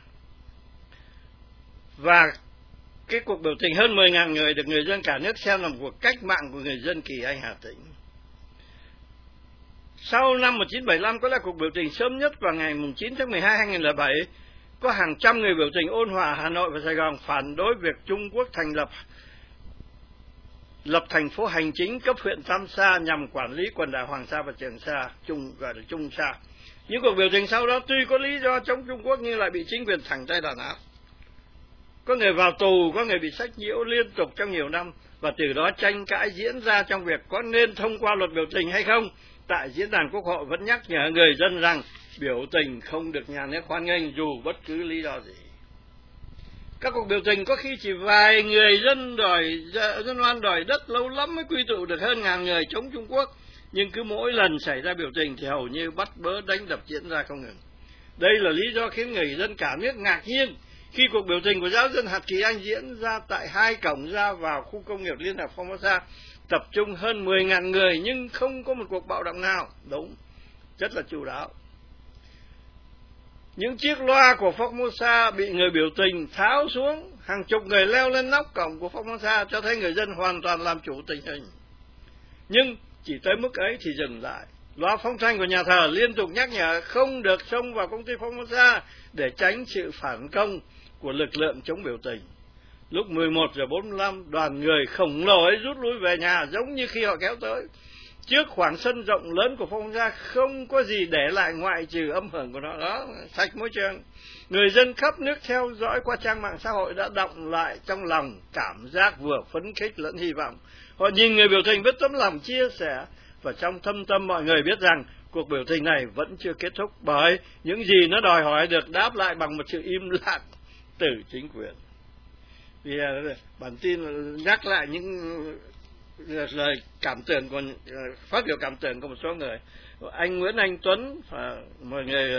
Và cái cuộc biểu tình hơn 10.000 người được người dân cả nước xem là một cuộc cách mạng của người dân Kỳ Anh Hà Tĩnh. Sau năm 1975 có là cuộc biểu tình sớm nhất vào ngày 9 tháng 12 2007, có hàng trăm người biểu tình ôn hòa Hà Nội và Sài Gòn phản đối việc Trung Quốc thành lập thành phố hành chính cấp huyện Tam Sa nhằm quản lý quần đảo Hoàng Sa và Trường Sa, gọi là Trung Sa. Những cuộc biểu tình sau đó tuy có lý do chống Trung Quốc nhưng lại bị chính quyền thẳng tay đàn áp. Có người vào tù, có người bị sách nhiễu liên tục trong nhiều năm, và từ đó tranh cãi diễn ra trong việc có nên thông qua luật biểu tình hay không. Tại diễn đàn Quốc hội vẫn nhắc nhở người dân rằng biểu tình không được nhà nước hoan nghênh dù bất cứ lý do gì. Các cuộc biểu tình có khi chỉ vài người dân oan đòi đất lâu lắm mới quy tụ được hơn ngàn người chống Trung Quốc, nhưng cứ mỗi lần xảy ra biểu tình thì hầu như bắt bớ đánh đập diễn ra không ngừng. Đây là lý do khiến người dân cả nước ngạc nhiên Khi cuộc biểu tình của giáo dân hạt Kỳ Anh diễn ra tại 2 cổng ra vào khu công nghiệp Liên hợp Formosa, tập trung hơn 10.000 người nhưng không có một cuộc bạo động nào. Đúng, rất là chu đáo. Những chiếc loa của Formosa bị người biểu tình tháo xuống, hàng chục người leo lên nóc cổng của Formosa cho thấy người dân hoàn toàn làm chủ tình hình. Nhưng chỉ tới mức ấy thì dừng lại. Loa phóng thanh của nhà thờ liên tục nhắc nhở không được xông vào công ty Formosa để tránh sự phản công của lực lượng chống biểu tình. Lúc 11:45, đoàn người khổng lồ ấy rút lui về nhà giống như khi họ kéo tới. Trước khoảng sân rộng lớn của Formosa không có gì để lại ngoại trừ âm hưởng của nó đó, sạch môi trường. Người dân khắp nước theo dõi qua trang mạng xã hội đã đọng lại trong lòng cảm giác vừa phấn khích lẫn hy vọng. Họ nhìn người biểu tình với tấm lòng chia sẻ, và trong thâm tâm mọi người biết rằng cuộc biểu tình này vẫn chưa kết thúc, bởi những gì nó đòi hỏi được đáp lại bằng một sự im lặng từ chính quyền. Vì bản tin nhắc lại những lời cảm tưởng, còn phát biểu cảm tưởng của một số người. Anh Nguyễn Anh Tuấn và mọi người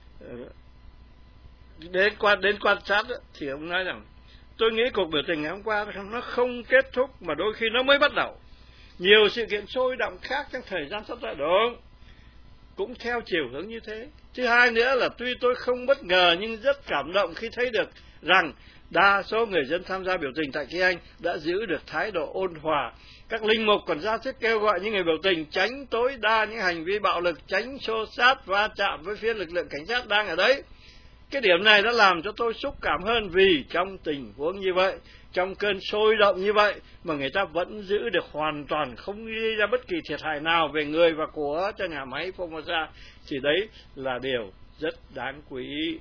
đến quan sát thì ông nói rằng tôi nghĩ cuộc biểu tình ngày hôm qua nó không kết thúc mà đôi khi nó mới bắt đầu. Nhiều sự kiện sôi động khác trong thời gian sắp tới đó cũng theo chiều hướng như thế. Thứ hai nữa là tuy tôi không bất ngờ nhưng rất cảm động khi thấy được rằng đa số người dân tham gia biểu tình tại Kỳ Anh đã giữ được thái độ ôn hòa. Các linh mục còn ra sức kêu gọi những người biểu tình tránh tối đa những hành vi bạo lực, tránh xô xát va chạm với phía lực lượng cảnh sát đang ở đấy. Cái điểm này đã làm cho tôi xúc cảm hơn, vì trong tình huống như vậy, trong cơn sôi động như vậy mà người ta vẫn giữ được hoàn toàn, không gây ra bất kỳ thiệt hại nào về người và của cho nhà máy Formosa, thì đấy là điều rất đáng quý.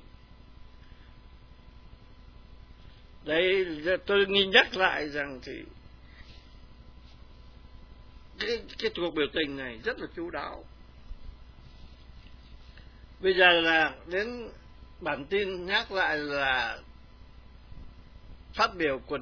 Đây tôi nhắc lại rằng thì cái cuộc biểu tình này rất là chu đáo. Bây giờ là đến bản tin nhắc lại là phát biểu của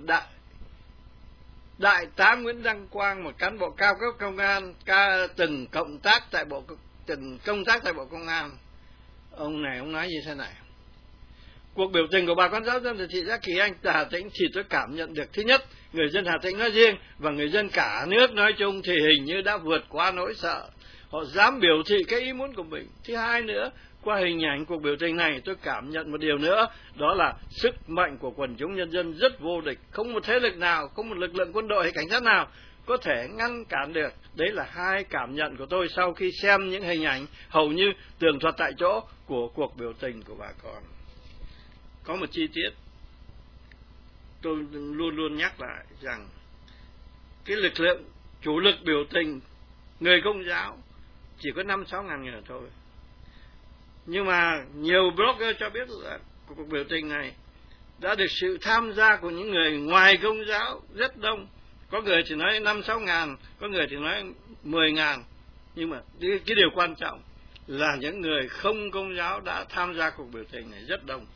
đại tá Nguyễn Đăng Quang, một cán bộ cao cấp công an từng công tác tại Bộ Công an. Ông nói như thế này: cuộc biểu tình của bà con giáo dân ở thị xã Kỳ Anh, Hà Tĩnh thì tôi cảm nhận được, thứ nhất, người dân Hà Tĩnh nói riêng và người dân cả nước nói chung thì hình như đã vượt qua nỗi sợ. Họ dám biểu thị cái ý muốn của mình. Thứ hai nữa, qua hình ảnh cuộc biểu tình này tôi cảm nhận một điều nữa, đó là sức mạnh của quần chúng nhân dân rất vô địch. Không một thế lực nào, không một lực lượng quân đội hay cảnh sát nào có thể ngăn cản được. Đấy là hai cảm nhận của tôi sau khi xem những hình ảnh hầu như tường thuật tại chỗ của cuộc biểu tình của bà con. Có một chi tiết tôi luôn luôn nhắc lại rằng cái lực lượng chủ lực biểu tình người Công giáo chỉ có 5-6 ngàn người thôi. Nhưng mà nhiều blogger cho biết là cuộc biểu tình này đã được sự tham gia của những người ngoài Công giáo rất đông. Có người thì nói 5-6 ngàn, có người thì nói 10 ngàn. Nhưng mà cái điều quan trọng là những người không Công giáo đã tham gia cuộc biểu tình này rất đông.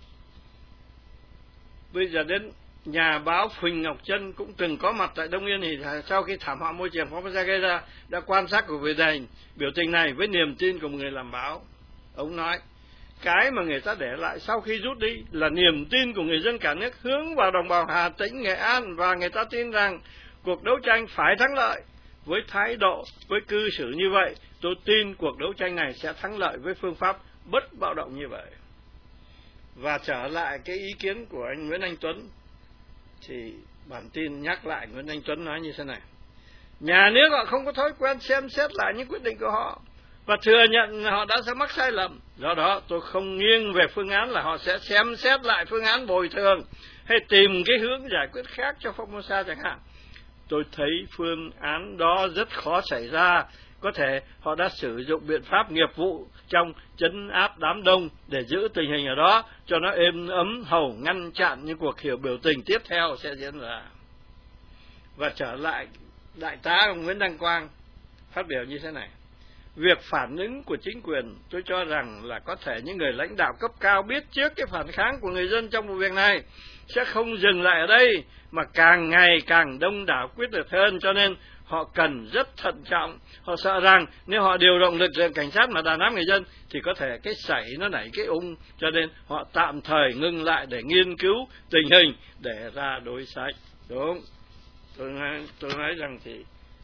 Bây giờ đến nhà báo Huỳnh Ngọc Trân cũng từng có mặt tại Đông Yên, thì sau khi thảm họa môi trường Formosa gây ra đã quan sát cuộc biểu tình này với niềm tin của một người làm báo. Ông nói, cái mà người ta để lại sau khi rút đi là niềm tin của người dân cả nước hướng vào đồng bào Hà Tĩnh, Nghệ An, và người ta tin rằng cuộc đấu tranh phải thắng lợi. Với thái độ, với cư xử như vậy, tôi tin cuộc đấu tranh này sẽ thắng lợi với phương pháp bất bạo động như vậy. Và trở lại cái ý kiến của anh Nguyễn Anh Tuấn, thì bản tin nhắc lại Nguyễn Anh Tuấn nói như thế này: nhà nước họ không có thói quen xem xét lại những quyết định của họ và thừa nhận họ đã sẽ mắc sai lầm. Do đó tôi không nghiêng về phương án là họ sẽ xem xét lại phương án bồi thường hay tìm cái hướng giải quyết khác cho Formosa chẳng hạn. Tôi thấy phương án đó rất khó xảy ra. Có thể họ đã sử dụng biện pháp nghiệp vụ trong trấn áp đám đông để giữ tình hình ở đó cho nó êm ấm, hầu ngăn chặn những cuộc biểu tình tiếp theo sẽ diễn ra. Và trở lại đại tá Nguyễn Đăng Quang phát biểu như thế này: việc phản ứng của chính quyền tôi cho rằng là có thể những người lãnh đạo cấp cao biết trước cái phản kháng của người dân trong vụ việc này sẽ không dừng lại ở đây mà càng ngày càng đông đảo quyết liệt hơn, cho nên họ cần rất thận trọng. Họ sợ rằng nếu họ điều động lực lượng cảnh sát mà đàn áp người dân thì có thể cái sảy nó nảy cái ung, cho nên họ tạm thời ngưng lại để nghiên cứu tình hình để ra đối sách. Đúng, tôi nói rằng thì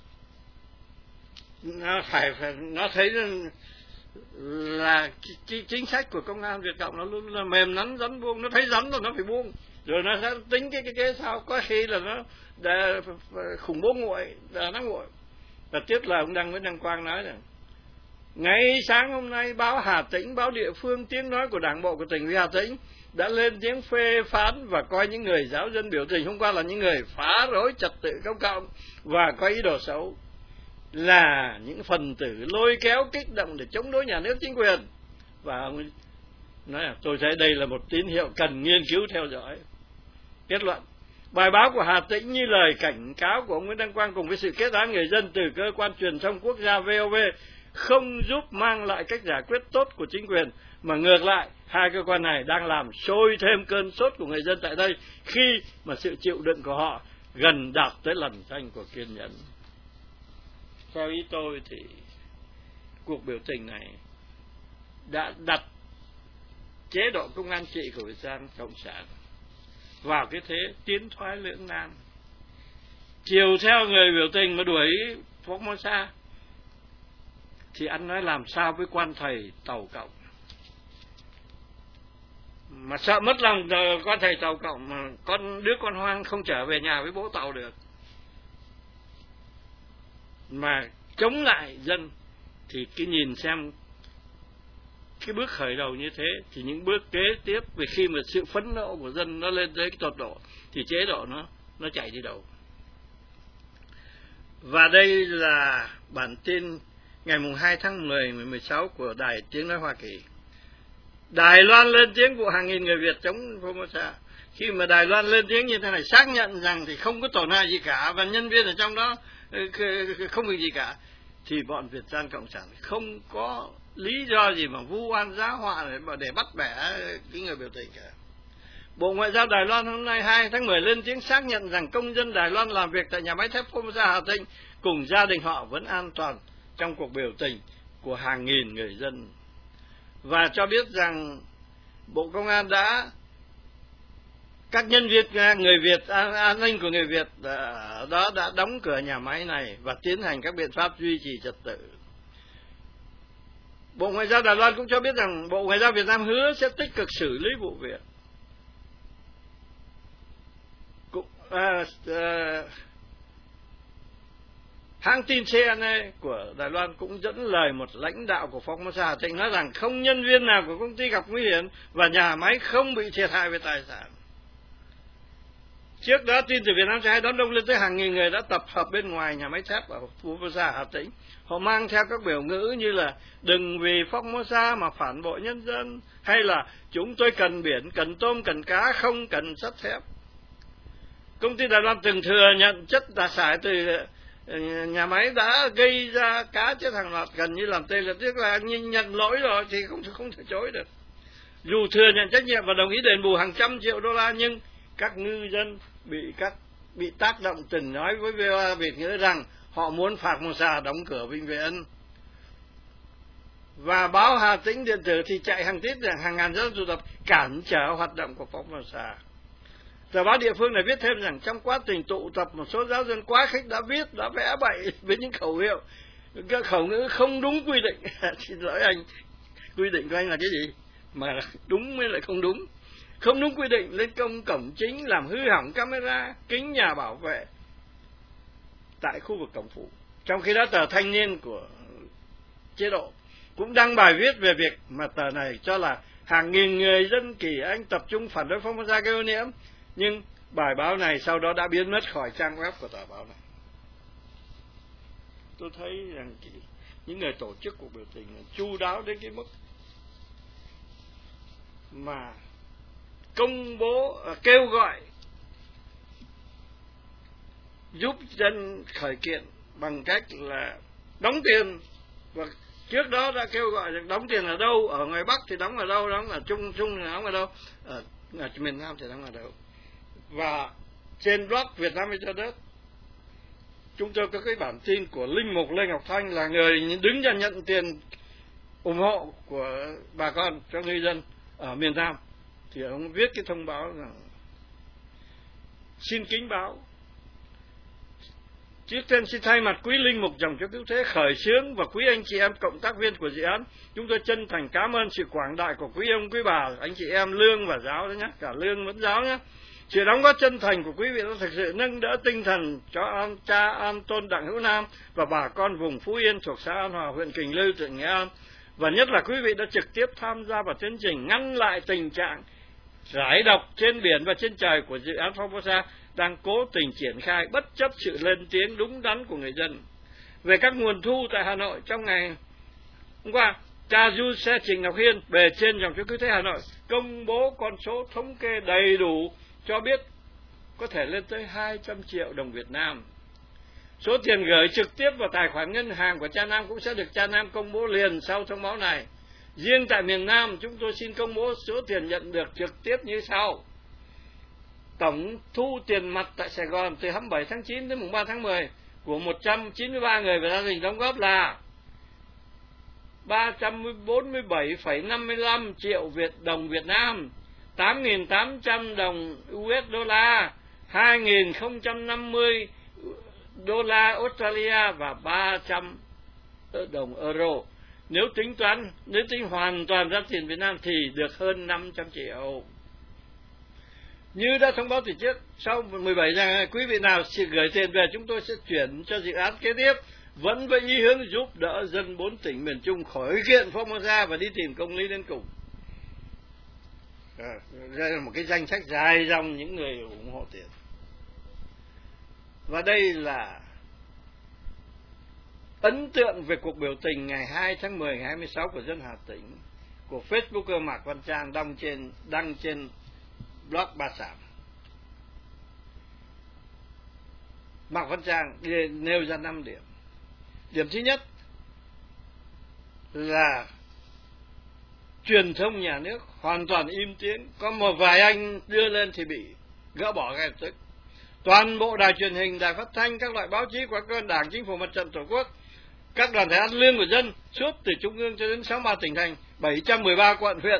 nó phải nó thấy là chính sách của công an Việt Cộng nó luôn là mềm nắn rắn buông, nó thấy rắn rồi nó phải buông, rồi nó sẽ tính cái sao có khi là nó để khủng bố nguội, để nó nguội. Và tiếp là ông Nguyễn Đăng Quang nói rằng ngay sáng hôm nay báo Hà Tĩnh, báo địa phương, tiếng nói của Đảng bộ của tỉnh ủy Hà Tĩnh đã lên tiếng phê phán và coi những người giáo dân biểu tình hôm qua là những người phá rối trật tự công cộng và có ý đồ xấu, là những phần tử lôi kéo kích động để chống đối nhà nước chính quyền. Và ông nói là tôi thấy đây là một tín hiệu cần nghiên cứu theo dõi. Kết luận, bài báo của Hà Tĩnh như lời cảnh cáo của ông Nguyễn Đăng Quang cùng với sự kết án người dân từ cơ quan truyền thông quốc gia VOV không giúp mang lại cách giải quyết tốt của chính quyền, mà ngược lại hai cơ quan này đang làm sôi thêm cơn sốt của người dân tại đây khi mà sự chịu đựng của họ gần đạt tới lằn danh của kiên nhẫn. Theo ý tôi thì cuộc biểu tình này đã đặt chế độ công an trị của Việt Nam Cộng sản vào cái thế tiến thoái lưỡng nan. Chiều theo người biểu tình mà đuổi Formosa thì anh nói làm sao với quan thầy Tàu Cộng, mà sợ mất lòng quan thầy Tàu Cộng mà đứa con hoang không trở về nhà với bố Tàu được, mà chống lại dân. Thì cứ nhìn xem cái bước khởi đầu như thế thì những bước kế tiếp, vì khi mà sự phẫn nộ của dân nó lên tới cái tột độ thì chế độ nó chạy đi đâu. Và đây là bản tin ngày 2 tháng 10 16 của Đài Tiếng Nói Hoa Kỳ. Đài Loan lên tiếng vụ hàng nghìn người Việt chống Formosa. Khi mà Đài Loan lên tiếng như thế này, xác nhận rằng thì không có tổn hại gì cả và nhân viên ở trong đó không bị gì cả, thì bọn Việt Nam Cộng sản không có lý do gì mà vu oan giá họa để bắt bẻ cái người biểu tình cả. Bộ Ngoại giao Đài Loan hôm nay 2 tháng 10 lên tiếng xác nhận rằng công dân Đài Loan làm việc tại nhà máy thép Formosa Hà Tĩnh cùng gia đình họ vẫn an toàn trong cuộc biểu tình của hàng nghìn người dân, và cho biết rằng Bộ Công an các nhân viên người Việt, an ninh của người Việt đó đã đóng cửa nhà máy này và tiến hành các biện pháp duy trì trật tự. Bộ Ngoại giao Đài Loan cũng cho biết rằng Bộ Ngoại giao Việt Nam hứa sẽ tích cực xử lý vụ việc. Hãng tin CNA của Đài Loan cũng dẫn lời một lãnh đạo của Formosa Hà Tĩnh nói rằng không nhân viên nào của công ty gặp nguy hiểm và nhà máy không bị thiệt hại về tài sản. Trước đó, tin từ Việt Nam Trái đón đông lên tới hàng nghìn người đã tập hợp bên ngoài nhà máy thép ở Formosa Hà Tĩnh. Họ mang theo các biểu ngữ như là đừng vì Formosa mà phản bội nhân dân, hay là chúng tôi cần biển, cần tôm, cần cá, không cần sắt thép. Công ty Đài Loan từng thừa nhận chất đạ thải từ nhà máy đã gây ra cá chết hàng loạt, gần như làm tê liệt, tức là nhận lỗi rồi thì không thể chối được. Dù thừa nhận trách nhiệm và đồng ý đền bù hàng trăm triệu đô la, nhưng các ngư dân bị tác động từng nói với VOA Việt ngữ rằng họ muốn Formosa đóng cửa vĩnh viễn. Và báo Hà Tĩnh điện tử thì chạy hàng tiết rằng hàng ngàn dân tụ tập cản trở hoạt động của Formosa. Tờ báo địa phương này viết thêm rằng trong quá trình tụ tập, một số giáo dân quá khích đã vẽ bậy với những khẩu hiệu, các khẩu ngữ không đúng quy định. Xin lỗi anh, quy định của anh là cái gì mà đúng mới lại không đúng. Không đúng quy định lên cổng chính, làm hư hỏng camera, kính nhà bảo vệ tại khu vực cổng phụ. Trong khi đó, tờ Thanh Niên của chế độ cũng đăng bài viết về việc mà tờ này cho là hàng nghìn người dân Kỳ Anh tập trung phản đối Formosa gây ô nhiễm, nhưng bài báo này sau đó đã biến mất khỏi trang web của tờ báo này. Tôi thấy rằng những người tổ chức cuộc biểu tình chu đáo đến cái mức mà công bố kêu gọi giúp dân khởi kiện bằng cách là đóng tiền, và trước đó đã kêu gọi được đóng tiền ở đâu, ở ngoài Bắc thì đóng ở đâu, đóng ở Trung thì đóng ở đâu, ở miền Nam thì đóng ở đâu, và trên blog Việt Nam cho đất chúng tôi có cái bản tin của Linh Mục Lê Ngọc Thanh là người đứng ra nhận tiền ủng hộ của bà con cho người dân ở miền Nam, thì ông viết cái thông báo rằng xin kính báo, trước tiên xin thay mặt quý linh mục dòng cho cứu thế khởi xướng và quý anh chị em cộng tác viên của dự án, chúng tôi chân thành cảm ơn sự quảng đại của quý ông quý bà, anh chị em lương và giáo đó nhé, cả lương lẫn giáo nhé. Sự đóng góp chân thành của quý vị đã thực sự nâng đỡ tinh thần cho cha An Tôn Đặng Hữu Nam và bà con vùng Phú Yên thuộc xã An Hòa, huyện Quỳnh Lưu, tỉnh Nghệ An. Và nhất là quý vị đã trực tiếp tham gia vào tiến trình ngăn lại tình trạng rải độc trên biển và trên trời của dự án Formosa đang cố tình triển khai bất chấp sự lên tiếng đúng đắn của người dân. Về các nguồn thu tại Hà Nội, trong ngày hôm qua, cha Du Xe Trịnh Ngọc Hiên, bề trên dòng cứu thế Hà Nội, công bố con số thống kê đầy đủ cho biết có thể lên tới 200 triệu đồng Việt Nam. Số tiền gửi trực tiếp vào tài khoản ngân hàng của cha Nam cũng sẽ được cha Nam công bố liền sau thông báo này. Riêng tại miền Nam, chúng tôi xin công bố số tiền nhận được trực tiếp như sau. Tổng thu tiền mặt tại Sài Gòn từ 27 tháng 9 đến mùng 3 tháng 10 của 193 người và gia đình đóng góp là 347,55 triệu đồng Việt Nam, 8.800 đồng USD, 2.050 đô la Australia và 300 đồng euro. Nếu tính hoàn toàn ra tiền Việt Nam thì được hơn 500 triệu. Như đã thông báo từ trước, sau 17 giờ quý vị nào gửi tiền về, chúng tôi sẽ chuyển cho dự án kế tiếp, vẫn với ý hướng giúp đỡ dân 4 tỉnh miền Trung khỏi kiện Formosa và đi tìm công lý đến cùng. Đây là một cái danh sách dài dòng những người ủng hộ tiền. Và đây là ấn tượng về cuộc biểu tình ngày 2 tháng 10, ngày 26 của dân Hà Tĩnh, của Facebooker Mạc Văn Trang đăng trên blog Ba Sảm. Mạc Văn Trang nêu ra 5 điểm. Điểm thứ nhất là truyền thông nhà nước hoàn toàn im tiếng, có một vài anh đưa lên thì bị gỡ bỏ ngay lập tức. Toàn bộ đài truyền hình, đài phát thanh, các loại báo chí của cơ quan đảng, chính phủ, mặt trận tổ quốc, các đoàn thể ăn lương của dân suốt từ trung ương cho đến 63 tỉnh thành, 713 quận huyện,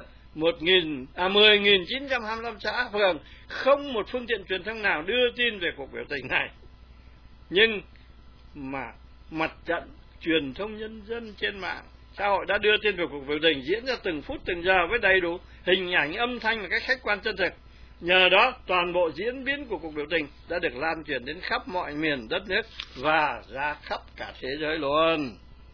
10.925 xã phường, không một phương tiện truyền thông nào đưa tin về cuộc biểu tình này. Nhưng mà mặt trận truyền thông nhân dân trên mạng xã hội đã đưa tin về cuộc biểu tình diễn ra từng phút từng giờ với đầy đủ hình ảnh, âm thanh và cách khách quan chân thực. Nhờ đó, toàn bộ diễn biến của cuộc biểu tình đã được lan truyền đến khắp mọi miền đất nước và ra khắp cả thế giới luôn.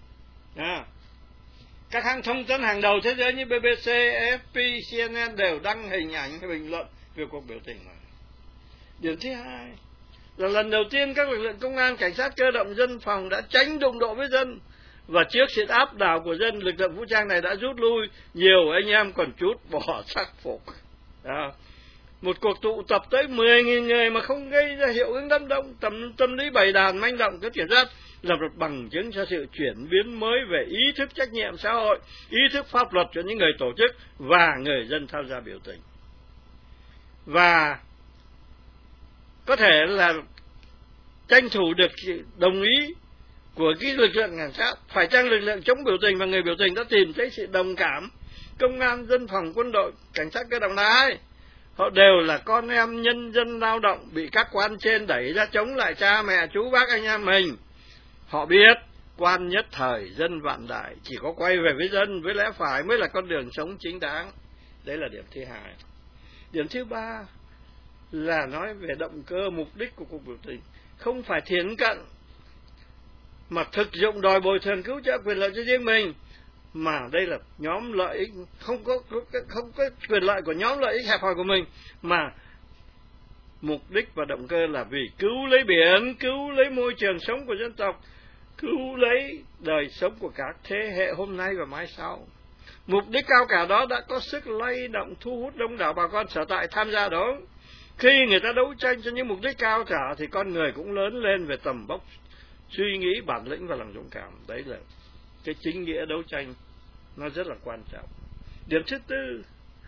Các hãng thông tấn hàng đầu thế giới như BBC, AFP, CNN đều đăng hình ảnh hay bình luận về cuộc biểu tình này. Điểm thứ hai là lần đầu tiên các lực lượng công an, cảnh sát cơ động, dân phòng đã tránh đụng độ với dân, và trước sự áp đảo của dân, lực lượng vũ trang này đã rút lui, nhiều anh em còn trút bỏ sắc phục. Một cuộc tụ tập tới 10.000 người mà không gây ra hiệu ứng đám đông, tâm lý bầy đàn manh động có kiểm soát, là một bằng chứng cho sự chuyển biến mới về ý thức trách nhiệm xã hội, ý thức pháp luật cho những người tổ chức và người dân tham gia biểu tình. Và có thể là tranh thủ được đồng ý của cái lực lượng cảnh sát. Phải chăng lực lượng chống biểu tình và người biểu tình đã tìm thấy sự đồng cảm? Công an, dân phòng, quân đội, cảnh sát cơ động là ai? Họ đều là con em nhân dân lao động bị các quan trên đẩy ra chống lại cha mẹ, chú bác, anh em mình. Họ biết quan nhất thời dân vạn đại, chỉ có quay về với dân, với lẽ phải mới là con đường sống chính đáng. Đấy là điểm thứ hai. Điểm thứ ba là nói về động cơ, mục đích của cuộc biểu tình. Không phải thiển cận mà thực dụng đòi bồi thường cứu trợ quyền lợi cho riêng mình, mà đây là nhóm lợi ích, không có quyền lợi của nhóm lợi ích hẹp hòi của mình, mà mục đích và động cơ là vì cứu lấy biển, cứu lấy môi trường sống của dân tộc, cứu lấy đời sống của các thế hệ hôm nay và mai sau. Mục đích cao cả đó đã có sức lay động, thu hút đông đảo bà con sở tại tham gia đó. Khi người ta đấu tranh cho những mục đích cao cả thì con người cũng lớn lên về tầm vóc suy nghĩ, bản lĩnh và lòng dũng cảm. Đấy là cái chính nghĩa đấu tranh, nó rất là quan trọng. Điểm thứ tư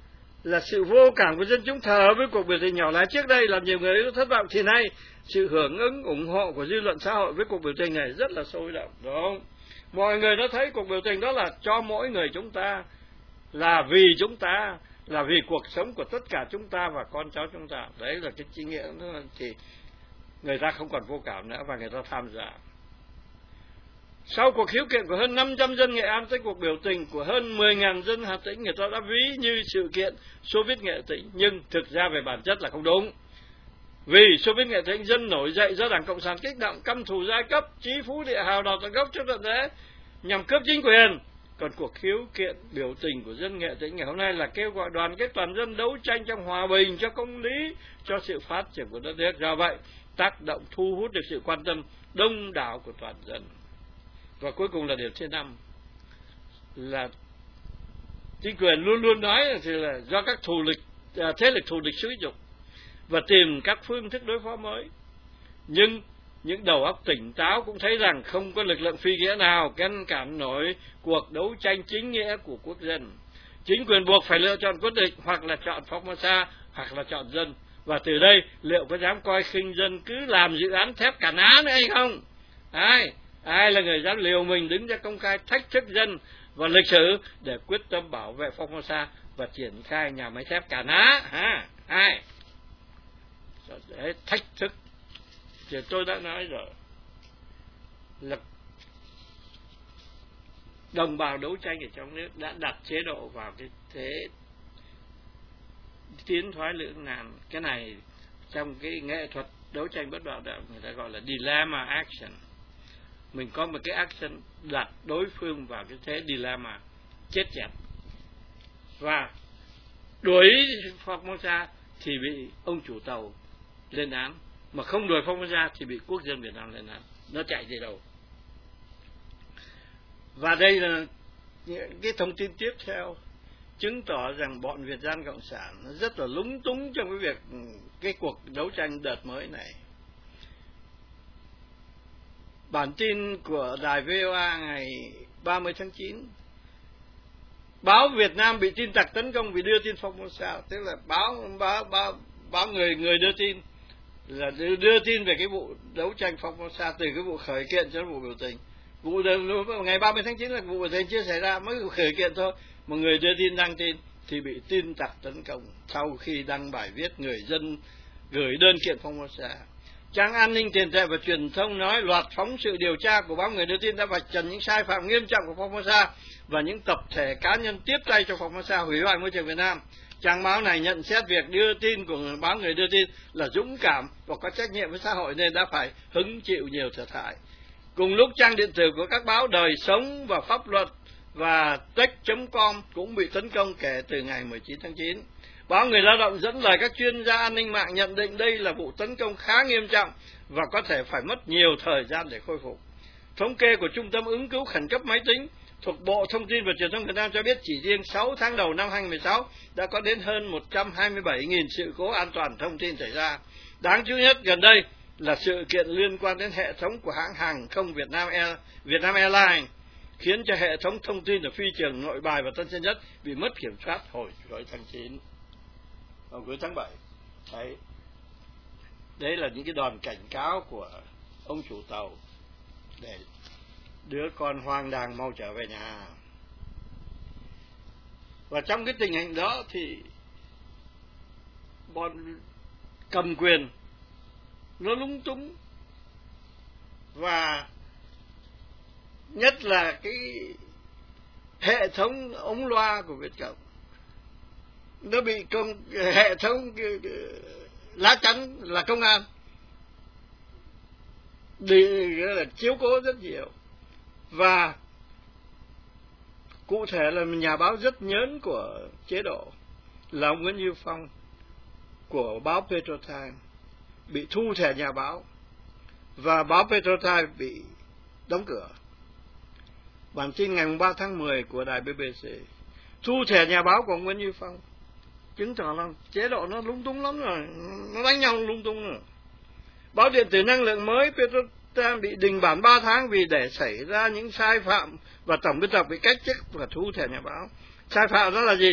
là sự vô cảm của dân chúng thờ với cuộc biểu tình nhỏ lẻ trước đây làm nhiều người thất vọng, thì nay sự hưởng ứng ủng hộ của dư luận xã hội với cuộc biểu tình này rất là sôi động, đúng không? Mọi người đã thấy cuộc biểu tình đó là cho mỗi người chúng ta, là vì chúng ta, là vì cuộc sống của tất cả chúng ta và con cháu chúng ta. Đấy là cái ý nghĩa đó, thì người ta không còn vô cảm nữa và người ta tham gia. Sau cuộc khiếu kiện của hơn 500 dân Nghệ An tới cuộc biểu tình của hơn 10.000 dân Hà Tĩnh, người ta đã ví như sự kiện Xô Viết Nghệ Tĩnh, nhưng thực ra về bản chất là không đúng. Vì Xô Viết Nghệ Tĩnh dân nổi dậy do Đảng Cộng sản kích động, căm thù giai cấp, chí phú địa hào đòi tận gốc trước tận đế nhằm cướp chính quyền. Còn cuộc khiếu kiện biểu tình của dân Nghệ Tĩnh ngày hôm nay là kêu gọi đoàn kết toàn dân đấu tranh trong hòa bình, cho công lý, cho sự phát triển của đất nước. Do vậy, tác động thu hút được sự quan tâm đông đảo của toàn dân. Và cuối cùng là điều thứ 5, là chính quyền luôn luôn nói thì là do các thế lực thù địch xúi dục và tìm các phương thức đối phó mới. Nhưng những đầu óc tỉnh táo cũng thấy rằng không có lực lượng phi nghĩa nào ngăn cản nổi cuộc đấu tranh chính nghĩa của quốc dân. Chính quyền buộc phải lựa chọn quyết định, hoặc là chọn Formosa hoặc là chọn dân. Và từ đây liệu có dám coi khinh dân cứ làm dự án thép Cà Ná nữa hay không? Ai là người dám liều mình đứng ra công khai thách thức dân và lịch sử để quyết tâm bảo vệ Formosa và triển khai nhà máy thép Cà Ná? Ai? Để thách thức. Thì tôi đã nói rồi, là đồng bào đấu tranh ở trong nước đã đặt chế độ vào cái thế tiến thoái lưỡng nan. Cái này trong cái nghệ thuật đấu tranh bất bạo động người ta gọi là dilemma action. Mình có một cái action đặt đối phương vào cái thế dilemma, chết chẹt. Và đuổi Formosa thì bị ông chủ tàu lên án, mà không đuổi Formosa thì bị quốc dân Việt Nam lên án. Nó chạy đi đâu? Và đây là những cái thông tin tiếp theo chứng tỏ rằng bọn Việt Gian Cộng sản nó rất là lúng túng trong cái cuộc đấu tranh đợt mới này. Bản tin của đài VOA ngày 30 tháng 9, báo Việt Nam bị tin tặc tấn công vì đưa tin Formosa, tức là báo người đưa tin là đưa tin về cái vụ đấu tranh Formosa từ cái vụ khởi kiện cho vụ biểu tình. Vụ ngày 30 tháng 9 là vụ biểu tình chưa xảy ra, mới khởi kiện thôi. Một người đưa tin đăng tin thì bị tin tặc tấn công sau khi đăng bài viết người dân gửi đơn kiện Formosa. Trang An ninh Tiền tệ và Truyền thông nói loạt phóng sự điều tra của báo Người đưa tin đã vạch trần những sai phạm nghiêm trọng của Formosa và những tập thể cá nhân tiếp tay cho Formosa hủy hoại môi trường Việt Nam. Trang báo này nhận xét việc đưa tin của báo Người đưa tin là dũng cảm và có trách nhiệm với xã hội nên đã phải hứng chịu nhiều thiệt hại. Cùng lúc trang điện tử của các báo Đời Sống và Pháp Luật và Tech.com cũng bị tấn công kể từ ngày 19 tháng 9. Báo Người Lao động dẫn lời các chuyên gia an ninh mạng nhận định đây là vụ tấn công khá nghiêm trọng và có thể phải mất nhiều thời gian để khôi phục. Thống kê của Trung tâm ứng cứu khẩn cấp máy tính thuộc Bộ Thông tin và Truyền thông Việt Nam cho biết chỉ riêng 6 tháng đầu năm 2016 đã có đến hơn 127.000 sự cố an toàn thông tin xảy ra. Đáng chú ý nhất gần đây là sự kiện liên quan đến hệ thống của hãng hàng không Việt Nam Airlines, khiến cho hệ thống thông tin ở phi trường Nội Bài và Tân Sơn Nhất bị mất kiểm soát hồi cuối tháng 9, hồi cuối tháng 7. Đấy là những cái đòn cảnh cáo của ông chủ tàu để đứa con hoang đàng mau trở về nhà. Và trong cái tình hình đó thì bọn cầm quyền nó lúng túng, và nhất là cái hệ thống ống loa của Việt Cộng nó bị hệ thống lá chắn là công an là chiếu cố rất nhiều. Và cụ thể là nhà báo rất nhớn của chế độ là ông Nguyễn Như Phong của báo Petro Times bị thu thẻ nhà báo, và báo Petro Times bị đóng cửa. Bản tin ngày 3 tháng 10 của đài BBC thu thẻ nhà báo của ông Nguyễn Như Phong, chứng tỏ là chế độ nó lung tung lắm rồi, nó đánh nhau lung tung rồi. Báo điện tử năng lượng mới Petro Times bị đình bản 3 tháng vì để xảy ra những sai phạm, và tổng biên tập bị cách chức và thu thẻ nhà báo. Sai phạm đó là gì?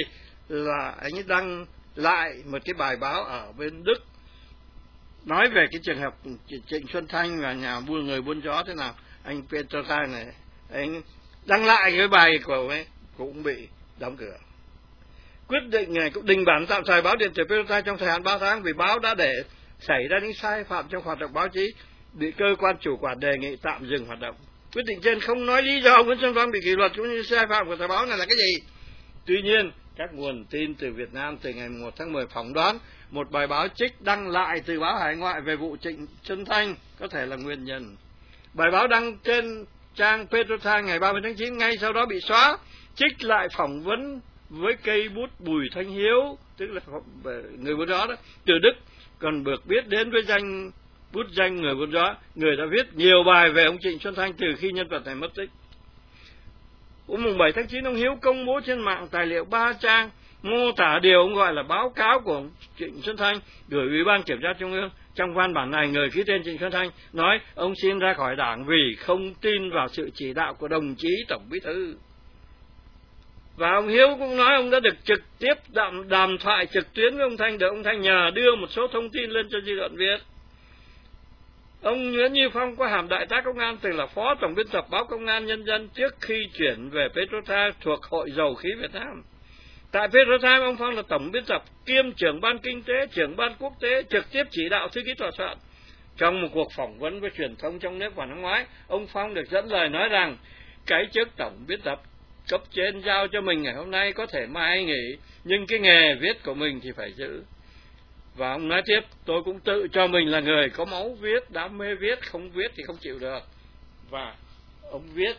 là anh ấy đăng lại một cái bài báo ở bên Đức nói về cái trường hợp Trịnh Xuân Thanh và nhà người buôn gió thế nào. Anh Petrotai này, anh đăng lại cái bài của ấy cũng bị đóng cửa. Quyết định này cũng đình bản tạm thời báo điện tử Petrotai trong thời hạn 3 tháng vì báo đã để xảy ra những sai phạm trong hoạt động báo chí, bị cơ quan chủ quản đề nghị tạm dừng hoạt động. Quyết định trên không nói lý do ông Nguyễn Xuân Phong bị kỷ luật cũng như sai phạm của tờ báo này là cái gì. Tuy nhiên, các nguồn tin từ Việt Nam từ ngày 1 tháng 10 phỏng đoán một bài báo trích đăng lại từ báo Hải Ngoại về vụ Trịnh Xuân Thanh có thể là nguyên nhân. Bài báo đăng trên trang Petrotai ngày 30 tháng 9 ngay sau đó bị xóa, trích lại phỏng vấn với cây bút Bùi Thanh Hiếu, tức là người buôn gió đó, từ Đức, còn được biết đến với bút danh người buôn gió. Người đã viết nhiều bài về ông Trịnh Xuân Thanh từ khi nhân vật này mất tích. Hôm mùng 7 tháng 9, ông Hiếu công bố trên mạng tài liệu 3 trang mô tả điều ông gọi là báo cáo của ông Trịnh Xuân Thanh gửi Ủy ban Kiểm tra Trung ương. Trong văn bản này, người ký tên Trịnh Xuân Thanh nói ông xin ra khỏi đảng vì không tin vào sự chỉ đạo của đồng chí Tổng Bí thư. Và ông Hiếu cũng nói ông đã được trực tiếp đàm thoại trực tuyến với ông Thanh, để ông Thanh nhờ đưa một số thông tin lên cho dư luận biết. Ông Nguyễn Như Phong có hàm đại tá công an, từng là phó tổng biên tập báo Công an Nhân dân trước khi chuyển về Petrotai thuộc Hội Dầu khí Việt Nam. Tại Petrotai, ông Phong là tổng biên tập kiêm trưởng ban kinh tế, trưởng ban quốc tế, trực tiếp chỉ đạo thư ký tòa soạn. Trong một cuộc phỏng vấn với truyền thông trong nước vào năm ngoái, ông Phong được dẫn lời nói rằng cái chức tổng biên tập cấp trên giao cho mình ngày hôm nay có thể mai nghỉ, nhưng cái nghề viết của mình thì phải giữ. Và ông nói tiếp, tôi cũng tự cho mình là người có máu viết, đam mê viết, không viết thì không chịu được. Và ông viết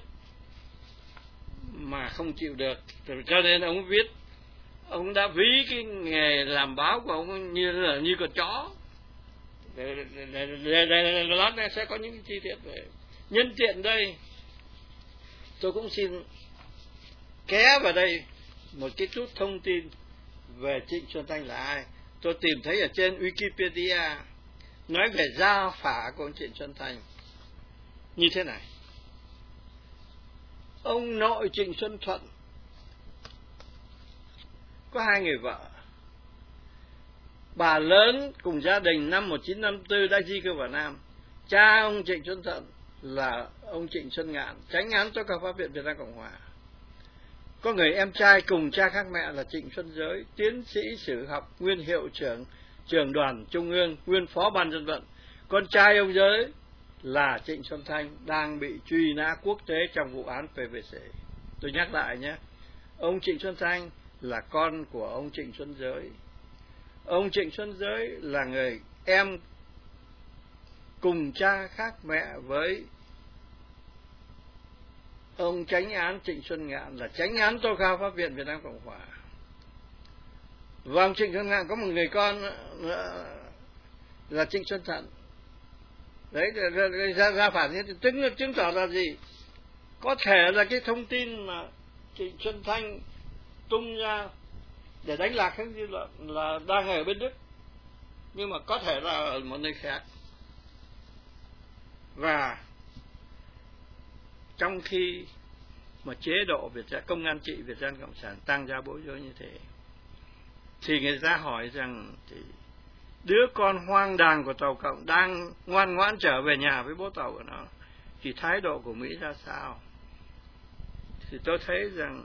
mà không chịu được, cho nên ông viết, ông đã ví cái nghề làm báo của ông như con chó. Lát này sẽ có những chi tiết về. Nhân tiện đây, tôi cũng xin ké vào đây một cái chút thông tin về Trịnh Xuân Thanh là ai. Tôi tìm thấy ở trên Wikipedia nói về gia phả của ông Trịnh Xuân Thanh như thế này. Ông nội Trịnh Xuân Thuận có 2 người vợ. Bà lớn cùng gia đình năm 1954 đã di cư vào Nam. Cha ông Trịnh Xuân Thuận là ông Trịnh Xuân Ngạn, chánh án tối cao pháp viện Việt Nam Cộng Hòa. Có người em trai cùng cha khác mẹ là Trịnh Xuân Giới, tiến sĩ sử học, nguyên hiệu trưởng Trường đoàn Trung ương, nguyên phó ban dân vận. Con trai ông Giới là Trịnh Xuân Thanh đang bị truy nã quốc tế trong vụ án PVC. Tôi nhắc lại nhé, ông Trịnh Xuân Thanh là con của ông Trịnh Xuân Giới. Ông Trịnh Xuân Giới là người em cùng cha khác mẹ với ông chánh án Trịnh Xuân Ngạn, là chánh án tối cao pháp viện Việt Nam Cộng Hòa. Và ông Trịnh Xuân Ngạn có một người con là Trịnh Xuân Thận. Đấy, ra phản như chứng tỏ là gì? Có thể là cái thông tin mà Trịnh Xuân Thanh tung ra để đánh lạc hướng dư luận là đang ở bên Đức, nhưng mà có thể là ở một nơi khác. Và trong khi mà chế độ công an trị Việt Nam Cộng sản tăng ra bối rối như thế, thì người ta hỏi rằng thì đứa con hoang đàng của Tàu Cộng đang ngoan ngoãn trở về nhà với bố Tàu của nó, thì thái độ của Mỹ ra sao? Thì tôi thấy rằng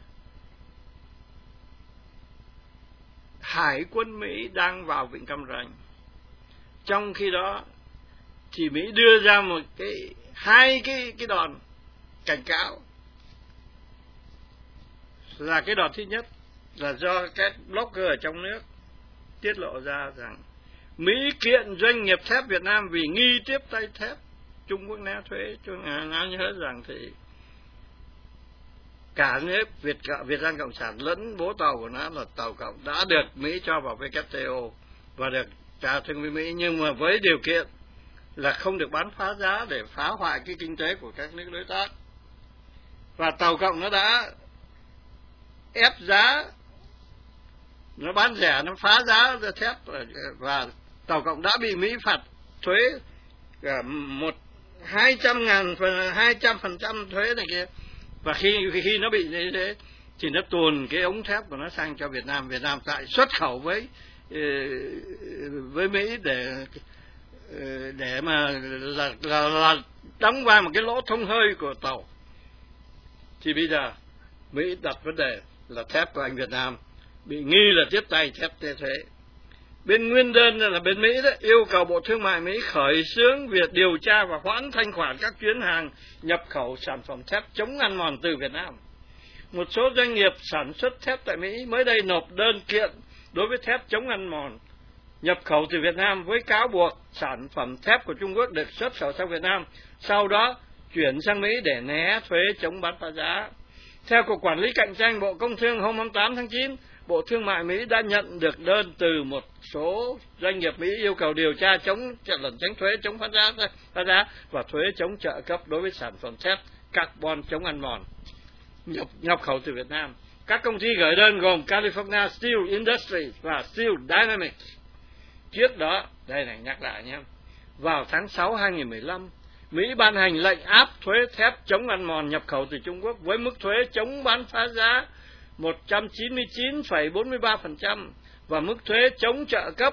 Hải quân Mỹ đang vào Vịnh Cam Ranh. Trong khi đó thì Mỹ đưa ra hai cái đòn cảnh cáo. Là cái đòn thứ nhất là do các blogger ở trong nước tiết lộ ra rằng Mỹ kiện doanh nghiệp thép Việt Nam vì nghi tiếp tay thép Trung Quốc né thuế. Tôi nhớ rằng thì cả nước Việt Nam Cộng sản lẫn bố Tàu của nó là Tàu Cộng đã được Mỹ cho vào WTO và được trả thương với Mỹ, nhưng mà với điều kiện là không được bán phá giá để phá hoại cái kinh tế của các nước đối tác. Và Tàu Cộng nó đã ép giá, nó bán rẻ, nó phá giá thép, và Tàu Cộng đã bị Mỹ phạt thuế 200% thuế này kia. Và khi nó bị như thế thì nó tuồn cái ống thép của nó sang cho Việt Nam lại xuất khẩu với Mỹ để mà là đóng vai một cái lỗ thông hơi của tàu. Thì bây giờ Mỹ đặt vấn đề là thép của anh Việt Nam bị nghi là tiếp tay thép thuế. Bên nguyên đơn là bên Mỹ đó yêu cầu Bộ Thương mại Mỹ khởi xướng việc điều tra và hoãn thanh khoản các chuyến hàng nhập khẩu sản phẩm thép chống ăn mòn từ Việt Nam. Một số doanh nghiệp sản xuất thép tại Mỹ mới đây nộp đơn kiện đối với thép chống ăn mòn nhập khẩu từ Việt Nam với cáo buộc sản phẩm thép của Trung Quốc được xuất khẩu sang Việt Nam, sau đó chuyển sang Mỹ để né thuế chống bán phá giá. Theo Cục Quản lý Cạnh tranh Bộ Công Thương hôm 28 tháng 9, Bộ Thương mại Mỹ đã nhận được đơn từ một số doanh nghiệp Mỹ yêu cầu điều tra tránh thuế chống phá giá và thuế chống trợ cấp đối với sản phẩm thép carbon chống ăn mòn nhập khẩu từ Việt Nam. Các công ty gửi đơn gồm California Steel Industries và Steel Dynamics. Trước đó, đây này nhắc lại nhé, vào tháng 6 2015, Mỹ ban hành lệnh áp thuế thép chống ăn mòn nhập khẩu từ Trung Quốc với mức thuế chống bán phá giá 199,43% và mức thuế chống trợ cấp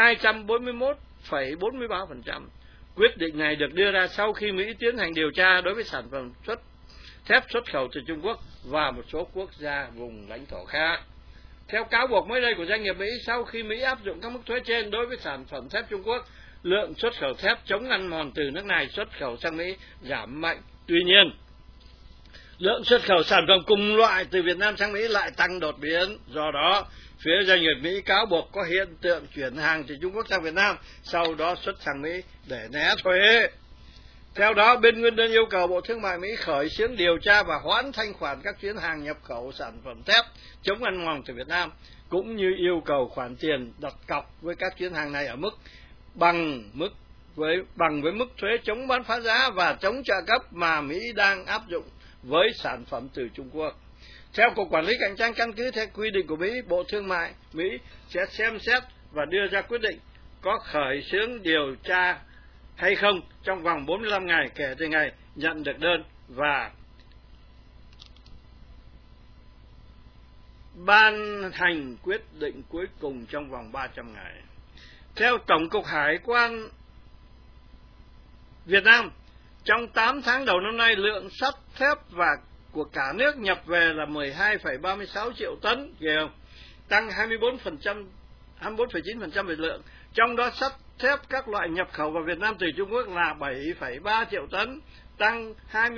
241,43%. Quyết định này được đưa ra sau khi Mỹ tiến hành điều tra đối với sản phẩm thép xuất khẩu từ Trung Quốc và một số quốc gia vùng lãnh thổ khác. Theo cáo buộc mới đây của doanh nghiệp Mỹ, sau khi Mỹ áp dụng các mức thuế trên đối với sản phẩm thép Trung Quốc, lượng xuất khẩu thép chống ăn mòn từ nước này xuất khẩu sang Mỹ giảm mạnh. Tuy nhiên, lượng xuất khẩu sản phẩm cùng loại từ Việt Nam sang Mỹ lại tăng đột biến. Do đó, phía doanh nghiệp Mỹ cáo buộc có hiện tượng chuyển hàng từ Trung Quốc sang Việt Nam, sau đó xuất sang Mỹ để né thuế. Theo đó, bên nguyên đơn yêu cầu Bộ Thương mại Mỹ khởi xướng điều tra và hoãn thanh khoản các chuyến hàng nhập khẩu sản phẩm thép chống ăn mòn từ Việt Nam, cũng như yêu cầu khoản tiền đặt cọc với các chuyến hàng này ở mức bằng với mức thuế chống bán phá giá và chống trợ cấp mà Mỹ đang áp dụng với sản phẩm từ Trung Quốc. Theo Cục Quản lý Cạnh tranh, căn cứ theo quy định của Mỹ, Bộ Thương mại Mỹ sẽ xem xét và đưa ra quyết định có khởi xướng điều tra hay không trong vòng 45 ngày kể từ ngày nhận được đơn và ban hành quyết định cuối cùng trong vòng 300 ngày. Theo Tổng cục Hải quan Việt Nam, trong 8 tháng đầu năm nay, lượng sắt thép của cả nước nhập về là 12,36 triệu tấn, ghê không? Tăng 24,9% về lượng. Trong đó sắt thép các loại nhập khẩu vào Việt Nam từ Trung Quốc là 7,3 triệu tấn, tăng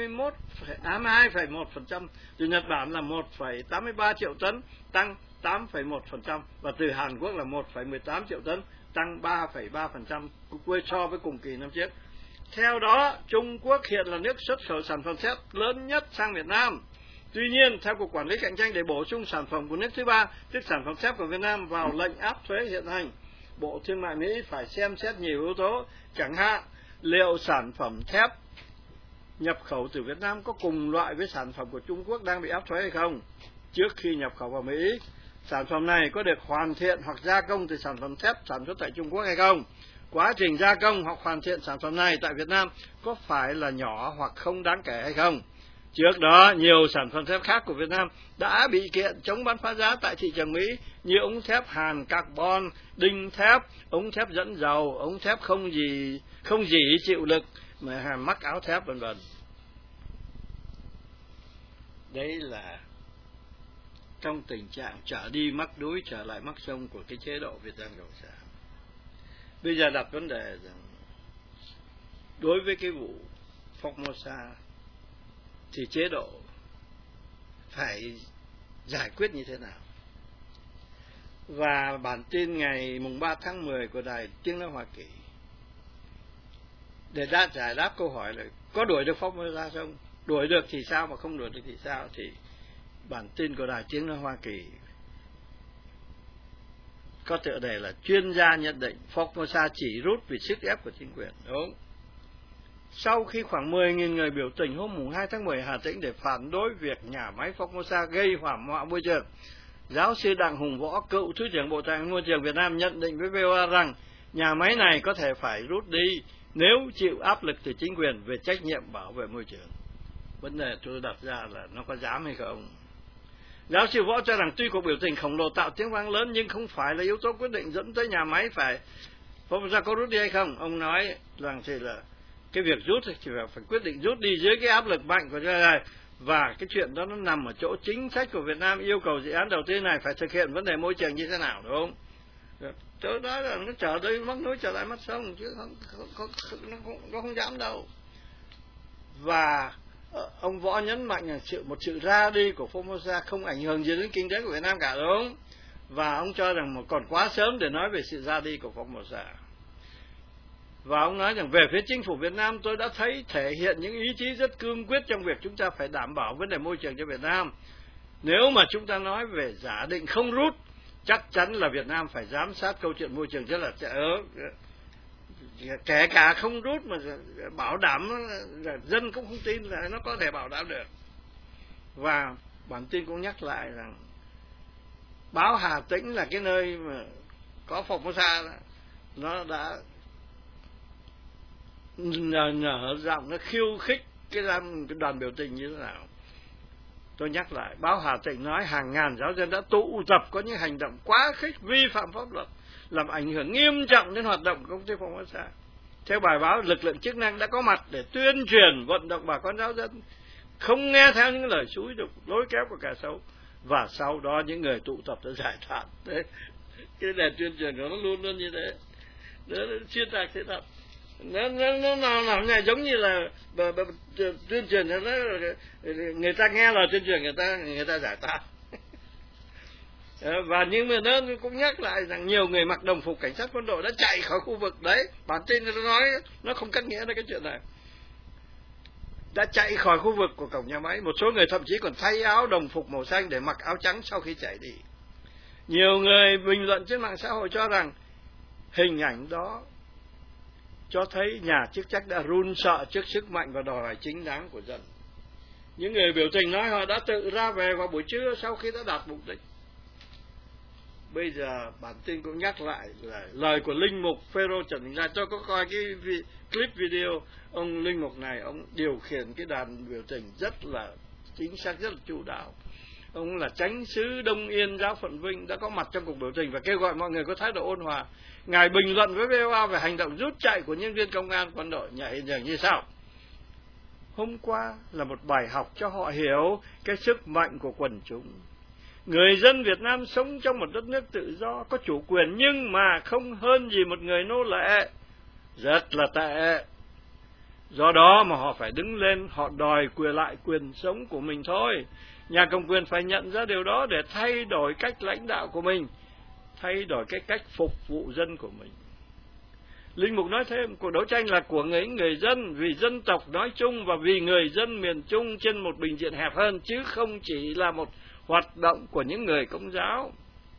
22,1%. Từ Nhật Bản là 1,83 triệu tấn, tăng 8,1%. Và từ Hàn Quốc là 1,18 triệu tấn, tăng 3,3% so với cùng kỳ năm trước. Theo đó, Trung Quốc hiện là nước xuất khẩu sản phẩm thép lớn nhất sang Việt Nam. Tuy nhiên, theo Cục Quản lý Cạnh tranh, để bổ sung sản phẩm của nước thứ ba, tức sản phẩm thép của Việt Nam vào lệnh áp thuế hiện hành, Bộ Thương mại Mỹ phải xem xét nhiều yếu tố, chẳng hạn liệu sản phẩm thép nhập khẩu từ Việt Nam có cùng loại với sản phẩm của Trung Quốc đang bị áp thuế hay không. Trước khi nhập khẩu vào Mỹ, sản phẩm này có được hoàn thiện hoặc gia công từ sản phẩm thép sản xuất tại Trung Quốc hay không. Quá trình gia công hoặc hoàn thiện sản phẩm này tại Việt Nam có phải là nhỏ hoặc không đáng kể hay không. Trước đó, nhiều sản phẩm thép khác của Việt Nam đã bị kiện chống bán phá giá tại thị trường Mỹ như ống thép hàn carbon, đinh thép, ống thép dẫn dầu, ống thép không dỉ chịu lực, mắc áo thép v.v. Đấy là trong tình trạng trở đi mắc núi trở lại mắc sông của cái chế độ Việt Nam Cộng sản. Bây giờ đặt vấn đề rằng đối với cái vụ Formosa thì chế độ phải giải quyết như thế nào. Và bản tin ngày mùng 3 tháng 10 của Đài Tiếng Nói Hoa Kỳ để giải đáp câu hỏi là có đuổi được Formosa không? Đuổi được thì sao, mà không đuổi được thì sao? Thì bản tin của Đài Tiếng Nói Hoa Kỳ có tựa đề là chuyên gia nhận định Formosa chỉ rút vì sức ép của chính quyền. Đúng. Sau khi khoảng 10.000 người biểu tình hôm 2 tháng 10 Hà Tĩnh để phản đối việc nhà máy Formosa gây hỏa hoạn môi trường, giáo sư Đặng Hùng Võ, cựu Thứ trưởng Bộ Tài nguyên Môi trường Việt Nam nhận định với VOA rằng nhà máy này có thể phải rút đi nếu chịu áp lực từ chính quyền về trách nhiệm bảo vệ môi trường. Vấn đề tôi đặt ra là nó có dám hay không? Giáo sư Võ cho rằng tuy cuộc biểu tình khổng lồ tạo tiếng vang lớn nhưng không phải là yếu tố quyết định dẫn tới nhà máy phải Formosa có rút đi hay không. Ông nói rằng thì là cái việc rút thì phải quyết định rút đi dưới cái áp lực mạnh của trời này, và cái chuyện đó nó nằm ở chỗ chính sách của Việt Nam yêu cầu dự án đầu tư này phải thực hiện vấn đề môi trường như thế nào, đúng không? Chỗ đó là nó trở tới mắc núi trở lại mắt sông chứ nó không dám đâu. Và ông Võ nhấn mạnh là một sự ra đi của Formosa không ảnh hưởng gì đến kinh tế của Việt Nam cả, đúng không? Và ông cho rằng còn quá sớm để nói về sự ra đi của Formosa. Và ông nói rằng về phía chính phủ Việt Nam tôi đã thấy thể hiện những ý chí rất cương quyết trong việc chúng ta phải đảm bảo vấn đề môi trường cho Việt Nam. Nếu mà chúng ta nói về giả định không rút, chắc chắn là Việt Nam phải giám sát câu chuyện môi trường rất là kể cả không rút mà bảo đảm là dân cũng không tin là nó có thể bảo đảm được. Và bản tin cũng nhắc lại rằng báo Hà Tĩnh là cái nơi mà có Formosa đó, nó đã nhờ giọng nó khiêu khích cái đoàn biểu tình như thế nào. Tôi nhắc lại, báo Hà Tĩnh nói hàng ngàn giáo dân đã tụ tập có những hành động quá khích vi phạm pháp luật, làm ảnh hưởng nghiêm trọng đến hoạt động của công ty Formosa. Theo bài báo, lực lượng chức năng đã có mặt để tuyên truyền vận động bà con giáo dân không nghe theo những lời xúi dục lối kéo của kẻ xấu, và sau đó những người tụ tập đã giải thoát. Đấy, cái đề tuyên truyền của nó luôn luôn như thế, nó xuyên tạc thế thật. Nó làm này giống như là tuyên truyền nó người ta nghe lời tuyên truyền người ta giải thoát. Và nhưng mà nó cũng nhắc lại rằng nhiều người mặc đồng phục cảnh sát quân đội đã chạy khỏi khu vực đấy. Bản tin nó nói nó không cắt nghĩa đến cái chuyện này, đã chạy khỏi khu vực của cổng nhà máy. Một số người thậm chí còn thay áo đồng phục màu xanh để mặc áo trắng sau khi chạy đi. Nhiều người bình luận trên mạng xã hội cho rằng hình ảnh đó cho thấy nhà chức trách đã run sợ trước sức mạnh và đòi hỏi chính đáng của dân. Những người biểu tình nói họ đã tự ra về vào buổi trưa sau khi đã đạt mục đích. Bây giờ bản tin cũng nhắc lại là lời của linh mục Phêrô Trần Đình Lai. Tôi có coi cái clip video ông linh mục này, ông điều khiển cái đoàn biểu tình rất là chính xác, rất là chu đáo. Ông là chánh sứ Đông Yên giáo phận Vinh, đã có mặt trong cuộc biểu tình và kêu gọi mọi người có thái độ ôn hòa. Ngài bình luận với VOA về hành động rút chạy của nhân viên công an quân đội nhảy như sau: hôm qua là một bài học cho họ hiểu cái sức mạnh của quần chúng. Người dân Việt Nam sống trong một đất nước tự do, có chủ quyền nhưng mà không hơn gì một người nô lệ. Rất là tệ. Do đó mà họ phải đứng lên, họ đòi lại quyền sống của mình thôi. Nhà cầm quyền phải nhận ra điều đó để thay đổi cách lãnh đạo của mình, thay đổi cái cách phục vụ dân của mình. Linh mục nói thêm, cuộc đấu tranh là của người dân, vì dân tộc nói chung và vì người dân miền Trung trên một bình diện hẹp hơn, chứ không chỉ là một hoạt động của những người Công giáo.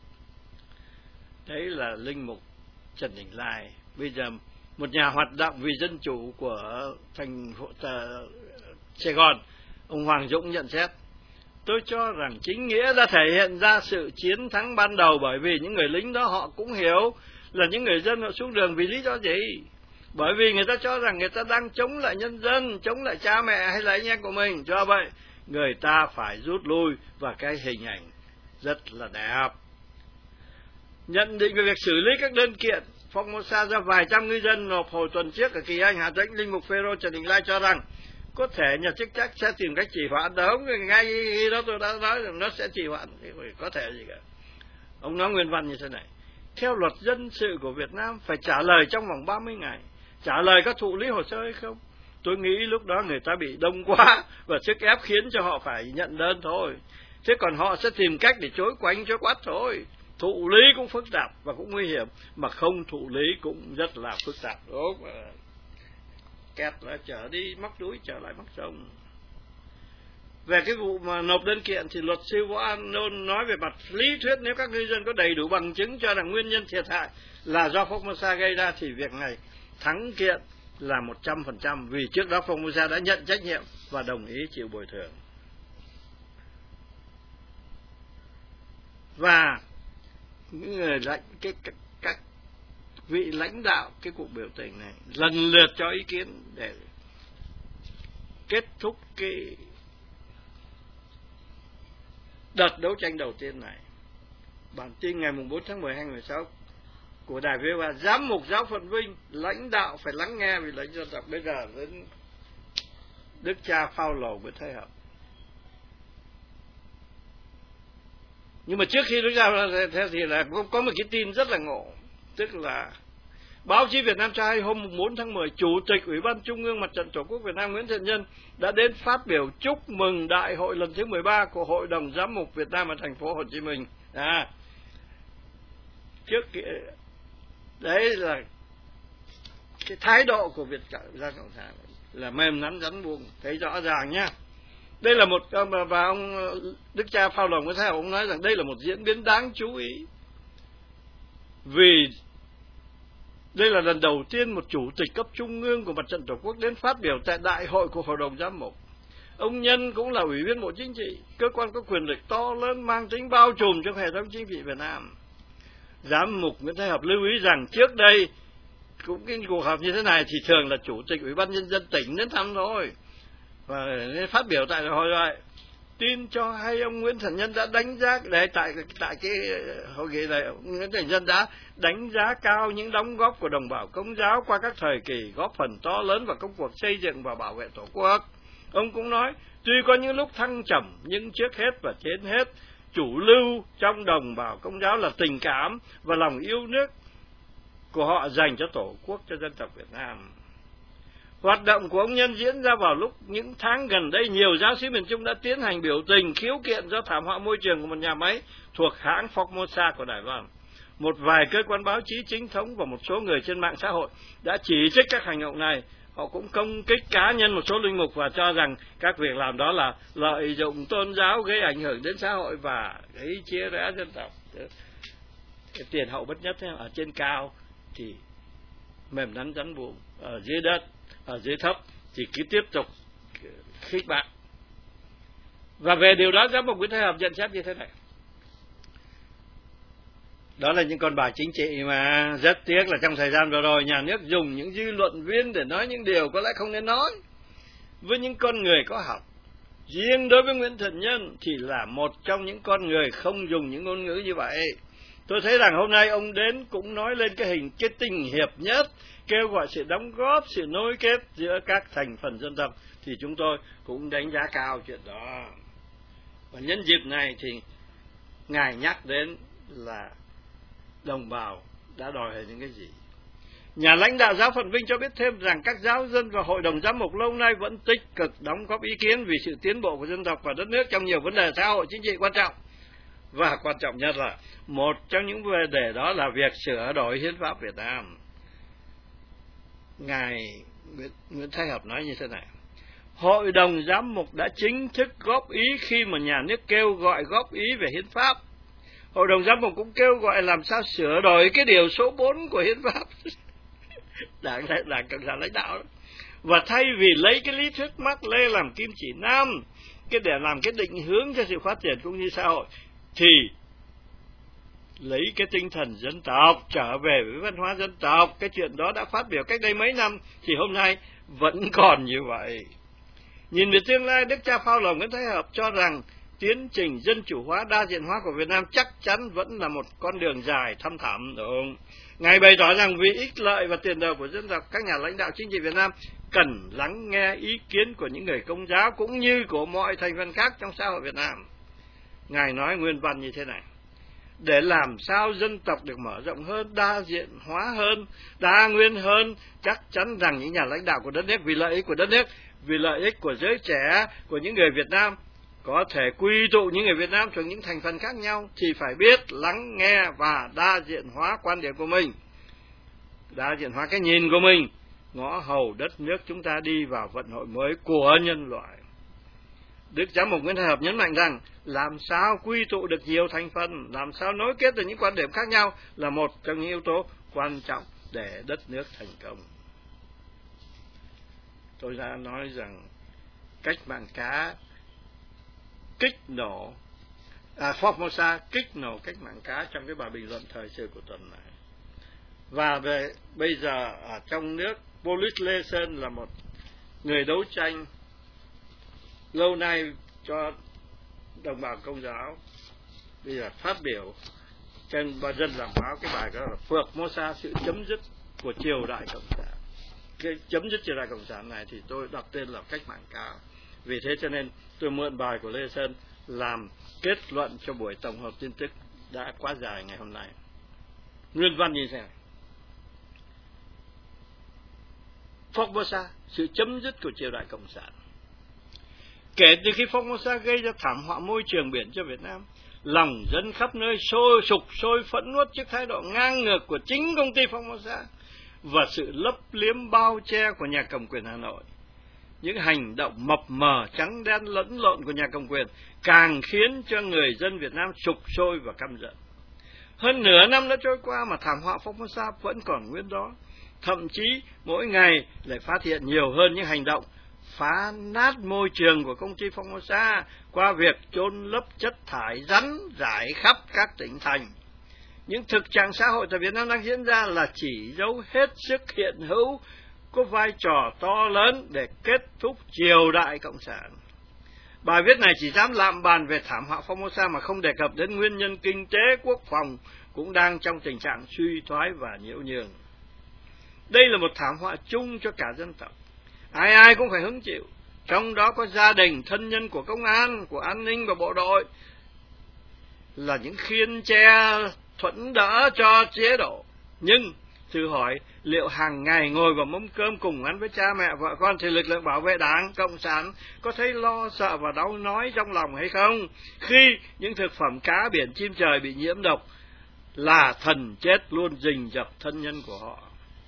Đấy là linh mục Trần Đình Lai. Bây giờ một nhà hoạt động vì dân chủ của thành phố Sài Gòn, ông Hoàng Dũng nhận xét: tôi cho rằng chính nghĩa đã thể hiện ra sự chiến thắng ban đầu, bởi vì những người lính đó họ cũng hiểu là những người dân họ xuống đường vì lý do gì. Bởi vì người ta cho rằng người ta đang chống lại nhân dân, chống lại cha mẹ hay là anh em của mình. Do vậy người ta phải rút lui, và cái hình ảnh rất là đẹp. Nhận định về việc xử lý các đơn kiện Formosa ra vài trăm ngư dân nộp hồi tuần trước ở Kỳ Anh, Hà Tĩnh, linh mục Phêrô Trần Đình Lai cho rằng có thể nhà chức trách sẽ tìm cách trì hoãn. Đúng, ngay khi đó tôi đã nói rằng nó sẽ trì hoãn, có thể gì cả. Ông nói nguyên văn như thế này: theo luật dân sự của Việt Nam phải trả lời trong vòng 30 ngày. Trả lời có thụ lý hồ sơ hay không? Tôi nghĩ lúc đó người ta bị đông quá và sức ép khiến cho họ phải nhận đơn thôi. Thế còn họ sẽ tìm cách để chối quanh chối quát thôi. Thụ lý cũng phức tạp và cũng nguy hiểm, mà không thụ lý cũng rất là phức tạp. Đúng, kẹt là trở đi mắc núi trở lại mắc sông. Về cái vụ mà nộp đơn kiện thì luật sư Võ An Nôn nói về mặt lý thuyết, nếu các ngư dân có đầy đủ bằng chứng cho rằng nguyên nhân thiệt hại là do Formosa gây ra thì việc này thắng kiện là 100%, vì trước đó Formosa đã nhận trách nhiệm và đồng ý chịu bồi thường. Và những người các vị lãnh đạo cái cuộc biểu tình này lần lượt cho ý kiến để kết thúc đợt đấu tranh đầu tiên này. Bản tin ngày 4 tháng 10 2016 của Đài VOA: Giám mục giáo phận Vinh, lãnh đạo phải lắng nghe vì lãnh dân tộc. Bây giờ đến Đức cha Phaolô Nguyễn Thái Học. Nhưng mà trước khi Đức cha thì là có một cái tin rất là ngộ, tức là báo chí Việt Nam cho hay hôm 4 tháng 10, Chủ tịch Ủy ban Trung ương Mặt trận Tổ quốc Việt Nam Nguyễn Thiện Nhân đã đến phát biểu chúc mừng đại hội lần thứ 13 của Hội đồng Giám mục Việt Nam ở thành phố Hồ Chí Minh. Đấy là cái thái độ của Việt Cộng sản là mềm nắn rắn buông, thấy rõ ràng nhá. Đây là một, và ông Đức cha Phaolô Nguyễn Thái Học ông nói rằng đây là một diễn biến đáng chú ý, vì đây là lần đầu tiên một chủ tịch cấp trung ương của Mặt trận Tổ quốc đến phát biểu tại đại hội của Hội đồng Giám mục. Ông Nhân cũng là Ủy viên Bộ Chính trị, cơ quan có quyền lực to lớn mang tính bao trùm trong hệ thống chính trị Việt Nam. Giám mục Nguyễn Thái Học lưu ý rằng trước đây cũng cái cuộc họp như thế này thì thường là Chủ tịch Ủy ban Nhân dân tỉnh đến thăm thôi, và phát biểu tại đại hội rồi. Tin cho hay ông Nguyễn Thiện Nhân đã đánh giá tại cái hội nghị này, ông Nguyễn Thiện Nhân đã đánh giá cao những đóng góp của đồng bào Công giáo qua các thời kỳ, góp phần to lớn vào công cuộc xây dựng và bảo vệ Tổ quốc. Ông cũng nói, tuy có những lúc thăng trầm nhưng trước hết và trên hết, chủ lưu trong đồng bào Công giáo là tình cảm và lòng yêu nước của họ dành cho Tổ quốc, cho dân tộc Việt Nam. Hoạt động của ông Nhân diễn ra vào lúc những tháng gần đây, nhiều giáo sĩ miền Trung đã tiến hành biểu tình khiếu kiện do thảm họa môi trường của một nhà máy thuộc hãng Formosa của Đài Loan. Một vài cơ quan báo chí chính thống và một số người trên mạng xã hội đã chỉ trích các hành động này. Họ cũng công kích cá nhân một số linh mục và cho rằng các việc làm đó là lợi dụng tôn giáo gây ảnh hưởng đến xã hội và gây chia rẽ dân tộc. Cái tiền hậu bất nhất ở trên cao thì mềm nắn rắn buông, ở dưới đất, ở dưới thấp thì cứ tiếp tục khích bác. Và về điều đó, Giám mục Nguyễn Thái Học nhận xét như thế này: đó là những con bài chính trị mà rất tiếc là trong thời gian vừa rồi nhà nước dùng những dư luận viên để nói những điều có lẽ không nên nói với những con người có học. Riêng đối với Nguyễn Thiện Nhân thì là một trong những con người không dùng những ngôn ngữ như vậy. Tôi thấy rằng hôm nay ông đến cũng nói lên cái tình hiệp nhất, kêu gọi sự đóng góp, sự nối kết giữa các thành phần dân tộc, thì chúng tôi cũng đánh giá cao chuyện đó. Và nhân dịp này thì Ngài nhắc đến là đồng bào đã đòi hỏi những cái gì. Nhà lãnh đạo giáo phận Vinh cho biết thêm rằng các giáo dân và Hội đồng Giám mục lâu nay vẫn tích cực đóng góp ý kiến vì sự tiến bộ của dân tộc và đất nước trong nhiều vấn đề xã hội chính trị quan trọng. Và quan trọng nhất là một trong những vấn đề đó là việc sửa đổi hiến pháp Việt Nam. Ngài Nguyễn Thái Học nói như thế này: Hội đồng Giám mục đã chính thức góp ý khi mà nhà nước kêu gọi góp ý về hiến pháp. Hội đồng Giám mục cũng kêu gọi làm sao sửa đổi cái điều số 4 của hiến pháp. Đảng Cộng sản lãnh đạo đó. Và thay vì lấy cái lý thuyết Mác Lê làm kim chỉ nam, cái để làm cái định hướng cho sự phát triển cũng như xã hội, thì lấy cái tinh thần dân tộc, trở về với văn hóa dân tộc. Cái chuyện đó đã phát biểu cách đây mấy năm thì hôm nay vẫn còn như vậy. Nhìn về tương lai, Đức cha Phaolô Nguyễn Thái Học cho rằng tiến trình dân chủ hóa, đa diện hóa của Việt Nam chắc chắn vẫn là một con đường dài thăm thẳm, đúng không? Ngài bày tỏ rằng vì ích lợi và tiền đồ của dân tộc, các nhà lãnh đạo chính trị Việt Nam cần lắng nghe ý kiến của những người Công giáo cũng như của mọi thành phần khác trong xã hội Việt Nam. Ngài nói nguyên văn như thế này: để làm sao dân tộc được mở rộng hơn, đa diện hóa hơn, đa nguyên hơn, chắc chắn rằng những nhà lãnh đạo của đất nước, vì lợi ích của đất nước, vì lợi ích của giới trẻ, của những người Việt Nam, có thể quy tụ những người Việt Nam thuộc những thành phần khác nhau, thì phải biết lắng nghe và đa diện hóa quan điểm của mình, đa diện hóa cái nhìn của mình, ngõ hầu đất nước chúng ta đi vào vận hội mới của nhân loại. Đức Giám mục Nguyễn Thái Học nhấn mạnh rằng làm sao quy tụ được nhiều thành phần, làm sao nối kết được những quan điểm khác nhau là một trong những yếu tố quan trọng để đất nước thành công. Tôi đã nói rằng cách mạng cá kích nổ, Formosa kích nổ cách mạng cá trong cái bài bình luận thời sự của tuần này. Và về bây giờ ở trong nước, Polis Lê-sơn là một người đấu tranh lâu nay cho đồng bào Công giáo bây giờ phát biểu trên dân làm báo cái bài đó là Formosa, sự chấm dứt của triều đại cộng sản. Cái chấm dứt triều đại cộng sản này thì tôi đặt tên là cách mạng cao. Vì thế cho nên tôi mượn bài của Lê Sơn làm kết luận cho buổi tổng hợp tin tức đã quá dài ngày hôm nay. Nguyên văn như thế này: Formosa, sự chấm dứt của triều đại cộng sản. Kể từ khi Formosa gây ra thảm họa môi trường biển cho Việt Nam, lòng dân khắp nơi sục sôi phẫn uất trước thái độ ngang ngược của chính công ty Formosa và sự lấp liếm bao che của nhà cầm quyền Hà Nội. Những hành động mập mờ, trắng đen lẫn lộn của nhà cầm quyền càng khiến cho người dân Việt Nam sục sôi và căm giận. Hơn nửa năm đã trôi qua mà thảm họa Formosa vẫn còn nguyên đó. Thậm chí mỗi ngày lại phát hiện nhiều hơn những hành động phá nát môi trường của công ty Formosa qua việc chôn lấp chất thải rắn rải khắp các tỉnh thành. Những thực trạng xã hội tại Việt Nam đang diễn ra là chỉ dấu hết sức hiện hữu có vai trò to lớn để kết thúc triều đại cộng sản. Bài viết này chỉ dám lạm bàn về thảm họa Formosa mà không đề cập đến nguyên nhân kinh tế quốc phòng cũng đang trong tình trạng suy thoái và nhiễu nhường. Đây là một thảm họa chung cho cả dân tộc. Ai ai cũng phải hứng chịu, trong đó có gia đình, thân nhân của công an, của an ninh và bộ đội, là những khiên che thuận đỡ cho chế độ. Nhưng thử hỏi, liệu hàng ngày ngồi vào mâm cơm cùng ăn với cha mẹ, vợ con thì lực lượng bảo vệ Đảng Cộng sản có thấy lo sợ và đau nói trong lòng hay không? Khi những thực phẩm cá biển chim trời bị nhiễm độc là thần chết luôn rình rập thân nhân của họ.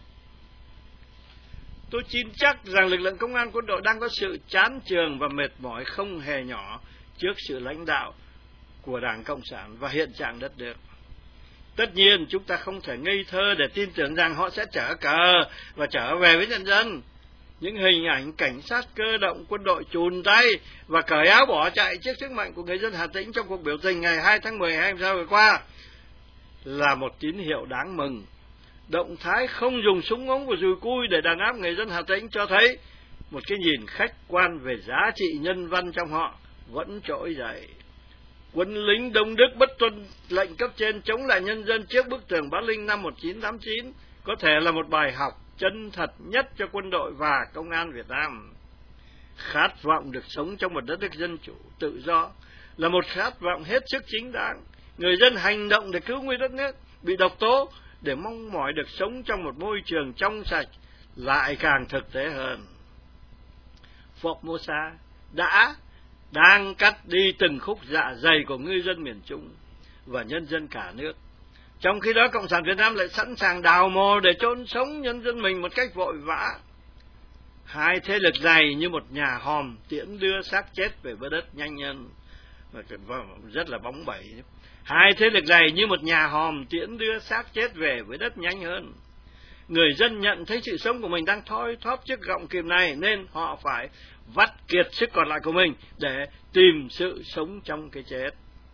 Tôi tin chắc rằng lực lượng công an quân đội đang có sự chán chường và mệt mỏi không hề nhỏ trước sự lãnh đạo của Đảng Cộng sản và hiện trạng đất nước. Tất nhiên chúng ta không thể ngây thơ để tin tưởng rằng họ sẽ chở cờ và trở về với nhân dân. Những hình ảnh cảnh sát cơ động quân đội chùn tay và cởi áo bỏ chạy trước sức mạnh của người dân Hà Tĩnh trong cuộc biểu tình ngày 2 tháng 12 vừa qua là một tín hiệu đáng mừng. Động thái không dùng súng ống và dùi cui để đàn áp người dân Hà Tĩnh cho thấy một cái nhìn khách quan về giá trị nhân văn trong họ vẫn trỗi dậy. Quân lính Đông Đức bất tuân lệnh cấp trên chống lại nhân dân trước bức tường Bát Linh năm 1989 có thể là một bài học chân thật nhất cho quân đội và công an Việt Nam. Khát vọng được sống trong một đất nước dân chủ, tự do là một khát vọng hết sức chính đáng. Người dân hành động để cứu nguy đất nước bị độc tố, để mong mỏi được sống trong một môi trường trong sạch lại càng thực tế hơn. Formosa đang cắt đi từng khúc dạ dày của ngư dân miền Trung và nhân dân cả nước. Trong khi đó Cộng sản Việt Nam lại sẵn sàng đào mồ để chôn sống nhân dân mình một cách vội vã. Hai thế lực này như một nhà hòm tiễn đưa xác chết về với đất nhanh hơn, rất là bóng bẩy. Hai thế lực này như một nhà hòm tiễn đưa xác chết về với đất nhanh hơn. Người dân nhận thấy sự sống của mình đang thoi thóp trước gọng kìm này nên họ phải vắt kiệt sức còn lại của mình để tìm sự sống trong cái chết.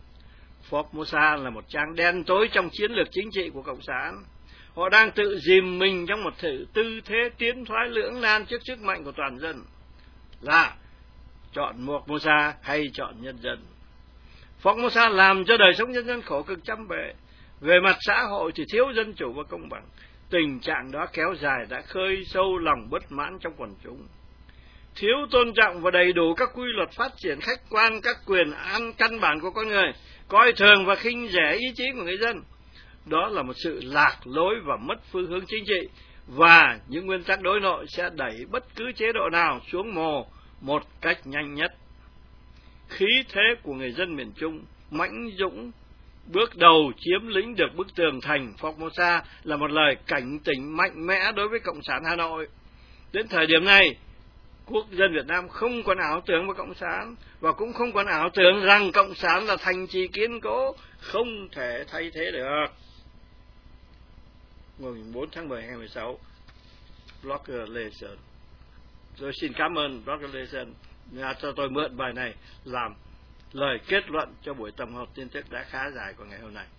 Formosa là một trang đen tối trong chiến lược chính trị của Cộng sản. Họ đang tự dìm mình trong một tư thế tiến thoái lưỡng nan trước sức mạnh của toàn dân. Là chọn Formosa hay chọn nhân dân? Formosa làm cho đời sống nhân dân khổ cực trăm bề. Về mặt xã hội thì thiếu dân chủ và công bằng. Tình trạng đó kéo dài đã khơi sâu lòng bất mãn trong quần chúng. Thiếu tôn trọng và đầy đủ các quy luật phát triển khách quan, các quyền căn bản của con người, coi thường và khinh rẻ ý chí của người dân. Đó là một sự lạc lối và mất phương hướng chính trị, và những nguyên tắc đối nội sẽ đẩy bất cứ chế độ nào xuống mồ một cách nhanh nhất. Khí thế của người dân miền Trung mãnh dũng bước đầu chiếm lĩnh được bức tường thành Formosa là một lời cảnh tỉnh mạnh mẽ đối với Cộng sản Hà Nội. Đến thời điểm này, quốc dân Việt Nam không còn ảo tưởng về Cộng sản, và cũng không còn ảo tưởng rằng Cộng sản là thành trì kiên cố, không thể thay thế được. Ngày 4 tháng 10 2016, Blogger Lê Sơn. Tôi xin cảm ơn Blogger Lê Sơn đã cho tôi mượn bài này làm lời kết luận cho buổi tổng hợp tin tức đã khá dài của ngày hôm nay.